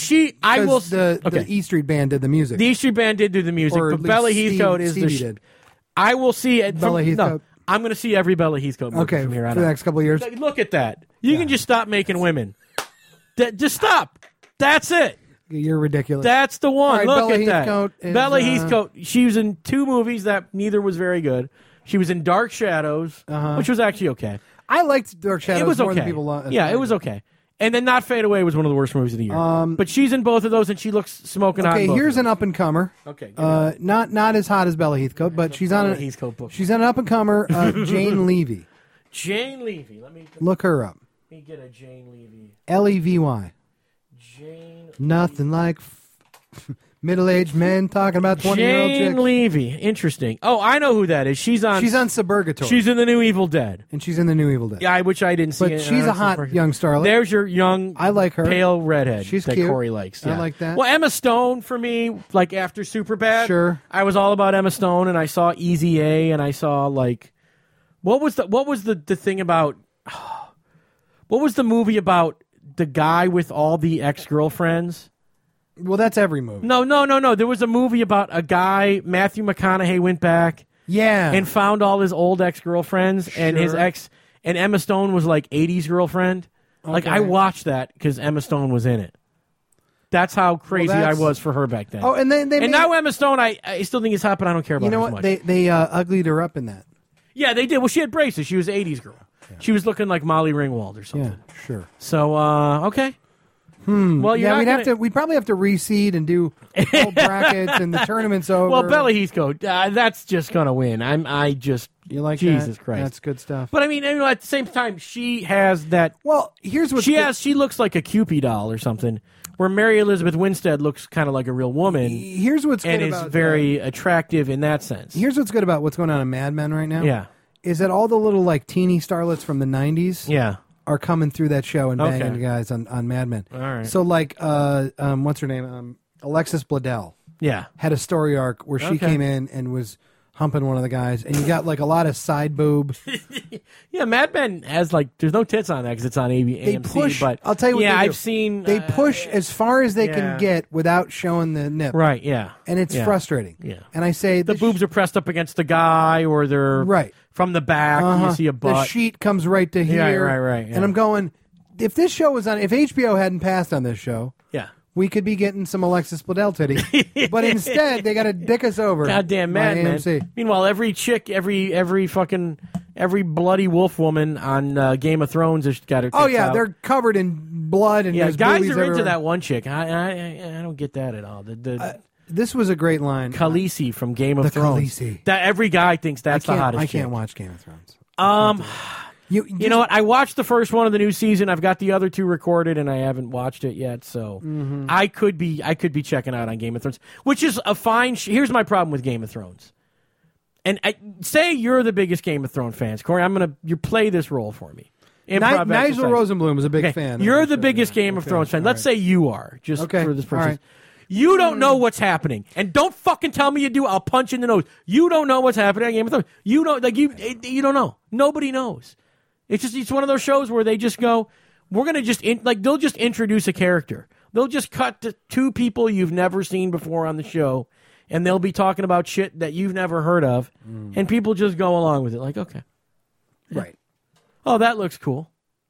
The E Street Band did the music. The E Street Band did do the music, but Bella Heathcote is the... did. I will see it. Bella Heathcote. No, I'm going to see every Bella Heathcote movie from here on out. For the next couple of years. Look at that. You can just stop making women. Just stop. That's it. You're ridiculous. That's the one. Right, Look Bella at that. Heathcote is, Bella Heathcote. She was in 2 movies that neither was very good. She was in Dark Shadows, which was actually okay. I liked Dark Shadows it was more okay. than people loved. Yeah, it was okay. And then Not Fade Away was one of the worst movies of the year. But she's in both of those, and she looks smoking hot. Okay, here's an up and comer. Okay, not as hot as Bella Heathcote, but she's on she's on an up and comer. Jane Levy. Jane Levy. Let me look her up. Let me get a Jane Levy. Levy. Jane. Nothing like middle-aged men talking about 20-year-old chicks. Jane Levy. Interesting. Oh, I know who that is. She's on Suburgatory. She's in the new Evil Dead. And she's in the new Evil Dead. Yeah, which I didn't see. But she's a hot young starlet. There's your young, I like her. Pale redhead. She's that cute. Corey likes. Yeah. I like that. Well, Emma Stone for me, like after Superbad. Sure. I was all about Emma Stone, and I saw Easy A, and I saw like, what was the thing about? What was the movie about the guy with all the ex-girlfriends? Well, that's every movie. No. There was a movie about a guy, Matthew McConaughey went back and found all his old ex-girlfriends, and his ex, and Emma Stone was like 80s girlfriend. Okay. Like, I watched that because Emma Stone was in it. That's how crazy I was for her back then. Oh, and now Emma Stone, I still think is hot, but I don't care about her as much. They uglied her up in that. Yeah, they did. Well, she had braces. She was an 80s girl. Yeah. She was looking like Molly Ringwald or something. Yeah, sure. So, okay. Well, we'd probably have to reseed and do whole brackets and the tournament's over. Well, Bella Heathcote, that's just gonna win. You like Jesus that? Christ, That's good stuff. But I mean, at the same time, she has that. Well, here's what she looks like a Cupid doll or something. Where Mary Elizabeth Winstead looks kind of like a real woman. Here's what's good about is very attractive in that sense. Here's what's good about what's going on in Mad Men right now. Yeah, is that all the little like teeny starlets from the '90s? Yeah. Are coming through that show and banging guys on Mad Men. All right. So like, what's her name? Alexis Bledel. Yeah. Had a story arc where she came in and was humping one of the guys, and you got like a lot of side boob. Yeah, Mad Men has like there's no tits on that because it's on AMC. They push, but I'll tell you what. Yeah, I've seen. They push as far as they can get without showing the nip. Right. Yeah. And it's frustrating. Yeah. And I say the boobs are pressed up against the guy, or they're from the back. You see a butt. The sheet comes right to here. Yeah, right. Yeah. And I'm going. If this show was on, if HBO hadn't passed on this show, we could be getting some Alexis Bledel titty. But instead, they got to dick us over. Goddamn Mad Men. Meanwhile, every chick, every bloody wolf woman on Game of Thrones has got her tits out. They're covered in blood and guys are everywhere. into that one chick. I don't get that at all. This was a great line. Khaleesi from Game of Thrones. Khaleesi. That every guy thinks that's the hottest chick. I can't watch Game of Thrones. You know what? I watched the first one of the new season. I've got the other two recorded, and I haven't watched it yet. So I could be checking out on Game of Thrones, which is a fine. Here's my problem with Game of Thrones. And say you're the biggest Game of Thrones fans, Corey. You play this role for me. Nigel Rosenblum is a big fan. You're the biggest Game of Thrones fan. Let's say you are, just for this purpose. Right. You don't know what's happening, and don't fucking tell me you do. I'll punch in the nose. You don't know what's happening on Game of Thrones. You don't you don't know. Nobody knows. It's one of those shows where they just go, we're gonna they'll just introduce a character. They'll just cut to two people you've never seen before on the show, and they'll be talking about shit that you've never heard of, and people just go along with it. Like, okay, right? Oh, that looks cool.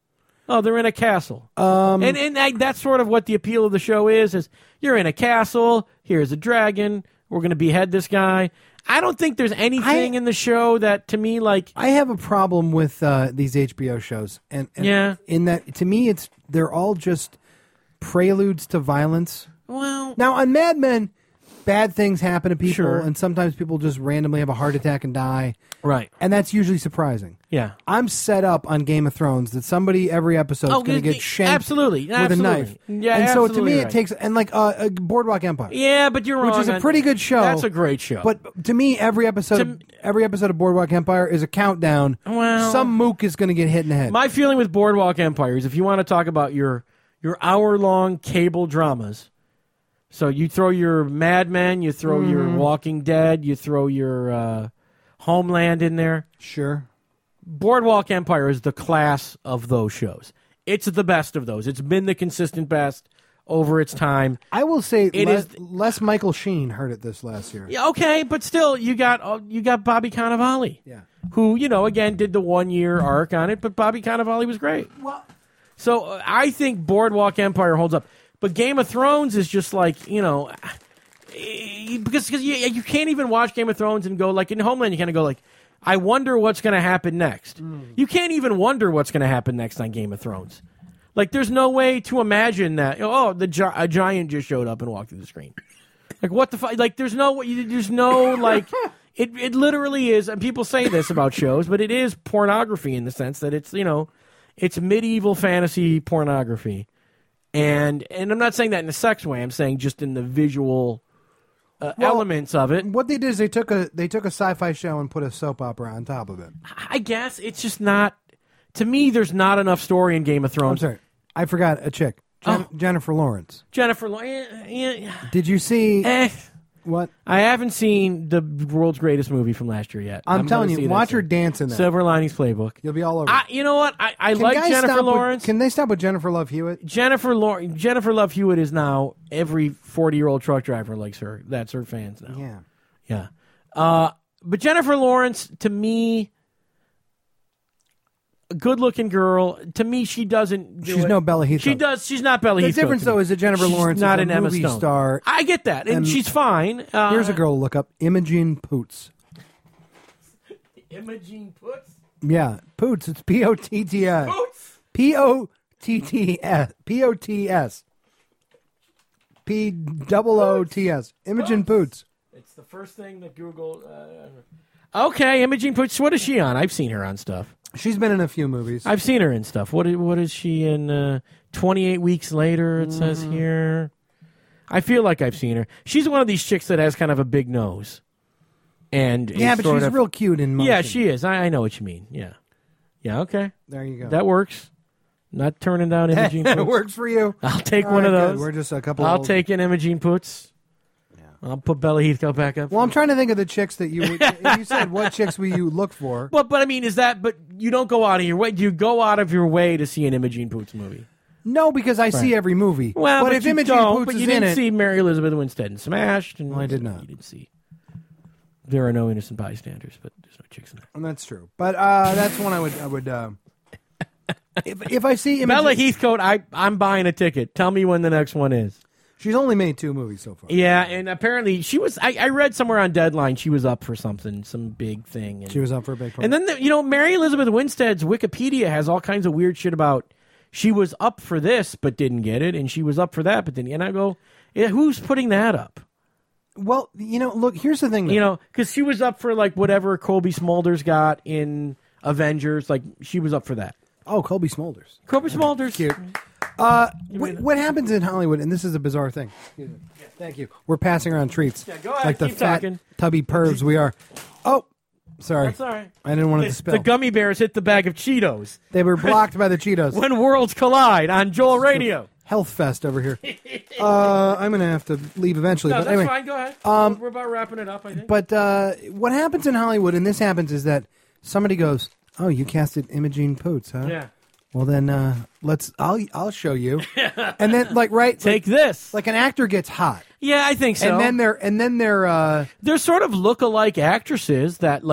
Oh, they're in a castle. And that's sort of what the appeal of the show is you're in a castle, here's a dragon, we're going to behead this guy. I don't think there's anything in the show that, to me, like... I have a problem with these HBO shows. And in that, to me, they're all just preludes to violence. Well... Now, on Mad Men, bad things happen to people, and sometimes people just randomly have a heart attack and die. Right. And that's usually surprising. Yeah. I'm set up on Game of Thrones that somebody every episode is going to get shanked with a knife. Yeah, and so to me, right. it takes... And like Boardwalk Empire. Yeah, but you're wrong. Which is a pretty good show. That's a great show. But to me, every episode of Boardwalk Empire is a countdown. Well, some mook is going to get hit in the head. My feeling with Boardwalk Empire is if you want to talk about your hour-long cable dramas... So you throw your Mad Men, you throw your Walking Dead, you throw your Homeland in there. Sure. Boardwalk Empire is the class of those shows. It's the best of those. It's been the consistent best over its time. I will say less Michael Sheen heard it this last year. Yeah, okay, but still, you got Bobby Cannavale. Yeah. Who, again, did the 1 year arc on it, but Bobby Cannavale was great. Well, so I think Boardwalk Empire holds up. But Game of Thrones is just like, because you can't even watch Game of Thrones and go, like, in Homeland, you kind of go, like, I wonder what's going to happen next. You can't even wonder what's going to happen next on Game of Thrones. Like, there's no way to imagine that, a giant just showed up and walked through the screen. Like, what the fuck? Like, there's no, like, it literally is, and people say this about shows, but it is pornography in the sense that it's, it's medieval fantasy pornography. And I'm not saying that in a sex way. I'm saying just in the visual elements of it. What they did is they took a sci-fi show and put a soap opera on top of it. I guess it's just not. To me, there's not enough story in Game of Thrones. I'm sorry, I forgot a chick, Jennifer Lawrence. Jennifer Lawrence. Yeah. Did you see? What? I haven't seen the world's greatest movie from last year yet. I'm telling you, watch her dance in that. Silver Linings Playbook. You'll be all over. You know what? I like Jennifer Lawrence. Can they stop with Jennifer Love Hewitt? Jennifer Love Hewitt is now every 40-year-old truck driver likes her. That's her fans now. Yeah. But Jennifer Lawrence, to me, a good-looking girl. To me, she doesn't. She's no Bella Heathcote. She's not Bella Heathcote. The difference, though, is that Jennifer Lawrence is not a an Emma movie Stone star. I get that, and she's fine. Here's a girl to look up: Imogen Poots. Imogen Poots. Yeah, Poots. It's Potts. Poots. Potts. Potts. IMPOOTS. Imogen Poots. It's the first thing that Google. Okay, Imogen Poots. What is she on? I've seen her on stuff. She's been in a few movies. I've seen her in stuff. What is she in? 28 Weeks Later, it says here. I feel like I've seen her. She's one of these chicks that has kind of a big nose. And yeah, but she's real cute in motion. Yeah, she is. I know what you mean. Yeah. Yeah, okay. There you go. That works. Not turning down Imogen Poots. It works for you. I'll take one of those. Good. We're just a couple I'll take an Imogen Poots. Yeah. I'll put Bella Heathcote back up. Well, I'm trying to think of the chicks that you would... you said what chicks will you look for. But I mean, but you don't go out of your way. Do you go out of your way to see an Imogen Poots movie? No, because I see every movie. Well, but if Imogen Poots but is you in didn't it... see Mary Elizabeth Winstead in Smashed. And I did not. You didn't see... There are no innocent bystanders, but there's no chicks in there. And that's true. But that's one I would if I see Imogen, Bella Heathcote, I'm buying a ticket. Tell me when the next one is. She's only made 2 movies so far. Yeah, and apparently she was. I read somewhere on Deadline she was up for something, some big thing. And, she was up for a big part. And then Mary Elizabeth Winstead's Wikipedia has all kinds of weird shit about she was up for this but didn't get it, and she was up for that but didn't. And I go, yeah, who's putting that up? Well, look, here's the thing. Because she was up for like whatever Colby Smulders got in Avengers. Like she was up for that. Oh, Colby Smulders. Colby Smulders. Cute. What happens in Hollywood, and this is a bizarre thing. Thank you. We're passing around treats. Yeah, go ahead. Like the keep fat, talking. tubby pervs we are. Oh, sorry. That's all right. I didn't want it to spill. The gummy bears hit the bag of Cheetos. They were blocked by the Cheetos. When worlds collide on Joel Radio. Health fest over here. I'm going to have to leave eventually. No, but that's anyway, fine. Go ahead. We're about wrapping it up, I think. But what happens in Hollywood, and this happens, is that somebody goes, "Oh, you casted Imogen Poots, huh?" Yeah. Well, then I'll show you. And then take this. Like an actor gets hot. Yeah, I think so. And then they're sort of look-alike actresses that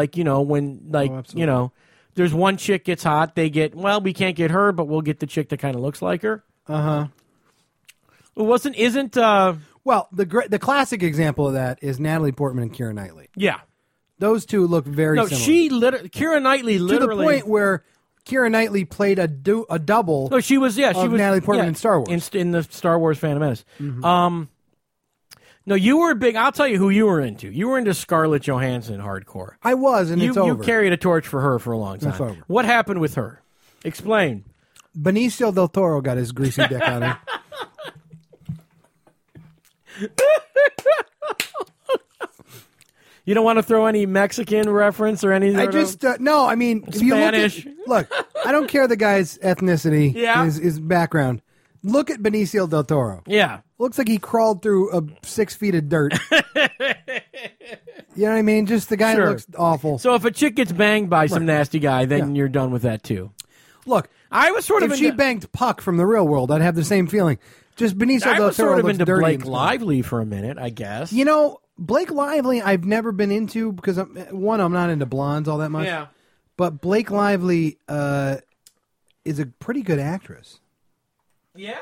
there's one chick gets hot, they get, well, we can't get her, but we'll get the chick that kind of looks like her. Uh-huh. Isn't well, the classic example of that is Natalie Portman and Keira Knightley. Yeah. Those two look very similar. Keira Knightley literally to the point where Keira Knightley played a double. No, she was Natalie Portman in Star Wars. In the Star Wars Phantom Menace. Mm-hmm. No, you were big. I'll tell you who you were into. You were into Scarlett Johansson hardcore. I was, and it's over. You carried a torch for her for a long time. It's over. What happened with her? Explain. Benicio del Toro got his greasy dick on her. You don't want to throw any Mexican reference or anything? I just no. I mean, Spanish. Look, I don't care the guy's ethnicity, Yeah. his background. Look at Benicio del Toro. Yeah. Looks like he crawled through 6 feet of dirt. You know what I mean? Just the guy Sure. looks awful. So if a chick gets banged by some nasty guy, then you're done with that too. Look, I was sort of if she banged Puck from the real world, I'd have the same feeling. Just Benicio I del was Toro sort of looks into dirty Blake and stuff. Lively for a minute, I guess. You know, Blake Lively, I've never been into because I'm not into blondes all that much. Yeah. But Blake Lively is a pretty good actress. Yeah.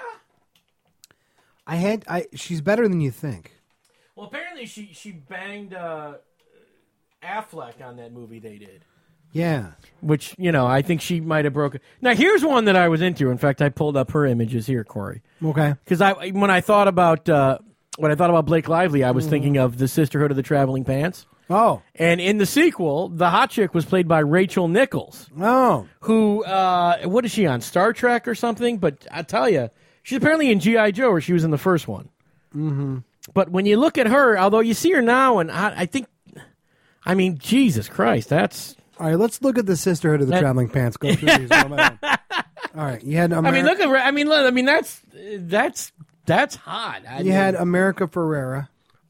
She's better than you think. Well, apparently she banged Affleck on that movie they did. Yeah. Which, I think she might have broken. Now, here's one that I was into. In fact, I pulled up her images here, Corey. Okay. Because when I thought about Blake Lively, I was thinking of the Sisterhood of the Traveling Pants. Oh. And in the sequel, the hot chick was played by Rachel Nichols. Oh. Who, what is she on, Star Trek or something? But I tell you, she's apparently in G.I. Joe, where she was in the first one. Mm-hmm. But when you look at her, although you see her now, and I think, Jesus Christ, that's... All right, let's look at the Sisterhood of the Traveling Pants. Go through these one by one. All right, you had look at her. That's hot. You had America Ferrera.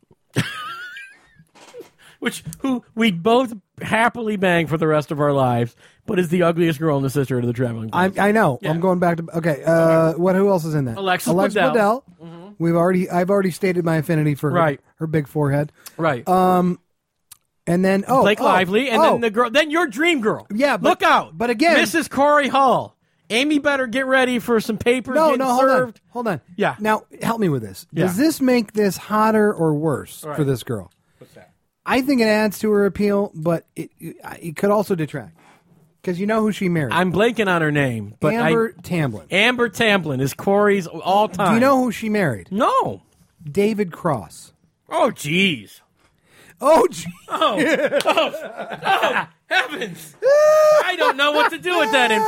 Who we'd both happily bang for the rest of our lives, but is the ugliest girl in the Sisterhood of the Traveling Pants. I know. Yeah. I'm going back to who else is in that? Alexis Bledel. Mm-hmm. I've already stated my affinity for her big forehead. Right. And then Blake Lively, and then the girl, then your dream girl. Yeah, look out! But again, Mrs. Corey Hall. Amy better get ready for some papers. Hold on. Yeah. Now help me with this. Yeah. Does this make this hotter or worse for this girl? What's that? I think it adds to her appeal, but it could also detract. Because you know who she married. I'm blanking on her name, but Amber Tamblyn. Amber Tamblyn is Corey's all time. Do you know who she married? No. David Cross. Oh, jeez. Oh, gee. Oh, heavens. I don't know what to do with that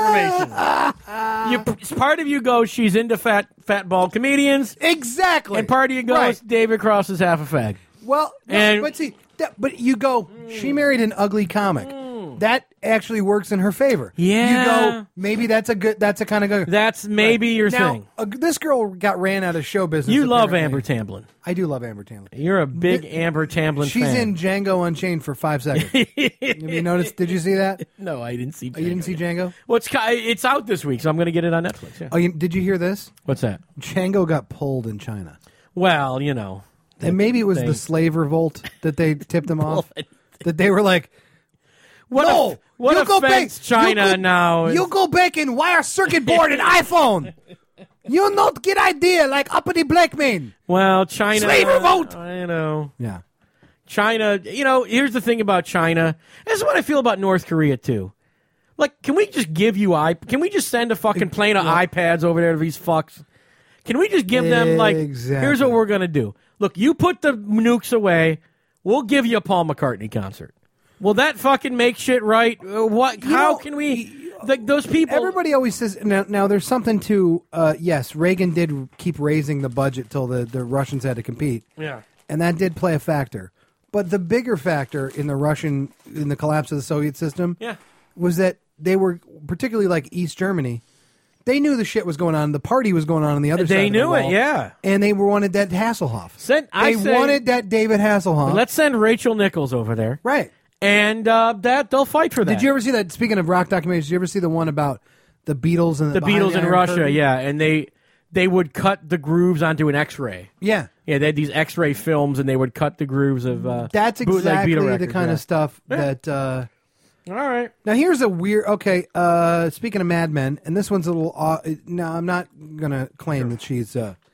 information. Part of you goes, she's into fat bald comedians. Exactly. And part of you goes, Right. David Cross is half a fag. Well, And- but see, but you go, she married an ugly comic. That actually works in her favor. Yeah. You go, maybe that's a kind of good. That's maybe your Now, thing. This girl got ran out of show business. You love apparently. Amber Tamblyn. I do love Amber Tamblyn. You're a big Amber Tamblyn She's fan. in Django Unchained for 5 seconds. Have you noticed? Did you see that? No, I didn't see Django. Oh, you didn't see Django? Well, it's out this week, so I'm going to get it on Netflix. Yeah. Oh, did you hear this? What's that? Django got pulled in China. Well, you know. And maybe it was thing. the slave revolt that they tipped them off. That they were like, What you go offense back, China you go, now? You go back and wire circuit board an iPhone. You not get idea like uppity black man. Well, China. Slave revolt. You know. Yeah. China, here's the thing about China. This is what I feel about North Korea, too. Like, can we just give you can we just send a fucking plane of iPads over there to these fucks? Can we just give them, like, Exactly. here's what we're going to do. Look, you put the nukes away, we'll give you a Paul McCartney concert. Will that fucking make shit right? How can we, those people. Everybody always says, now there's something to, yes, Reagan did keep raising the budget till the Russians had to compete. Yeah. And that did play a factor. But the bigger factor in the collapse of the Soviet system was that they were, particularly like East Germany, they knew the shit was going on. The party was going on the other side They of the knew wall. it, yeah. And they wanted that Hasselhoff. I say- wanted that David Hasselhoff. Let's send Rachel Nichols over there. Right. And that they'll fight for that. Did you ever see that? Speaking of rock documentaries, did you ever see the one about the Beatles and the behind Beatles the in Iron Russia, Curtain? yeah, and they would cut the grooves onto an X-ray. Yeah. Yeah, they had these X-ray films, and they would cut the grooves of That's bootleg exactly Beatle the records, kind yeah. of stuff that. All right. Now here's a weird. Okay, speaking of Mad Men, and this one's a little. Now I'm not gonna claim that she's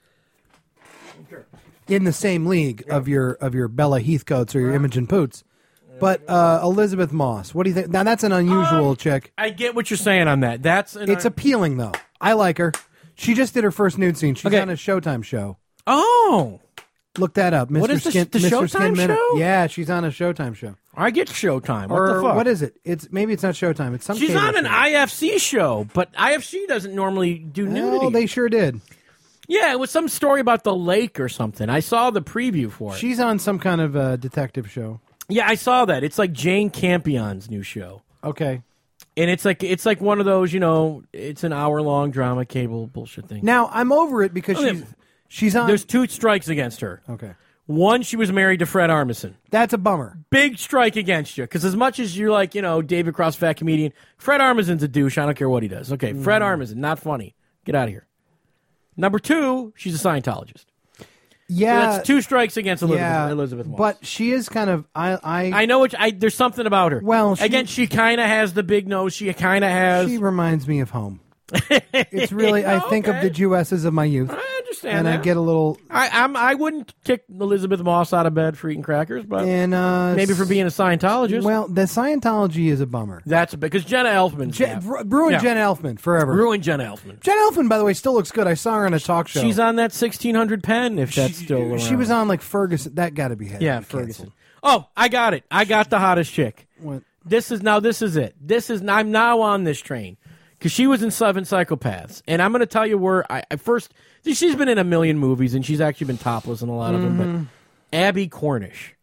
in the same league of your Bella Heathcotes or your Imogen Poots, but Elizabeth Moss. What do you think? Now that's an unusual chick. I get what you're saying on that. It's appealing though. I like her. She just did her first nude scene. She's Okay. on a Showtime show. Oh, Look that up. Mr. What is the Skin, the Mr. Showtime Skin Minute. show? Yeah, she's on a Showtime show. I get Showtime. What Or the fuck? what is it? Maybe it's not Showtime. It's some. She's cable on an show. IFC show, but IFC doesn't normally do nudity. Oh, they sure did. Yeah, it was some story about the lake or something. I saw the preview for it. She's on some kind of detective show. Yeah, I saw that. It's like Jane Campion's new show. Okay. And it's like one of those, it's an hour-long drama cable bullshit thing. Now I'm over it because Okay. she's on. There's 2 strikes against her. Okay. One, she was married to Fred Armisen. That's a bummer. Big strike against you. Because as much as you're like, David Cross, fat comedian, Fred Armisen's a douche. I don't care what he does. Okay, Fred Armisen, not funny. Get out of here. Number 2, she's a Scientologist. Yeah. So that's 2 strikes against yeah, Elizabeth Moss. But she is kind of. I know there's something about her. Well, again, she kind of has the big nose. She kind of has. She reminds me of home. It's really. I think of the Jewesses of my youth. I understand And that. I get a little. I wouldn't kick Elizabeth Moss out of bed for eating crackers, but And maybe for being a Scientologist. Well, the Scientology is a bummer. That's because Jenna Elfman's Ruined Yeah. Jenna Elfman forever. ruined Jenna Elfman. Jenna Elfman, by the way, still looks good. I saw her on a talk show. She's on that 1600 pen, if that's still around. She was on like Ferguson. That got to be Yeah, Ferguson. Oh, I got it. I got the hottest chick. What? This is it. I'm now on this train because she was in 7 Psychopaths, and I'm going to tell you where I first. She's been in a million movies, and she's actually been topless in a lot of them. But Abby Cornish.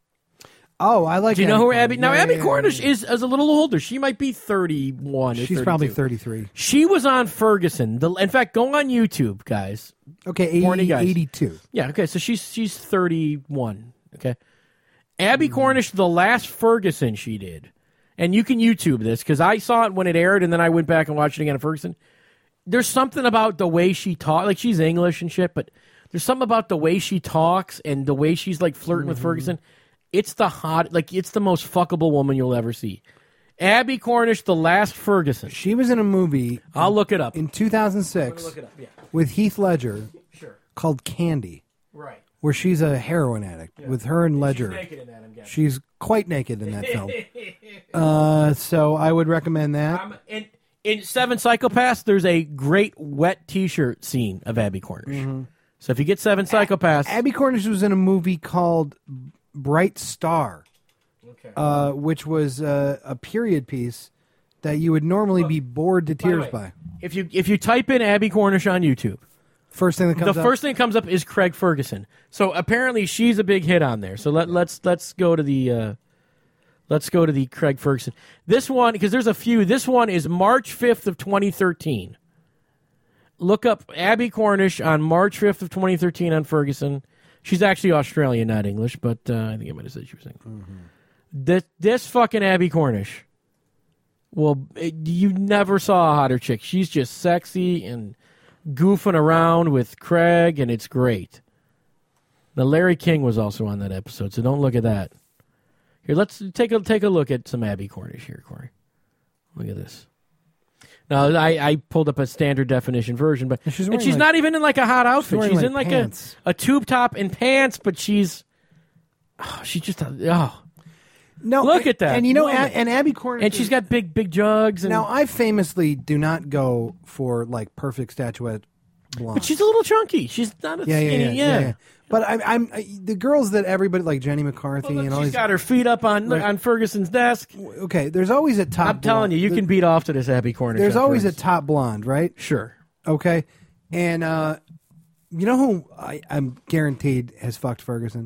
Oh, I like. Do you know who Abby? Cornish. Now Yeah, Abby yeah, Cornish yeah. is a little older. She might be 31. Or She's probably 32. 33. She was on Ferguson. In fact, go on YouTube, guys. Okay, Horny guys. 82. Yeah, okay, so she's 31. Okay. Abby Cornish, the last Ferguson she did. And you can YouTube this because I saw it when it aired and then I went back and watched it again at Ferguson. There's something about the way she talks. Like, she's English and shit, but there's something about the way she talks and the way she's like flirting with Ferguson. It's it's the most fuckable woman you'll ever see. Abby Cornish, the last Ferguson. She was in a movie I'll look it up. in 2006 Look it up, yeah. with Heath Ledger Sure. called Candy, Right. where she's a heroin addict with her and Ledger. Naked in that, I'm guessing. She's quite naked in that film. So I would recommend that. In 7 Psychopaths, there's a great wet T-shirt scene of Abby Cornish. So if you get 7 psychopaths, Abby Cornish was in a movie called Bright Star, which was a period piece that you would normally be bored to tears by. If you type in Abby Cornish on YouTube, first thing that comes up? First thing that comes up is Craig Ferguson. So apparently she's a big hit on there. So let's go to the Craig Ferguson. This one, because there's a few. This one is March 5th of 2013. Look up Abby Cornish on March 5th of 2013 on Ferguson. She's actually Australian, not English, but I think I might have said she was English. Mm-hmm. This fucking Abby Cornish. Well, you never saw a hotter chick. She's just sexy and goofing around with Craig, and it's great. Now, Larry King was also on that episode, so don't look at that. Here, let's take a look at some Abby Cornish here, Corey. Look at this. Now, I pulled up a standard definition version, but she's not even in like a hot outfit. She's in like a tube top and pants, but she's just no. Look at that, and and Abby Cornish, and she's got big jugs. And, now, I famously do not go for like perfect statuette blonde, but she's a little chunky. She's not a skinny. Yeah. But I'm the girls that everybody like Jenny McCarthy and all these. She's got her feet up on Ferguson's desk. Okay, there's always a top. I'm telling you can beat off to this Abby Cornish. There's always a top blonde, right? Sure. Okay, and you know who I'm guaranteed has fucked Ferguson?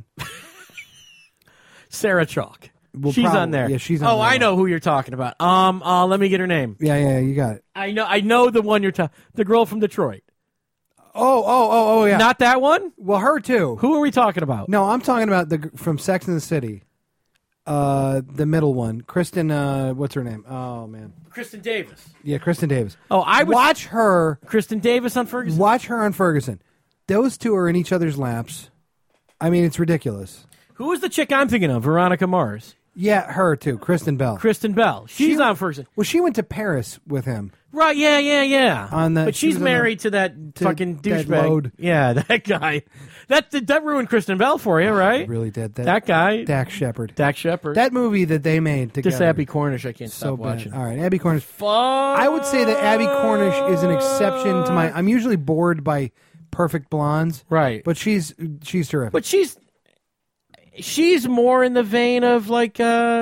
Sarah Chalk. Well, she's probably. on there. Yeah, she's on there. there. I know who you're talking about. Let me get her name. Yeah, you got it. I know the one you're talking. The girl from Detroit. Oh, yeah. Not that one? Well, her too. Who are we talking about? No, I'm talking about from Sex and the City. The middle one, Kristen. What's her name? Oh man, Kristen Davis. Yeah, Kristen Davis. Oh, I would watch her. Kristen Davis on Ferguson. Watch her on Ferguson. Those two are in each other's laps. I mean, it's ridiculous. Who is the chick I'm thinking of? Veronica Mars. Yeah, her too. Kristen Bell. Kristen Bell. She's on Ferguson. Well, she went to Paris with him. Right, yeah. But she's married to that fucking douchebag. Yeah, that guy. That ruined Kristen Bell for you, right? It really did. That guy. Dax Shepard. That movie that they made together. This Abby Cornish, I can't stop watching. All right, Abby Cornish. Fuck. I would say that Abby Cornish is an exception to my... I'm usually bored by perfect blondes. Right. But she's terrific. But she's more in the vein of like...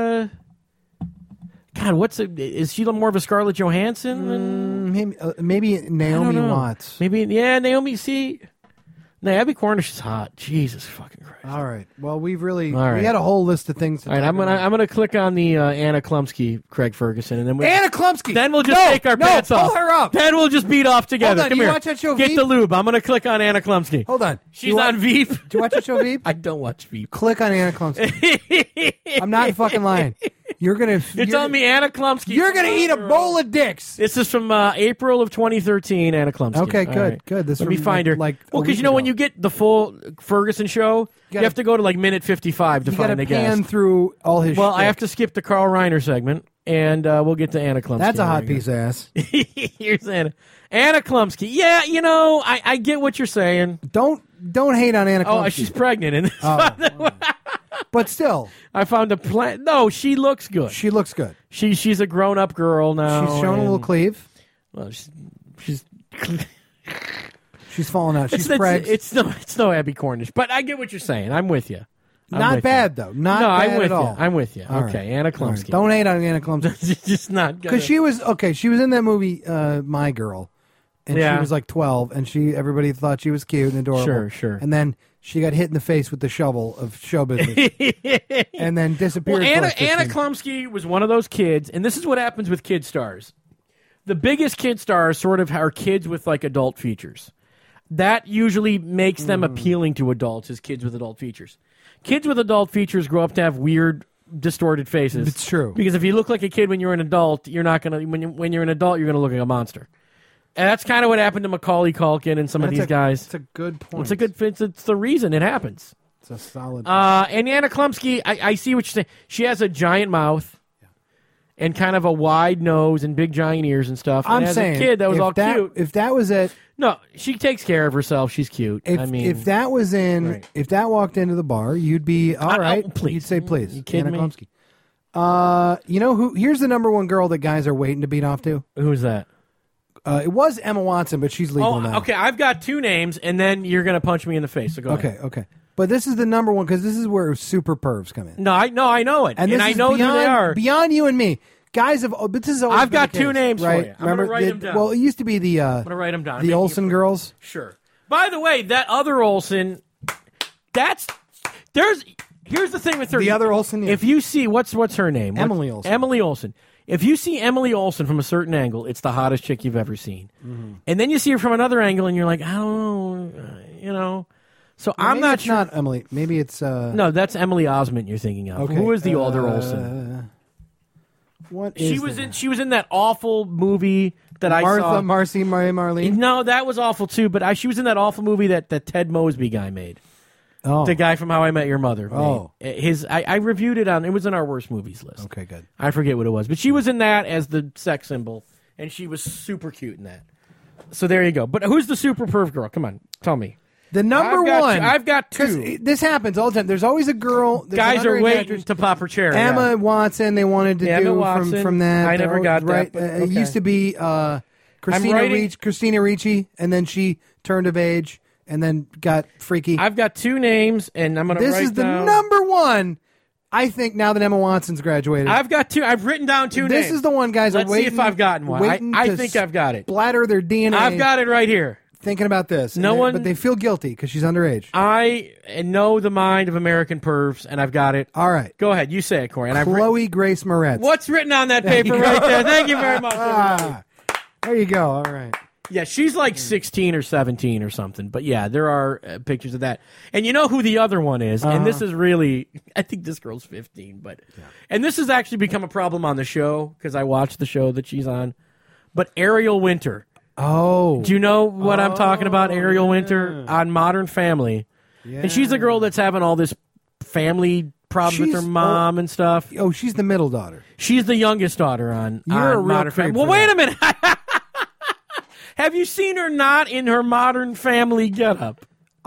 God, is she more of a Scarlett Johansson? Maybe Naomi Watts. Naomi. See, Abby Cornish is hot. Jesus fucking Christ! All right. Well, we had a whole list of things. All right, I'm gonna click on the Anna Klumsky, Craig Ferguson, and then Anna Klumsky. Then we'll just take our pants off. Pull her up. Then we'll just beat off together. Hold on, Come you here. watch that show? Get Veep? the lube. I'm gonna click on Anna Klumsky. Hold on. She's on Veep. Do you watch that show Veep? I don't watch Veep. Click on Anna Klumsky. I'm not fucking lying. You're telling me Anna Klumsky. You're gonna eat a bowl of dicks. This is from April of 2013. Anna Klumsky. Okay, good, right. good. Let me find her. Because when you get the full Ferguson show, you have to go to like minute 55 to find the guest. You got to pan through all his. Well, shit. I have to skip the Carl Reiner segment, and we'll get to Anna Klumsky. That's a hot piece of ass. Here's Anna Klumsky. Yeah, I get what you're saying. Don't hate on Anna Klumsky. Oh, she's pregnant in this. But still, I found a plan. No, she looks good. She looks good. She's a grown up girl now. She's showing a little cleave. Well, she's falling out. She's pregnant. It's no Abby Cornish, but I get what you're saying. I'm with you. Not bad though. Not bad I'm with at all. I'm with you. All okay, right. Anna Klumsky. Right. Don't hate on Anna Klumsky. Just not because she was okay. She was in that movie, My Girl, and she was like 12, and everybody thought she was cute and adorable. Sure. And then she got hit in the face with the shovel of show business, and then disappeared. Well, Anna Klumsky was one of those kids, and this is what happens with kid stars. The biggest kid stars sort of are kids with like adult features. That usually makes them appealing to adults as kids with adult features. Kids with adult features grow up to have weird, distorted faces. It's true. Because if you look like a kid when you're an adult, you're not gonna. When you're an adult, you're gonna look like a monster. And that's kind of what happened to Macaulay Culkin and some of these guys. It's a good point. It's the reason it happens. It's a solid. And Anna Klumsky, I see what you're saying. She has a giant mouth. And kind of a wide nose and big giant ears and stuff. And as a kid, that was all cute. If that was it, no, she takes care of herself. She's cute. If that was if that walked into the bar, you'd be all right. Please, you'd say please. You kidding Anna me? Klumsky. You know who? Here's the number one girl that guys are waiting to beat off to. Who's that? It was Emma Watson, but she's legal now. Okay, I've got 2 names, and then you're going to punch me in the face. So go ahead. Okay. But this is the number one because this is where super pervs come in. No, I know it, and I know who they are. Beyond you and me, guys have. But this is always. I've got been the 2 case, names right? for you. I'm going to write them down. Well, it used to be the. I'm going to write them down. The Olsen girls. Sure. By the way, that other Olsen. Here's the thing with her. The other Olsen. Yeah. If you see what's her name? Emily Olsen. Emily Olsen. If you see Emily Olsen from a certain angle, it's the hottest chick you've ever seen. Mm-hmm. And then you see her from another angle, and you're like, I don't know, So well, I'm not it's sure. Not Emily. Maybe it's. No, that's Emily Osment you're thinking of. Okay. Who is the older Olsen? What she was in that awful movie that I saw. Marcy, Marlene. No, that was awful too. But she was in that awful movie that Ted Mosby guy made. Oh. The guy from How I Met Your Mother. Oh. I reviewed it it was in our worst movies list. Okay, good. I forget what it was. But she was in that as the sex symbol, and she was super cute in that. So there you go. But who's the super perv girl? Come on, tell me. The number one. I've got 2. This happens all the time. There's always a girl. Guys are waiting to pop her cherry. Emma Watson, they wanted to do from that. I never got right? that. Okay. It used to be Christina Ricci, and then she turned of age. And then got freaky. I've got 2 names, and I'm going to write down. This is the number one, I think, now that Emma Watson's graduated. I've got 2. I've written down 2 names. This is the one guys Let's are waiting. see if I've gotten one. I think I've got it. Splatter their DNA. I've got it right here. Thinking about this. But they feel guilty because she's underage. I know the mind of American pervs, and I've got it. All right. Go ahead. You say it, Corey. And Chloe Grace Moretz. What's written on that paper right there? Thank you very much, everybody. There you go. All right. Yeah, she's like 16 or 17 or something. But yeah, there are pictures of that. And you know who the other one is? And this is really, I think this girl's 15. And this has actually become a problem on the show because I watched the show that she's on. But Ariel Winter. Oh. Do you know what I'm talking about? Ariel Winter on Modern Family. Yeah. And she's the girl that's having all this family problems with her mom and stuff. Oh, she's the middle daughter. She's the youngest daughter on You're on Modern Family. Well, wait a minute. Have you seen her not in her Modern Family getup?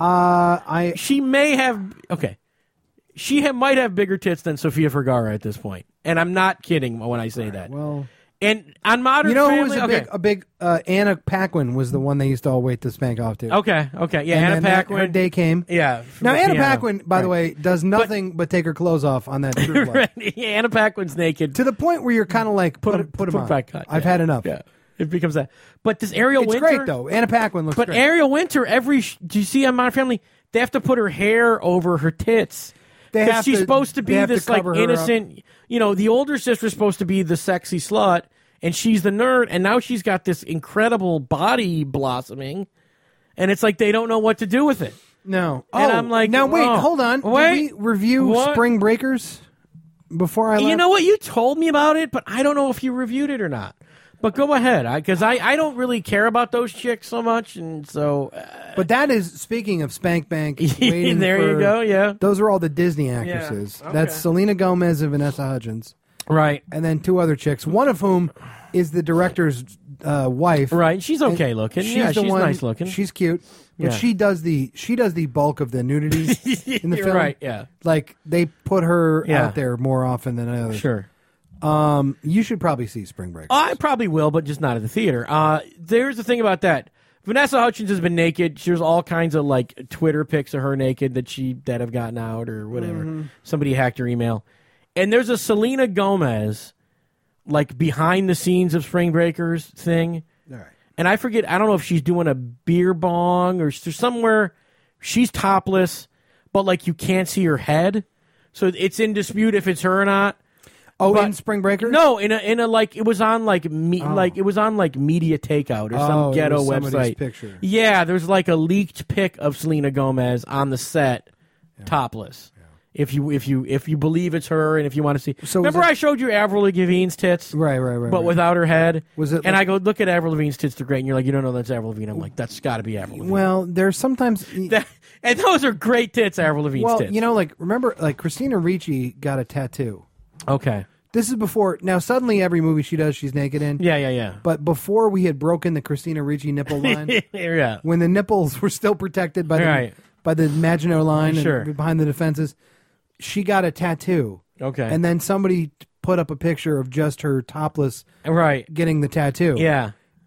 She may have. Okay, she might have bigger tits than Sofia Vergara at this point, and I'm not kidding when I say that. Well, and on Modern Family, who was a big Anna Paquin was the one they used to all wait to spank off to. Okay, yeah, Anna Paquin. Her day came. Yeah. Now Anna Paquin, by the way, does nothing but take her clothes off on that True Blood. Right. Anna Paquin's naked to the point where you're kind of like put them on. Back cut. I've had enough. Yeah. It becomes that. But this Ariel Winter... It's great, though. Anna Paquin looks great. But Ariel Winter, do you see on Modern Family, they have to put her hair over her tits. Because she's supposed to be this like innocent... You know, the older sister's supposed to be the sexy slut, and she's the nerd, and now she's got this incredible body blossoming, and it's like they don't know what to do with it. No. And I'm like... Now, wait, hold on. Wait. Did we review Spring Breakers before I left? You know what? You told me about it, but I don't know if you reviewed it or not. But go ahead, because I don't really care about those chicks so much, and so. But that is speaking of Spank Bank. Waiting there you go. Yeah, those are all the Disney actresses. Yeah. Okay. That's Selena Gomez and Vanessa Hudgens, right? And then 2 other chicks. One of whom is the director's wife. Right, she's okay looking. She's nice looking. She's cute. But she does the bulk of the nudity in the film. Right. Yeah. Like they put her out there more often than others. Sure. You should probably see Spring Break. I probably will, but just not at the theater. There's the thing about that. Vanessa Hudgens has been naked. There's all kinds of like Twitter pics of her naked that have gotten out or whatever. Mm-hmm. Somebody hacked her email. And there's a Selena Gomez, like behind the scenes of Spring Breakers thing. All right. And I forget. I don't know if she's doing a beer bong or somewhere. She's topless, but like you can't see her head, so it's in dispute if it's her or not. Oh, but in Spring Breakers? No, in a like it was on like like it was on like Media Takeout or some ghetto website. Picture. Yeah, there's like a leaked pic of Selena Gomez on the set, topless. Yeah. If you believe it's her and if you want to see, remember I showed you Avril Lavigne's tits, right, but without her head. Was it? And I go look at Avril Lavigne's tits; they're great. And you're like, you don't know that's Avril Lavigne. I'm like, that's got to be Avril Lavigne. Well, there's sometimes, and those are great tits, Avril Lavigne's tits. You know, like remember, like Christina Ricci got a tattoo. Okay. This is before. Now, suddenly, every movie she does, she's naked in. Yeah. But before we had broken the Christina Ricci nipple line, yeah. When the nipples were still protected by the Maginot line and behind the defenses, she got a tattoo. Okay. And then somebody put up a picture of just her topless, right, getting the tattoo. Yeah.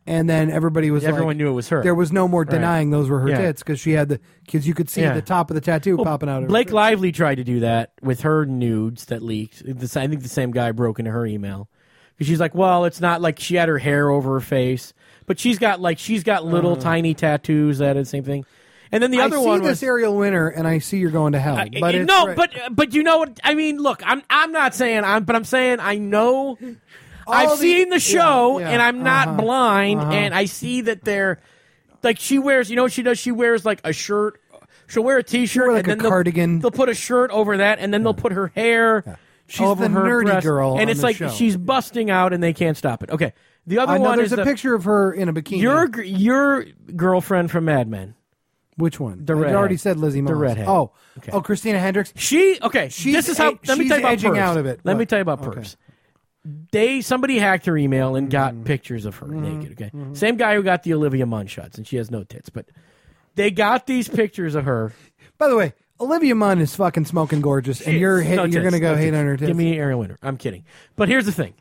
And then everyone knew it was her. There was no more denying those were her tits because she had because you could see the top of the tattoo popping out. Blake Lively tried to do that with her nudes that leaked. I think the same guy broke into her email because she's like, well, it's not like she had her hair over her face, but she's got little tiny tattoos that are the same thing. And then the other one was this Ariel Winter, and I see you're going to hell. But you know what I mean. Look, I'm not saying I'm saying I know. I've seen the show, and I'm not blind, and I see that they're like she wears. You know what she does? She wears like a shirt. She'll wear a T-shirt, like and then a cardigan. They'll put a shirt over that, and then they'll put her hair. She's over the her nerdy breast, girl, and it's like show. She's busting out, and they can't stop it. Okay, the other one there's is a picture of her in a bikini. Your girlfriend from Mad Men. Which one? The redhead. I already said Lizzie Moss. The redhead. Oh, Christina Hendricks. This is how. Let me tell you about edging perps. out of it. Let me tell you about perps. Somebody hacked her email and got pictures of her naked. Okay, same guy who got the Olivia Munn shots, and she has no tits, but they got these pictures of her. By the way, Olivia Munn is fucking smoking gorgeous, and you're going to go hate on her tits. Give me Ariel Winter. I'm kidding, but here's the thing.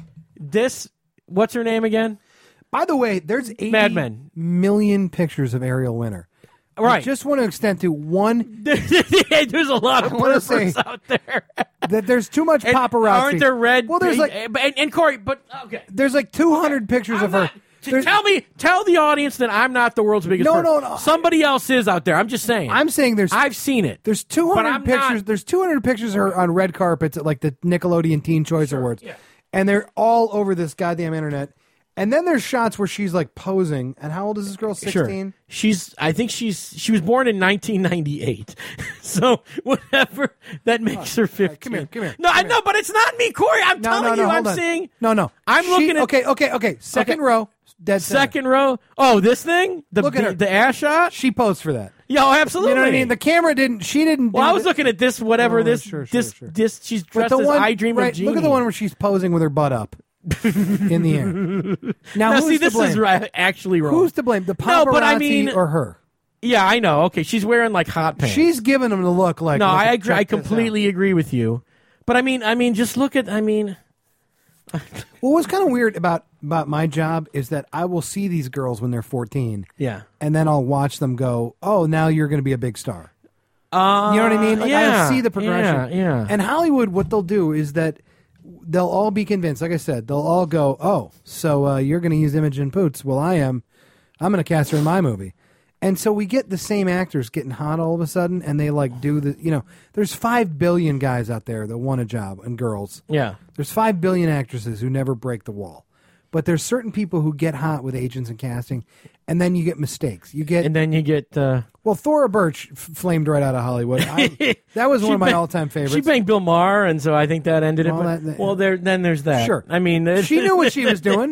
What's her name again? By the way, there's 80 million pictures of Ariel Winter. Right. I just want to extend to one. There's a lot of perverts out there. That there's too much paparazzi. Aren't there red? Well, there's like and Corey, but okay. There's like 200 pictures of her. Tell the audience that I'm not the world's biggest. No. Somebody else is out there. I'm just saying. I'm saying I've seen it. There's 200 pictures. There's 200 pictures of her on red carpets at like the Nickelodeon Teen Choice Awards, and they're all over this goddamn internet. And then there's shots where she's like posing. And how old is this girl? 16? Sure. She was born in 1998. So whatever that makes her 15. Come here. No, I know, but it's not me, Corey. I'm telling you, I'm saying. No. I'm looking at. Okay. Second row. Dead center. Second row. Oh, this thing? Look at her. The ass shot? She posed for that. Yo, absolutely. You know what I mean? The camera didn't. She didn't. Well, I was looking at this. Whatever this. She's dressed as I Dream of Jeannie. Look at the one where she's posing with her butt up. In the air. Now see, this is actually wrong. Who's to blame? The paparazzi or her? Yeah, I know. Okay, she's wearing like hot pants. She's giving them the look like. No, I agree. I completely agree with you. But I mean, just look at. Well, what's kind of weird about my job is that I will see these girls when they're 14. Yeah. And then I'll watch them go, oh, now you're going to be a big star. You know what I mean? Like, I see the progression. Yeah. And Hollywood, what they'll do is that they'll all be convinced. Like I said, they'll all go, oh, so you're going to use Imogen Poots. Well, I am. I'm going to cast her in my movie. And so we get the same actors getting hot all of a sudden, and they like do the, there's 5 billion guys out there that want a job, and girls. Yeah. There's 5 billion actresses who never break the wall. But there's certain people who get hot with agents and casting, and then you get mistakes. And then you get. Well, Thora Birch flamed right out of Hollywood. That was one of my all-time favorites. She banged Bill Maher, and so I think that ended it. Then there's that. Sure. I mean, she knew what she was doing.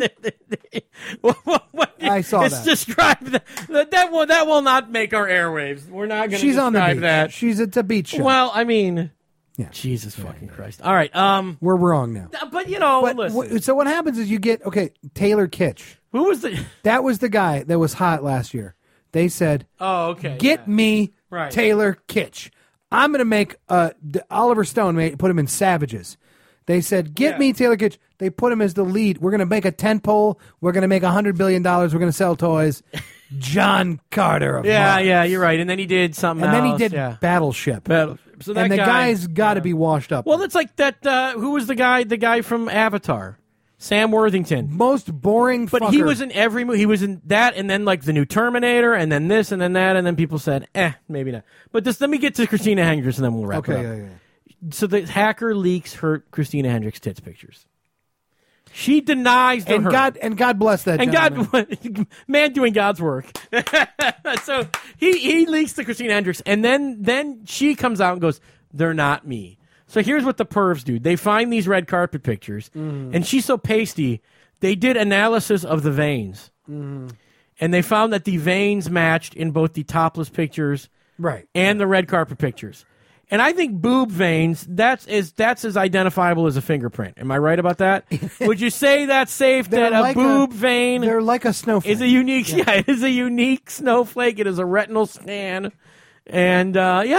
I saw that. It's described that will not make our airwaves. We're not going to describe on the beach. That. It's a beach show. Well, I mean. Yeah. Jesus fucking Christ. All right. We're wrong now. But, listen. So what happens is you get, Taylor Kitsch. Who was the... That was the guy that was hot last year. They said, oh, okay. Get me Taylor Kitsch. I'm going to make Oliver Stone, put him in Savages. They said, get me Taylor Kitsch. They put him as the lead. We're going to make a tentpole. We're going to make $100 billion. We're going to sell toys. John Carter of Mars. Yeah, you're right. And then he did something else. And then he did Battleship. So and the guy's got to be washed up. Well, it's like that. Who was the guy from Avatar? Sam Worthington. Most boring But fucker. he was in every movie. He was in that, and then like the new Terminator, and then this, and then that, and then people said, maybe not. But let me get to Christina Hendricks, and then we'll wrap it up. Yeah. So the hacker leaks her Christina Hendricks tits pictures. She denies her. And God bless that gentleman. God, man doing God's work. So he leaks to Christina Hendricks, and then she comes out and goes, they're not me. So here's what the pervs do. They find these red carpet pictures, and she's so pasty, they did analysis of the veins. And they found that the veins matched in both the topless pictures and the red carpet pictures. And I think boob veins, that's as identifiable as a fingerprint. Am I right about that? Would you say that's safe that a boob vein... They're like a snowflake. Is a unique, it is a unique snowflake. It is a retinal scan. And,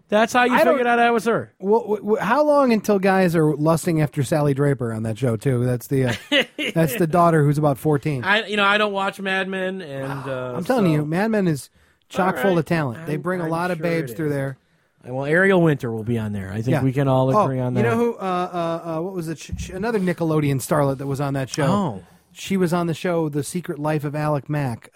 That's how you figured out that was her. Well, how long until guys are lusting after Sally Draper on that show too? That's the that's the daughter who's about 14. I don't watch Mad Men, and I'm telling you, Mad Men is chock full of talent. They bring a lot of babes through there. Well, Ariel Winter will be on there. I think we can all agree on that. You know who? What was it? Another Nickelodeon starlet that was on that show. Oh, she was on the show The Secret Life of Alec Mack.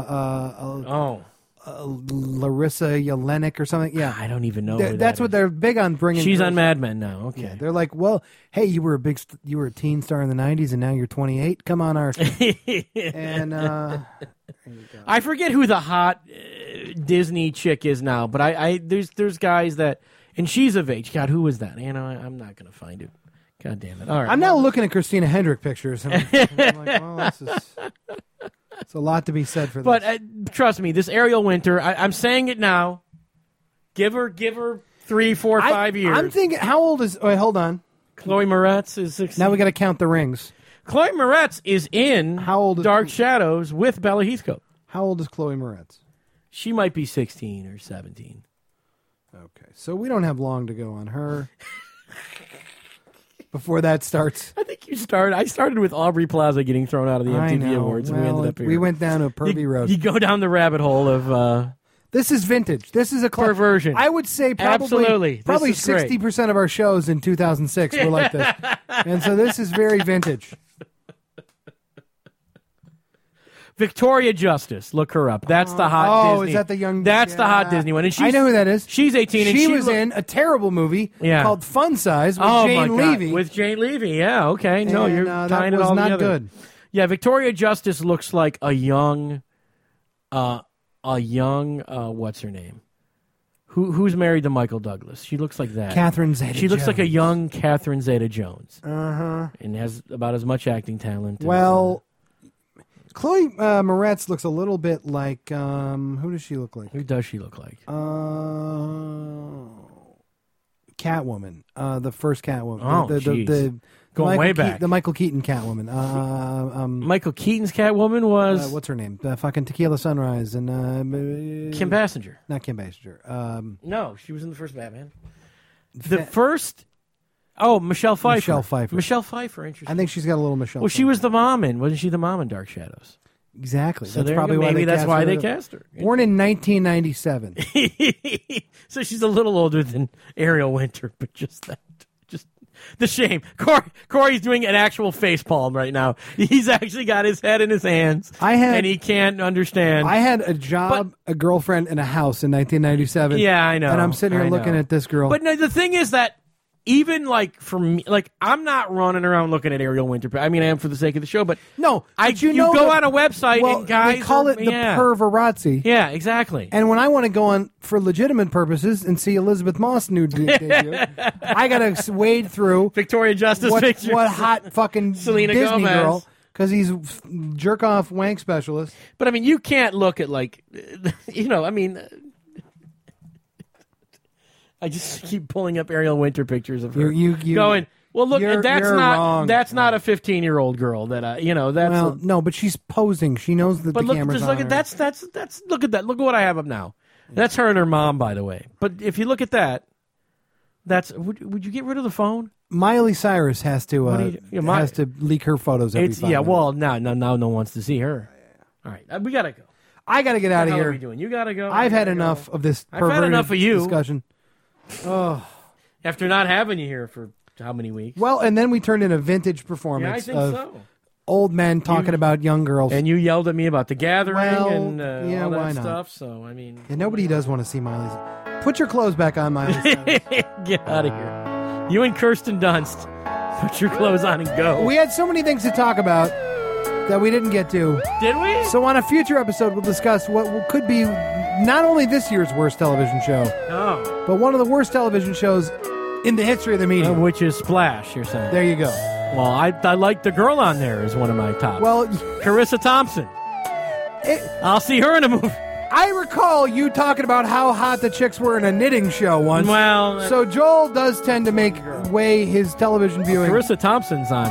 Larissa Yelenic or something. Yeah, I don't even know. That's what they're big on bringing. She's on Mad Men now. Okay, yeah, they're like, well, hey, you were a teen star in the '90s, and now you're 28. Come on, our and I forget who the hot Disney chick is now, but I there's guys that, and she's of age. God, who was that? I'm not gonna find it. God damn it! All right, I'm now looking at Christina Hendrick pictures, and I'm like, well, this is. It's a lot to be said for this. But trust me, this Ariel Winter, I'm saying it now. Give her 3, 4, 5 years. I'm thinking, how old is... Wait, hold on. Chloe Moretz is 16. Now we got to count the rings. Chloe Moretz is in Dark Shadows with Bella Heathcote. How old is Chloe Moretz? She might be 16 or 17. Okay, so we don't have long to go on her. Before that starts, I think I started with Aubrey Plaza getting thrown out of the MTV Awards, and we ended up here. We went down a pervy road. You go down the rabbit hole of. This is vintage. This is a perversion. I would say probably 60% of our shows in 2006 were like this, and so this is very vintage. Victoria Justice, look her up. That's the hot Disney. Oh, is that the young... That's the hot Disney one. And I know who that is. She's 18. And she was in a terrible movie called Fun Size with Jane Levy. With Jane Levy, yeah, okay. No, you're tying it all together. That was not good. Yeah, Victoria Justice looks like a young, what's her name? Who's married to Michael Douglas? She looks like that. Catherine Zeta-Jones. She looks like a young Catherine Zeta-Jones. Uh-huh. And has about as much acting talent. Well... Chloe Moretz looks a little bit like who does she look like? Who does she look like? Catwoman, the first Catwoman. Oh, the going way back. The Michael Keaton Catwoman. Michael Keaton's Catwoman was what's her name? Fucking Tequila Sunrise and Kim Basinger. Not Kim Basinger. No, she was in the first Batman. The first. Oh, Michelle Pfeiffer. Michelle Pfeiffer, interesting. I think she's got a little Michelle. Well, she was the mom wasn't she the mom in Dark Shadows? Exactly. So that's probably why they cast her. Born in 1997. So she's a little older than Ariel Winter, but just the shame. Corey's doing an actual facepalm right now. He's actually got his head in his hands, and he can't understand. I had a job, a girlfriend, and a house in 1997. Yeah, I know. And I'm sitting here looking at this girl. But no, the thing is that even like for me, like I'm not running around looking at Ariel Winter. I mean, I am for the sake of the show, but no, you go on a website and guys they call it the perverazzi. Yeah, exactly. And when I want to go on for legitimate purposes and see Elizabeth Moss nude debut, I gotta wade through Victoria Justice pictures. What hot fucking Selena Disney Gomez. girl. Because he's jerk off wank specialist. But I mean, you can't look at like, I mean. I just keep pulling up Ariel Winter pictures of her. Going, well, look, that's not a 15-year-old girl that that's no, but she's posing. She knows that the camera's on her. Look at that. Look at what I have up now. That's her and her mom, by the way. But if you look at that, would you get rid of the phone? Miley Cyrus has to leak her photos every 5 minutes. Well, now no one wants to see her. All right, we gotta go. I gotta get out of here. What are we doing? You gotta go. I've had enough of this. I've had enough of you. Discussion. Oh, after not having you here for how many weeks? Well, and then we turned in a vintage performance. Yeah, I think of so. Old men talking about young girls, and you yelled at me about The Gathering and all that why not? stuff. So I mean, and nobody does want to see Miley's. Put your clothes back on, Miley. Get out of here. You and Kirsten Dunst. Put your clothes on and go. We had so many things to talk about that we didn't get to. Did we? So on a future episode, we'll discuss what could be not only this year's worst television show, but one of the worst television shows in the history of the medium. Which is Splash, you're saying. There you go. Well, I like the girl on there as one of my tops. Well, Carissa Thompson. I'll see her in a movie. I recall you talking about how hot the chicks were in a knitting show once. Well, so Joel does tend to weigh his television viewing. Carissa Thompson's on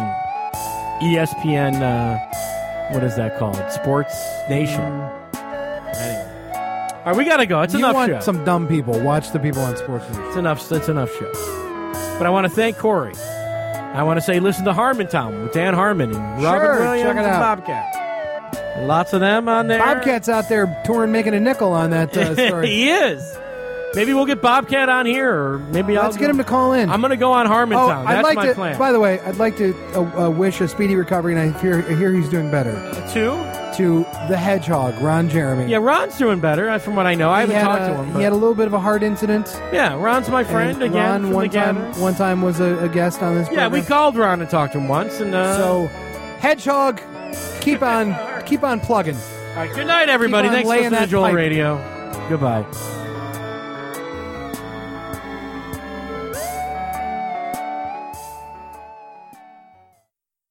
ESPN, what is that called? Sports Nation. Anyway. All right, we got to go. It's you enough want show. some dumb people. Watch the people on Sports News. It's enough show. But I want to thank Corey. I want to say listen to Harmontown with Dan Harmon and Robin Williams check it and out. Bobcat. Lots of them on there. Bobcat's out there touring, making a nickel on that story. He is. Maybe we'll get Bobcat on here, or maybe Let's get him to call in. I'm going to go on Harmontown. I'd That's like my to, plan. By the way, I'd like to wish a speedy recovery, and I hear he's doing better. To the Hedgehog, Ron Jeremy. Yeah, Ron's doing better, from what I know. I haven't talked to him. But He had a little bit of a heart incident. Yeah, Ron's my friend And again. Ron from the Gathering. one time was a guest on this Yeah, program. we called Ron and talked to him once, and So, Hedgehog, keep on plugging. all right, good night, everybody. Keep on Thanks for laying listening to that Joel pipe. Radio. Goodbye.